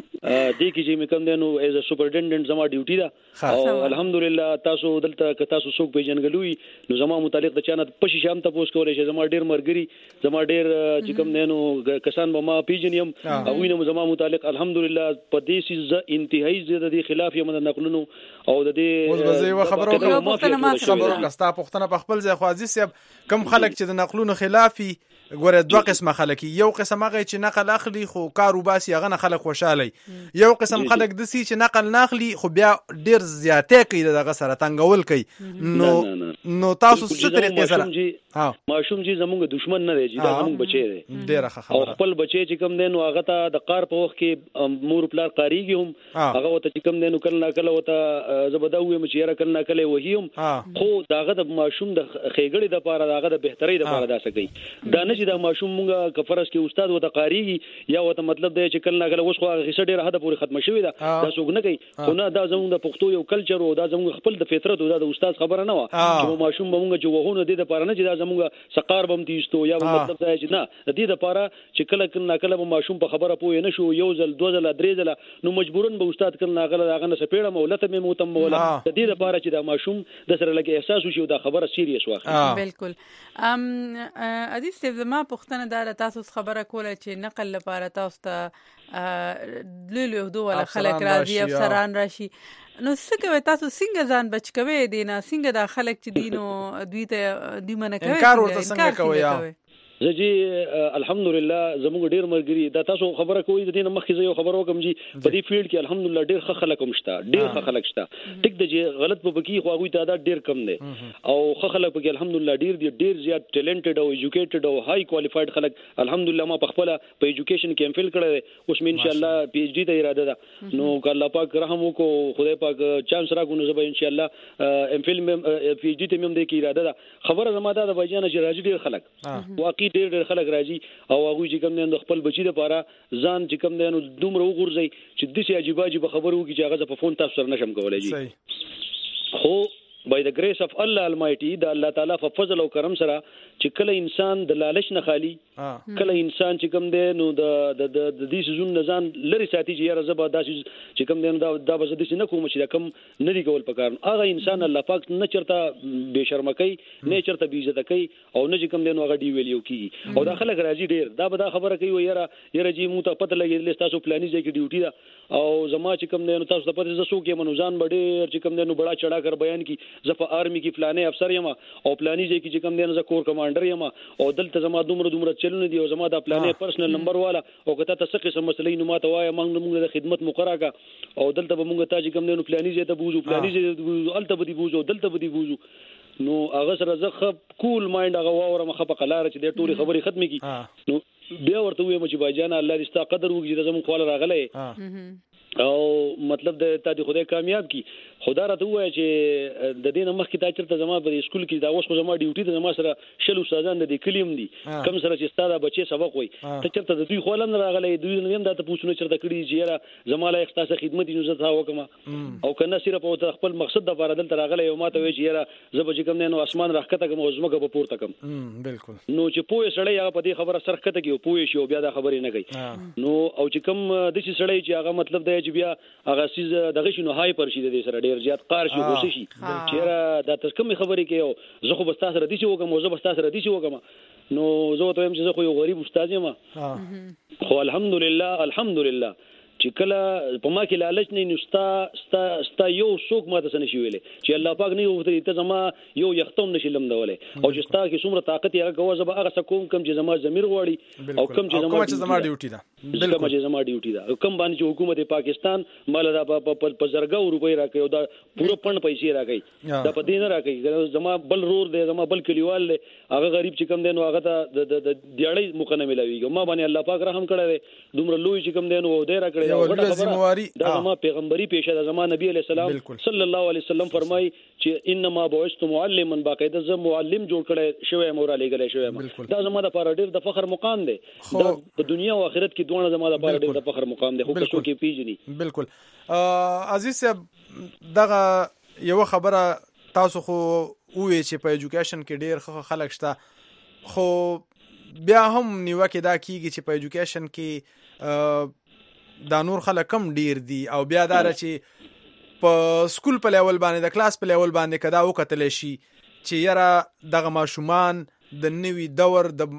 دې کې چې می کوم دی نو ایز ا سپرنټنډنټ زما ډیوټي ده. او الحمدلله تاسو دلته که تاسو څوک پیژنګلوي نو زما متعلق د چانه پښې شام ته پوس کولای شي. زما ډیر مرګري زما ډیر چې کوم نه نو کسان به ما پیژنیم او وینم زما متعلق الحمدلله په دې سیز انتهایی زیاده دي خلاف یم د نقلونو او د دې اوس به زه یو خبرو کوم خبرو کستا پښتنه په خپل ځای خو عزیز صاحب کم خلک چې د نقلونو خلافي ګوره دوه قسمه خلک. یو قسم هغه چې نقل اخلي خو کارو باسي هغه نه خلک خوشاله. یو قسم خلک دسي چې نقل ناخلي خو بیا ډیر زیاتې کوي دغه سره تنګول کوي. نو نو تاسو څه طریقې سره ها ماشوم جی زمونږ دشمن نه دی جی دا زمونږ بچی دی. ډیره ښه خبره. خپل بچی چې کوم دی نو هغه ته د قار په وخت کې مور پلار قاریږي هم هغه وته چې کوم دی نو کله کله وته زبداوي مچیره کله کله وهیم خو داغه د ماشوم د خېګړې د پاره داغه د بهتري د پاره داسه کوي. دا نه چې دا ماشوم مونږه کفرس کې استاد وته قاریږي یا وته مطلب دی چې کله کله اوس خو هغه څه ډیره حد پورې ختم شوی دا دا څوک نه کوي. خو نه دا زموږ د پښتو یو کلچر او دا زموږ خپل د فطرت او دا د استاد خبره نه و چې ماشوم مونږه چې وهونه دي د پاره نه چې دا زموږ سقار بم تیستو یا مطلب دا چې نه د دې لپاره چې کله کله کله ماشوم په خبره پوه نه شو یو ځل دوه ځل درې ځل نو مجبورن به استاد کله کله هغه نه سپېړه مولته مې موتم مولا د دې لپاره چې دا ماشوم د سره لګي احساس وشي دا خبره سیریس واخلي. بالکل. ام عزیز صاحب زما پښتنه دار تاسو خبره کوله چې نقل لپاره تاسو ته لولو دوه ولا خلک راځي افسران راشي نو څه کوي تاسو څنګه ځان بچ کوي دینه څنګه د خلک چې دینو دوی ته دوی منه کوي انکار ورته څنګه کوي. زه جی الحمدلله زموږ ډیر مرګري دا تاسو خبره کوي د دې مخکې زه یو خبر وکم جی په دې فیلډ کې الحمدلله ډیر ښه خلک هم شته ډیر ښه خلک شته ټیک د جی غلط په بکی خو هغه تعداد ډیر کم دی او ښه خلک په الحمدلله ډیر دي ډیر زیات ټیلنټډ او ایجوکیټډ او هاي کوالیفاید خلک الحمدلله ما په خپل په ایجوکیشن کې ام فل کړی اوس مې ان شاء الله پی ایچ ډی ته اراده ده نو الله پاک رحم وکړو خدای پاک چانس راکو نو زه ان شاء الله ام فل پی ایچ ډی ته مې هم د کې اراده ده خبره زما ده د بجانه چې راځي ډیر خلک واقعي ډیر ډیر خلک راځي او هغه چې کوم نه خپل بچی د پاره ځان چې کوم نه دومره وګورځي چې د سي عجیب عجیب خبرو کې چې هغه په فون تاسو سره نشم کولای جی. خو by the grace of Allah Almighty دا الله تعالی په فضل او کرم سره چې کله انسان د لالچ نه خالی کله انسان چې کوم دی نو د د د دې سيزون نه ځان لري ساتي چې یاره زبا داسې چې کوم دی دا د بس د نه کوم چې کوم نه دی کول پکار هغه انسان الله پاک نه چرته بے شرمه کوي نه چرته بی عزت کوي او نه چې کوم دی نو هغه دی ویلیو کوي او دا خلک راځي ډیر دا به دا خبره کوي یاره یاره جی مو ته پته لګي تاسو پلاني ځای کې ډیوټي ده او زما چې کوم دی نو تاسو ته پته زسو کې منوزان بډیر چې کوم دی نو بڑا چڑھا کر بیان کی زفه آرمی کې فلانه افسر یم او پلاني ځای کې چې کوم دی نو کور کمانډر یم او دلته زما دومره دومره چلونه دي او زما د پلانې پرسنل نمبر والا او کته تاسو څه مسلې نو ماته وای موږ موږ د خدمت مقرره کا او دلته به موږ ته چې کوم نو پلاني ځای ته بوزو پلاني ځای ته بوزو الته به دی بوزو دلته به دی بوزو نو هغه سره زه کول مایند هغه واوره مخه په قلاره چې د ټولي خبري ختمي کی نو بیا ورته ویم چې بایجان الله دې ستا قدر وکړي زموږ خپل راغله او مطلب د تا دې خدای کامیاب کی خدا راته وای چې د دې نمخ کې تا چرته زما په اسکول کې دا اوس خو زما ډیوټي د زما سره شل استادان د کلیم دي کم سره چې ستاده بچي سبق وای ته چرته د دوی خولن راغلې دوی نیم دا ته پوښتنه چرته کړی چې یاره زما لا اختصاص خدمت یې زه تا وکم او کنه صرف او خپل مقصد د لپاره دلته راغلې او ماته وای چې یاره زه به کوم نه نو اسمان راخته کوم او زمکه په پورته کوم بالکل نو چې پوهه سړی هغه په دې خبره سره کته کې پوهه شي او بیا دا خبرې نه کوي نو او چې کوم د شي سړی چې هغه مطلب دی چې بیا هغه سیز دغه شنو هاي پر شي د دې سره ډیر زیات قار شي غوسه شي چیرې دا تاسو کوم خبرې کوي او زه خو بس تاسو ردی شي وګم او زه بس تاسو ردی شي وګم نو زه ته هم چې زه خو یو غریب استاد یم خو الحمدلله الحمدلله چې کله په ما کې لالچ نه نو ستا ستا ستا یو څوک ماته څه نشي ویلې چې الله پاک نه وو ته زما یو یختم نشي لمدولې او چې ستا کې څومره طاقت یې هغه زه به هغه څه کوم کوم چې زما ضمیر غواړي او کوم چې زما ډیوټي ده بالکل چې زما ډیوټي ده کوم باندې چې حکومت پاکستان مال دا په زرګو روپۍ راکړي او دا پوره پڼ پیسې راکړي دا په دې نه راکړي زما بل رور دی زما بل کلیوال دی هغه غریب چې کوم دی نو هغه ته د دیاړۍ موقع نه ملاويږي ما باندې الله پاک رحم کړی دی دومره لوی چې کوم دی نو دی راکړي دا زما پیغمبري پیشه ده زما نبی علیہ السلام صلی الله علیه وسلم فرمایي چې انما بعثت معلما باقاعده زه معلم جوړ کړی شوی مور علی ګلې شوی دا زما د لپاره ډیر د فخر مقام دی دا په دنیا او آخرت کې دوه زما د لپاره ډیر د فخر مقام دی خو څوک کې پیژني بالکل عزیز صاحب دغه یو خبره تاسو خو وې چې په ایجوکیشن کې ډیر خلک شته خو بیا هم نیوکه دا کیږي چې په ایجوکیشن کې دا نور خلک کم ډیر دي او بیا دا چې په سکول په لیول باندې د کلاس په لیول باندې کدا وکتل شي چې یاره دغه ماشومان د نوي دور د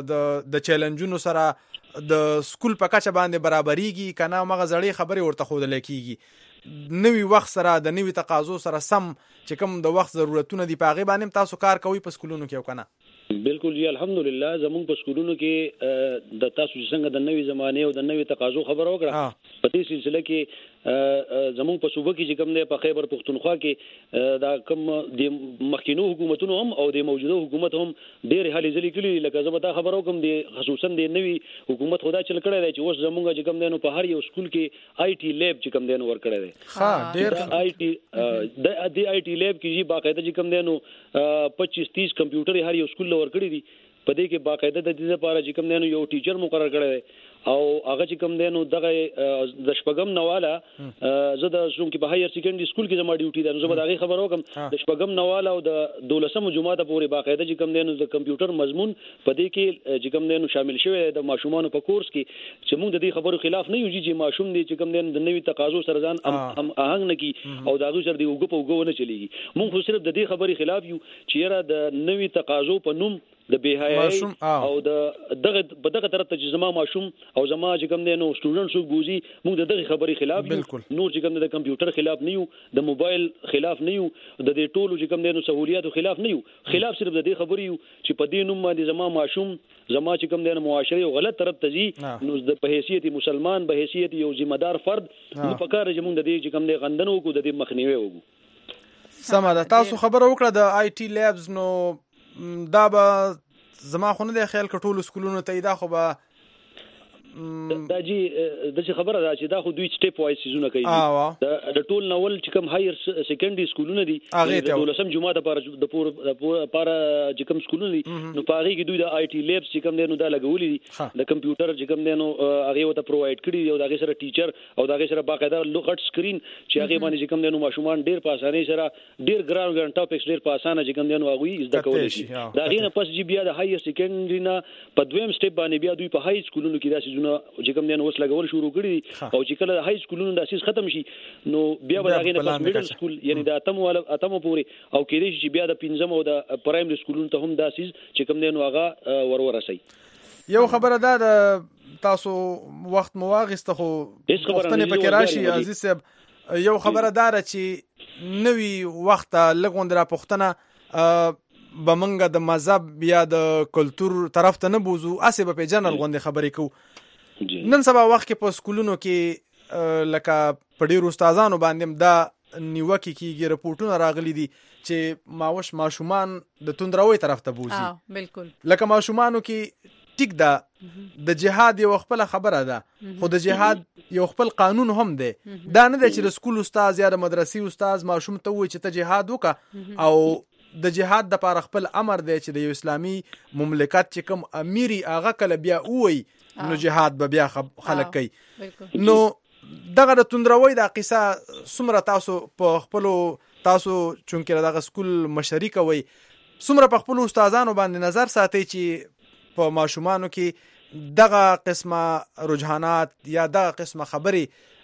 د چیلنجونو سره د سکول په کچه باندې برابرېږي کنه مغه زړې خبرې ورته خودل کیږي نوي وخت سره د نوي تقاضو سره سم چې کوم د وخت ضرورتونه دي پاغه باندې تاسو کار کوي په سکولونو کې کنه بالکل جی الحمدلله زموږ په سکولونو کې د تاسو څنګه د نوې زمانه او د نوې تقاضو خبر وکړه په دې سلسله کې زموږ په صوبه کې چې کوم دی په خیبر پختونخوا کې دا کوم د مخکینو حکومتونو هم او د موجوده حکومت هم ډېر حالې ځلې کړي لکه زه به دا خبر وکم د خصوصا د نوې حکومت خدا چل کړی دی چې اوس زموږ چې کوم دی نو په هر یو سکول کې آی ټي لیب چې کوم دی نو ور کړی دی ها ډېر آی ټي د د آی ټي لیب کې باقاعده چې کوم دی نو پچیس تیس کمپیوټر هر یو سکول ور کړی دي په دې کې باقاعده د دې لپاره چې کوم دی نو یو ټیچر مقرر کړی دی او هغه چې کوم دی نو دغه د شپږم نواله زه د شوم کې په هایر سیکنډري سکول کې زما ډیوټي ده نو زه به دغه خبر وکم د شپږم نواله او د دولسم جمعه پورې باقاعده چې کوم دی نو د کمپیوټر مضمون په دې کې چې کوم دی نو شامل شوی د ماشومان په کورس کې چې موږ د دې خبرو خلاف نه یو چې ماشوم دی چې کوم دی د نوي تقاضو سره ځان هم آهنګ نه کی او دغه سره دی وګ په وګ نه چلیږي موږ خو صرف د دې خبرې خلاف یو چې یاره د نوي تقاضو په نوم د بهایي او د دغه په دغه طرف ته چې زما ماشوم او زما چې کوم دی نو سټوډنټ څوک بوزي موږ د دغه خبرې خلاف یو نور چې کوم دی د کمپیوټر خلاف نه یو د موبایل خلاف نه یو د دې ټولو چې کوم دی نو سہولیاتو خلاف نه یو خلاف صرف د دې خبرې یو چې په دې نوم باندې زما ماشوم زما چې کوم دی نو معاشري او غلط طرف ته ځي نو د په حیثیت مسلمان به حیثیت یو ذمہ دار فرد نو په کار چې موږ د دې چې کوم دی غندنو کو د دې مخنیوي وګو سمه ده تاسو خبره وکړه د آی ټي لیبز نو دا به زما خو نه دی خیال کټول سکولونو ته دا خو به دا جی د څه خبره ده چې دا خو دوی سټیپ وایز سيزونه کوي د ټول نوول چې کوم هایر سیکنډري سکولونه دي د دولسم جمعه لپاره د پور لپاره چې کوم سکولونه دي نو په هغه کې دوی د آی ټي لیبس چې کوم دی نو دا لګولي دي د کمپیوټر چې کوم دی نو هغه وته پرووایډ کړی دی او دا سره ټیچر او دا سره باقاعده لوغټ سکرین چې هغه باندې چې کوم دی نو ماشومان ډیر په اسانۍ سره ډیر ګران ګران ټاپکس ډیر په اسانه چې کوم دی نو هغه زده کولای شي دا غینه پس چې بیا د هایر سیکنډري نه په دویم سټیپ باندې بیا دوی په هاي سکولونو کې دا چې کوم دی نو وس لګول شروع کړی او چې کله هاي سکولونو د اساس ختم شي نو بیا به هغه نه پس میډل سکول یعنی د اتم ول اتم پورې او کې دي چې بیا د پنځم او د پرایمري سکولونو ته هم د اساس چې کوم دی نو هغه ور ورسي یو خبره ده د تاسو وخت مواغسته خو وختونه پکې راشي عزیز صاحب یو خبره ده چې نوی وخت لګوند را پښتنه بمنګه د مذهب یا د کلچر طرف ته نه بوزو اسه په جنرال غوندي خبرې کو نن سبا وخت کې په سکولونو کې لکه په ډیرو استادانو باندې دا نیوکه کیږي رپورټونه راغلي دي چې ماوش ماشومان د توندروي طرف ته بوزي بالکل لکه ماشومانو کې ټیک ده د جهاد یو خپل خبره ده خو د جهاد یو خپل قانون هم دی دا نه دی چې د سکول استاد یا د مدرسې استاد ماشوم ته وایي چې ته جهاد وکړه او د جهاد د لپاره خپل امر دی چې د یو اسلامي مملکت چې کوم امیري هغه کله بیا وایي نو جهاد به بیا خلک کوي نو دغه د توندروي د قصه سمره تاسو په خپل تاسو چونکه دغه سکول مشري کوي سمره په خپل استادانو باندې نظر ساتي چې په ماشومانو کې دغه قسمه رجحانات یا دغه قسمه خبري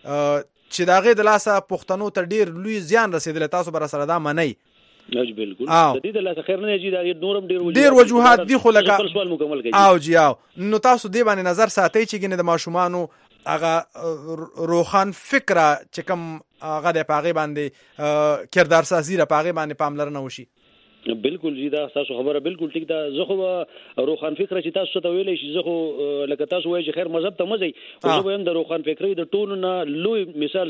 چې دغه د لاسه پښتنو ته ډیر لوی زیان رسیدل تاسو بر سره دا منئ نج بالکل د دې د لاسه خیر نه جي دا نورم ډیر وجوهات ډیر وجوهات دي خو لکه او جی او نو تاسو دې باندې نظر ساتي چې ګنه د ماشومانو هغه روخان فکره چې کوم هغه د پاغي باندې کردار سازي را پاغي باندې پاملرنه وشي. بالکل جی دا تاسو خبره بالکل ټیک ده. زه خو روخان فکر چې تاسو ته ویلې شي، زه خو لکه تاسو وایي چې خیر مذهب ته مزي، خو زه وایم د روخان فکرې د ټولو نه لوی مثال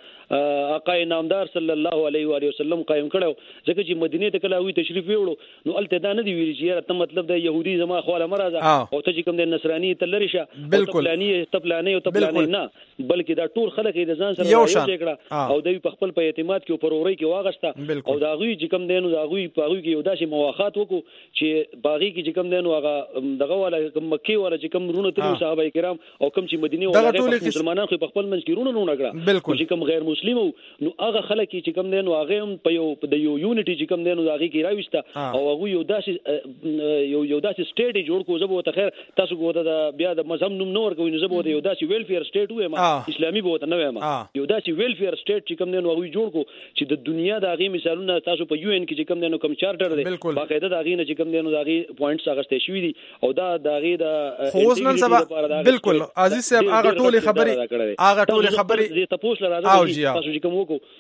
زموږ آقا نامدار صلی الله علیه و علیه وسلم قائم کړو. ځکه چې مدینه ته کله وی تشریف ویوړو نو الته دا نه دی ویل چې ته مطلب د يهودي زما خواله مرزه او ته چې کوم د نصراني ته لری شه او تپلانی تپلانی او تپلانی نه، بلکې دا ټول خلک د ځان سره یو کړه او دوی په خپل په اعتماد کې او پروري کې واغسته او دا غوي چې کوم دینو دا غوي په کې یو داسې مواخات وکړو چې باغی کې چې کوم دینو هغه دغه والا مکی والا چې کوم رونه تل صحابه کرام او کوم چې مدینه والا مسلمانان خو په خپل منځ کې رونه نه کړه، چې کوم غیر مسلم نو هغه خلک چې کوم دینو هغه هم په یو د یو یونټي چې کوم دینو هغه کې راويسته او هغه یو داسې یو یو داسې سټیټ جوړ کو زبو ته خیر تاسو کوته د بیا د مذهب نوم نور کوي نو زبو ته یو داسې ویلفیر سټیټ وایم اسلامي بوته نه وایم، یو داسې ویلفیر سټیټ چې کوم دینو هغه جوړ کو چې د دنیا د هغه مثالونه تاسو په یو ان کې چې کوم دینو کوم چارټر دی باقاعده د هغه نه چې کوم دینو د هغه پوینټس اغسته شوی دي او دا د هغه د خوځنن سبا بالکل عزیز صاحب هغه ټولې خبرې هغه ټولې خبرې ته پوښتنه راځي تاسو چې کوم وکړو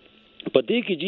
په دې کې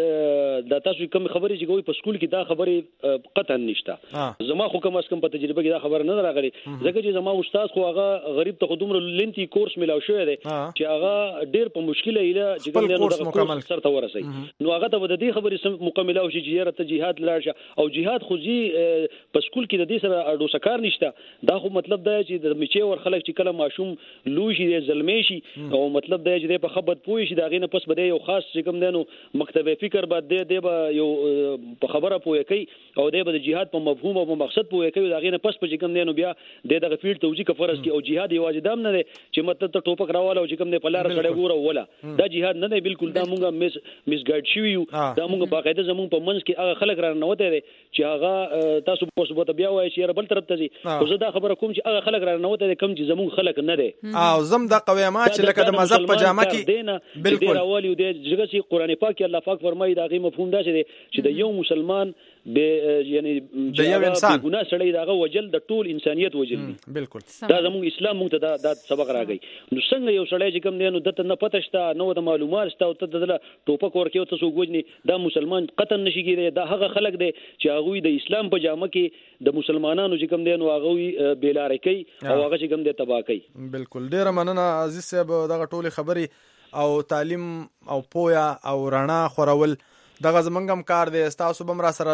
جی دا تاسو کوم خبرې چې کوي په سکول کې دا خبرې قطعا نشته. زما خو کوم اس کوم په تجربه کې دا خبره نه راغلي ځکه چې زما استاد خو هغه غریب ته خودمره لنتي کورس ملاو شوی دی چې هغه ډېر په مشکله ایله چې کوم دغه کورس سره ته ورسي نو هغه ته د دې خبرې مکمله او چې یاره ته جهاد لاړ شه او جهاد خو جی په سکول کې د دې سره اډو سکار نشته. دا خو مطلب دا چې د میچې ور خلک چې کله ماشوم لوی شي زلمی شي او مطلب دا چې په خبرت پوي شي دا غینه پس بده یو خاص چې کوم نو مکتبه فکر بعد دی دی به یو په خبره پوي کوي او دی به د جهاد په مفهوم او په مقصد پوي کوي دا غینه پس په کوم دی نو بیا د دغه فیلډ توجیه کفرس کی او جهاد یوازې دام نه دی چې مطلب ته ټوپک راواله او چې کوم دی په لار سره ګوره ولا دا جهاد نه دی بالکل. دا مونږه میس میس ګایډ شوی یو دا مونږه باقاعده زمونږ په منځ کې هغه خلک را نه وته دي چې هغه تاسو په ثبوت بیا وایي چې بل طرف ته ځي خو زه دا خبره کوم چې هغه خلک را نه وته دي کوم چې زمونږ خلک نه دي او زم د قویما چې لکه د مذهب په جامه کې بالکل راولي او د جګه چې قران پاک الله پاک فرمایي دا غي مفهوم دا چې د یو مسلمان به یعنی د یو انسان ګناه سړی داغه وجل د ټول انسانيت وجل دي. بالکل دا زموږ اسلام موږ ته دا سبق راغی. نو څنګه یو سړی چې کوم دی نو دته نه پته شته نو د معلومات شته او ته د ټوپک ورکیو ته سوګوجني دا مسلمان قطن نشي کېږي. دا هغه خلک دي چې هغه د اسلام په جامه کې د مسلمانانو چې کوم دی نو هغه بیلاره کوي او هغه چې کوم دی تباہ کوي. بالکل ډیر مننه عزیز صاحب دغه ټولې خبرې او تعلیم او پویا او رڼا خورول دغه زمونږ هم کار دی. تاسو به هم را سره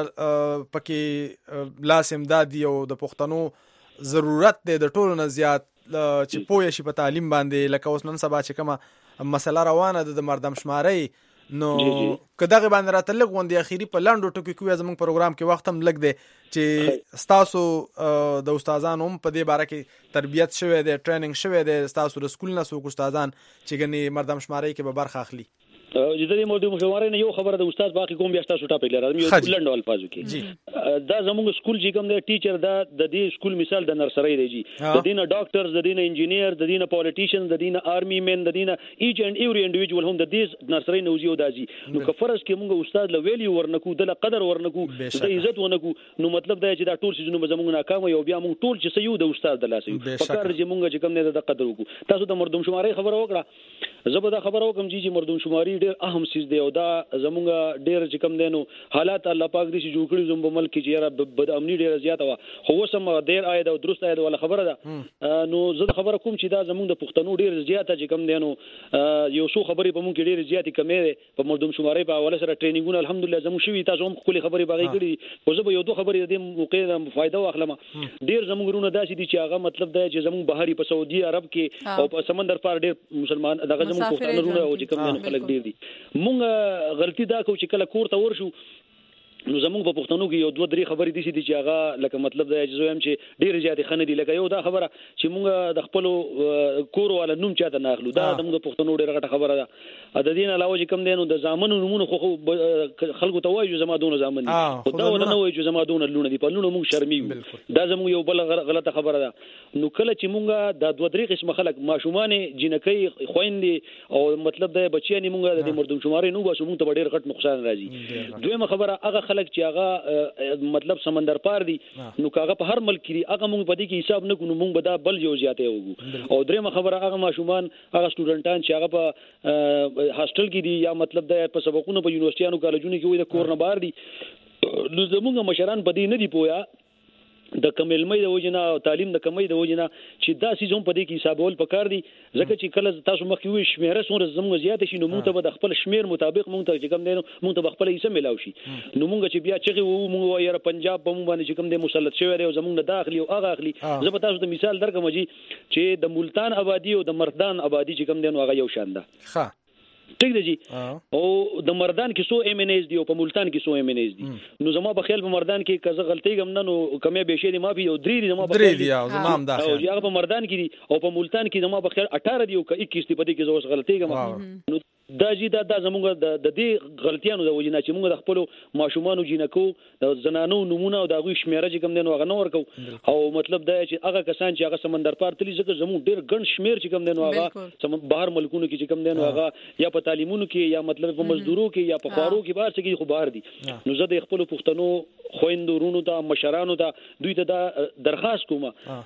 پکې لاس امداد او د پښتنو ضرورت دی د ټولو نه زیات چې پوه شي په تعلیم باندې. لکه اوس نن سبا چې کومه مسله روانه ده د مردم شمارۍ نو که دغه باندې راته لږ غوندې اخیري په لنډو ټکو کې زموږ پروګرام کې وخت هم لږ دی چې ستاسو د استادانو هم په دې باره کې تربیت شوی دی ټریننګ شوی دی ستاسو د سکول نه څوک استادان چې ګنې مردم شمارۍ کې به برخه اخلي. د دې موضوع مشوره نه یو خبره د استاد باقي کوم بیا تاسو ټاپک لرم یو لنډ الفاظو کې دا زموږ سکول چې کوم دی ټیچر دا د دې سکول مثال د نرسري دی جی د دینه ډاکټرز د دینه انجینیر د دینه پالیټیشن د دینه آرمي مین د دینه ایچ اند ایوری انډیویډوال هم د دې نرسري نوځي او دازي نو که فرض کې موږ استاد له ویلی ورنکو د قدر ورنکو د عزت ورنکو نو مطلب دا چې دا ټول سيزونه زموږ ناکام یو بیا موږ ټول چې سيو د استاد د لاسي فکر چې موږ چې کوم نه د قدر وکړو. تاسو د مردم شماري خبره وکړه زبر دا خبره وکم چې مردم شماري ډېر اهم سیز دی او دا زمونږ ډېر چې کوم دینو حالات الله پاک دې چې جوړ کړی زموږ ملک کې چې بد امنی ډېر زیات و خو وسم ډېر آید او درست آید ولا خبره ده نو زه خبره کوم چې دا زمونږ د پښتنو ډېر زیات چې کوم دینو یو څو خبرې په مونږ کې ډېر زیات کمې په مردم شماري په حواله سره ټریننګونه الحمدلله زموږ شوي تاسو هم خپل خبرې باغی کړی خو زه به یو دوه خبرې د موقع فائدہ واخلم. ډېر زموږ رونه داسې دي چې هغه مطلب دا چې زموږ بهاري په سعودي عرب کې او په سمندر پار ډېر مسلمان دغه زموږ پښتنو رونه او چې کوم دینو خلک ډېر دي. مونږ غلطي دا کو چې کله کور ته ورشو نو زموږ په پښتنو کې یو دوه درې خبرې دي چې هغه لکه مطلب دا چې زویم چې ډېر زیات خنه دي لکه یو دا خبره چې مونږ د خپل کور ولا نوم چاته نه اخلو دا د موږ پښتنو ډېر غټه خبره ده. د دین علاوه چې کوم دینو د زامنو نمونه خو خلکو ته وایي زما دونه زامن دي خو دا ولا نه وایي چې زما دونه لونه دي په لونه مونږ شرمېږو دا زموږ یو بل غلطه خبره ده. نو کله چې مونږ د دوه درې قسم خلک ماشومان جنکۍ خويندې او مطلب دا بچیان مونږ د مردم شماري نو باسو مونږ ته ډېر غټ نقصان راځي. دویمه خبره هغه خلک چې هغه مطلب سمندر پار دي نو کاغه په هر ملک کې هغه موږ په دې کې حساب نه کوو موږ به دا بل یو زیاتې وګو او درېمه خبره هغه ماشومان هغه سټوډنټان چې هغه په هاستل کې دي یا مطلب د په سبقونو په یونیورسيټانو کالجونو کې وي د کور نه بهر دي نو زموږ مشران په دې نه دی پویا د کملمۍ د وجنه او تعلیم د کمۍ د وجنه چې دا سيزون په دې کې حسابول پکار دي ځکه چې کله تاسو مخکې وي شمیره سره زموږ زیات شي نو موږ ته د خپل شمیر مطابق موږ ته چې کوم دی موږ ته خپل حصہ ملاوي شي نو موږ چې بیا چې وو موږ یې پنجاب په موږ باندې چې کوم دی مسلط شوی دی او زموږ نه داخلي او هغه اخلي زه به تاسو ته مثال درکوم چې د ملتان آبادی او د مردان آبادی چې کوم دی نو هغه یو شان ده ښه ٹھیک دی جی او د مردان کې سو ایم ان ایس دی او په ملتان کې سو ایم ان ایس دی نو زما په خیال په مردان کې کزه غلطي ګم نه نو کمه به شي دی ما په یو درې دی زما په درې دی او زما هم داخل او هغه په مردان کې دی او په ملتان کې زما په خیال اٹھارہ دی او اکیس دی په دې کې زوس غلطي ګم نو دا جی دا د زموږ د دې غلطیانو د وجنه چې موږ د خپل ماشومان جنکو د زنانو نمونه او د غوي شمیره چې کوم دنو هغه نو ورکو او مطلب دا چې هغه کسان چې هغه سمندر پار تلی ځکه زموږ ډیر ګڼ شمیر چې کوم دنو هغه سم بهر ملکونو کې چې کوم دنو هغه یا په تعلیمونو کې یا مطلب په مزدورو کې یا په خارو کې بهر څه کې خو بهر دي نو زه د خپل پښتنو خويندورونو ته مشرانو ته دوی ته دا درخواست کوم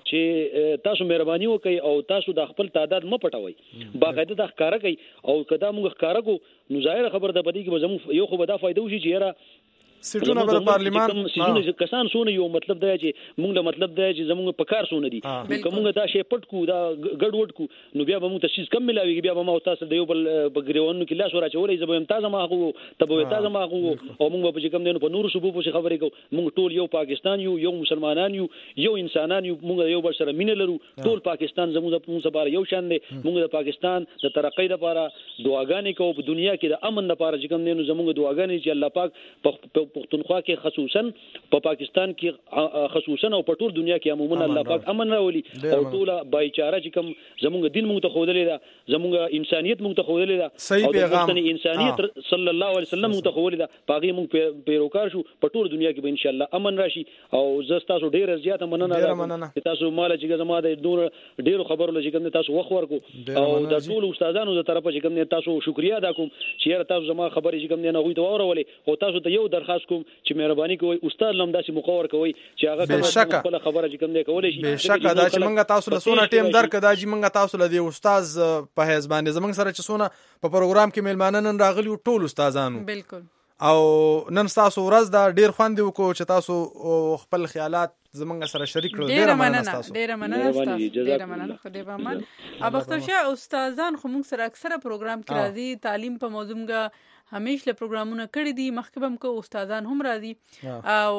چې تاسو مهرباني وکړئ او تاسو د خپل تعداد م پټوي باقاعده د ښکارا کوي او کدا موږ ښکارا کو نو ظاهر خبر ده بدی کې به زمو یو خو به دا فائدہ وشي چې یاره سټونه په پارلیمان سټونه کسان سونه یو مطلب دا چې موږ له مطلب دا چې زموږ په کار سونه دي کومه دا شی پټ کو دا ګډ وډ کو نو بیا به موږ تشخیص کم ملاوي بیا به ما تاسو د یو بل بګریونو کې لاس ورچولې زبې امتاز ما هغه تبو امتاز ما هغه او موږ په کوم دینو په نور صوبو په خبرې کو موږ ټول یو پاکستان یو یو مسلمانان یو یو انسانان یو موږ یو بل سره مینه لرو ټول پاکستان زموږ په سره یو شان دي موږ د پاکستان د ترقۍ لپاره دعاګانې کوو په دنیا کې د امن لپاره چې کوم دینو زموږ دعاګانې چې الله پاک په پښتونخوا کې خصوصا په پاکستان کې خصوصا او په ټول دنیا کې عموما الله پاک امن راولي او ټول بایچاره چې کوم زموږ دین موږ ته خودلې ده زموږ انسانيت موږ ته خودلې ده او د پښتني انسانيت صلی الله علیه وسلم موږ ته خودلې ده پاغي موږ پیروکار شو په ټول دنیا کې به ان شاء الله امن راشي او زه تاسو ډیر زیات مننه ده تاسو مال چې زما د دور ډیر خبرو لږ کوم تاسو وخت ورکو او د ټول استادانو د طرفه چې کوم تاسو شکریا ادا کوم چې تاسو زما خبرې چې کوم نه غوي ته اورولې او تاسو ته یو درخواست کوم چې مهرباني کوئ استاد لم داسې مقور کوي چې هغه خپل خبره چې کوم دی کولای شي به شک دا چې موږ تاسو له سونه ټیم درک دا چې موږ تاسو له دی استاد په حساب باندې زموږ سره چې سونه په پروګرام کې میلمانه نن راغلي ټول استادانو بالکل او نن تاسو ورځ دا ډیر خوند وکړو چې تاسو خپل خیالات زمونږ سره شریک کړو ډیر مننه ډیر مننه تاسو ډیر مننه خدای به امان اب اختر استادان خو موږ سره اکثره پروګرام کې راځي تعلیم په موضوع موږ همیشه له پروګرامونه کړی دي مخکې هم کو استادان هم راځي او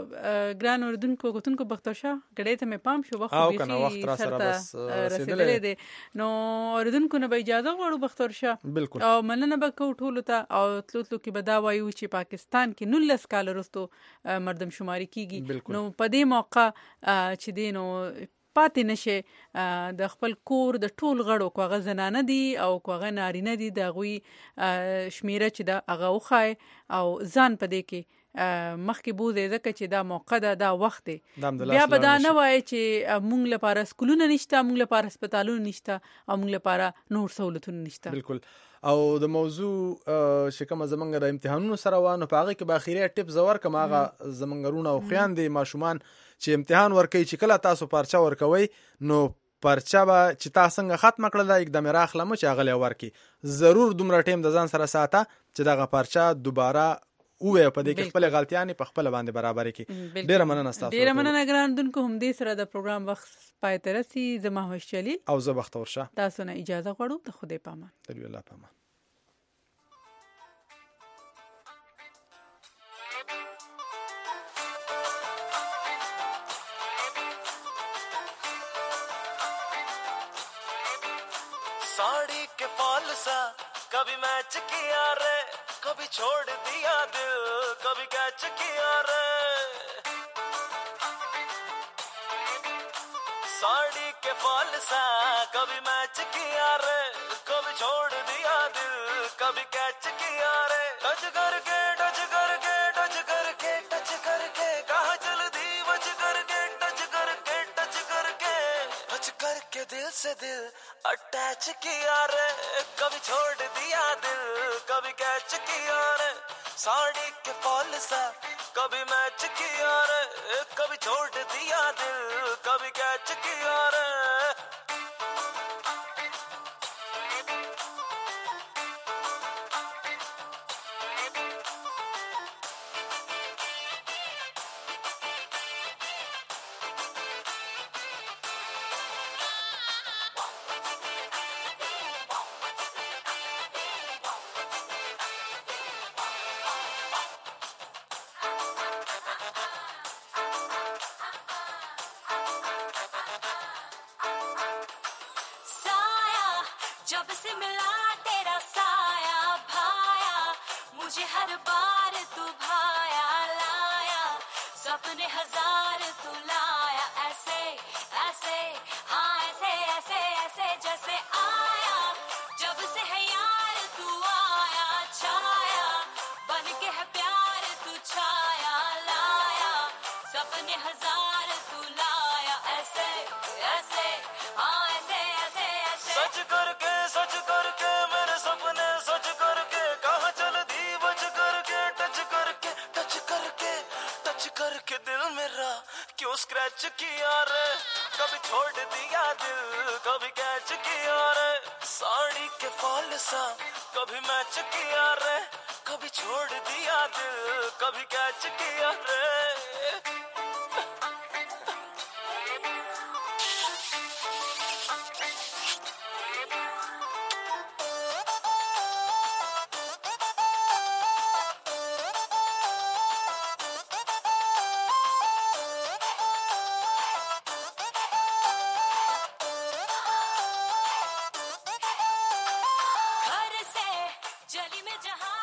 ګران اردوونکو کوتونکو بختوشه غړې ته مې پام شو وخت به سره بس رسیدلې دي نو اردوونکو نه به اجازه غواړو بختوشه او مننه به کو ټول ته او تلو تلو کې به دا وایو چې پاکستان کې نولس کال وروسته مردم شماري کیږي نو په دې موقع چې دینو پاتې نشه د خپل کور د ټول غړو کوغه زنانه دي او کوغه نارینه دي د غوي شمیره چې دا هغه وخای او ځان پدې کې مخکې بوزي ځکه چې دا موقع ده دا وخت دی بیا به دا نه وای چې موږ لپاره سکولونه نشته موږ لپاره هسپتالونه نشته او موږ لپاره نور سہولتونه نشته بالکل او د موضوع چې کوم زمونږ د امتحانونو سره وانه په هغه کې به اخیری ټیپ زور کوم هغه زمونږ او خويندې ماشومان چې امتحان ورکوي چې کله تاسو پرچا ورکوي نو پرچا به چې تاسو څنګه ختم کړل دا एकदम راخلم چې هغه لورکی ضرور دومره ټیم د ځان سره ساته چې دغه پرچا دوباره اوه په دې کې خپل غلطیانې په خپل باندې برابر کړي ډیر مننه تاسو ډیر مننه ګران دونکو هم دې سره د پروګرام وخت پای ته رسي زما هوش چلی او زه بختور شه تاسو نه اجازه غواړم ته خدای پامان تل الله پامان साड़ी के फॉल सा कभी मैच किया रे कभी छोड़ दिया दिल कभी कैच किया रे साड़ी के फॉल सा कभी मैच किया रे कभी छोड़ दिया दिल कभी कैच किया रे टच करके टच करके टच करके टच करके कहाँ चल दी बच करके टच करके टच करके टच करके दिल से दिल अटैच किया रे कभी छोड़ दिया दिल कभी कभी कैच किया रे साड़ी के फॉल सा कभी मैच किया रे कभी छोड़ दिया दिल कभी कैच किया रे जब से मिला तेरा साया भाया मुझे हर बार तू भाया लाया सपने हजार तू लाया ऐसे ऐसे हाँ ऐसे ऐसे ऐसे जैसे आया जब से है यार तू आया छाया बन के है प्यार तू छाया लाया सपने हजार तू लाया ऐसे ऐसे हाँ ऐसे ऐसे ऐसे सच करके सच करके मेरे सपने सच करके कहाँ चल दी बच करके टच करके टच करके टच करके दिल मेरा क्यों स्क्रैच किया रे कभी छोड़ दिया दिल कभी कैच किया रे साड़ी के फॉल सा कभी मैच किया रे कभी छोड़ दिया दिल कभी कैच किया रे जली में जहां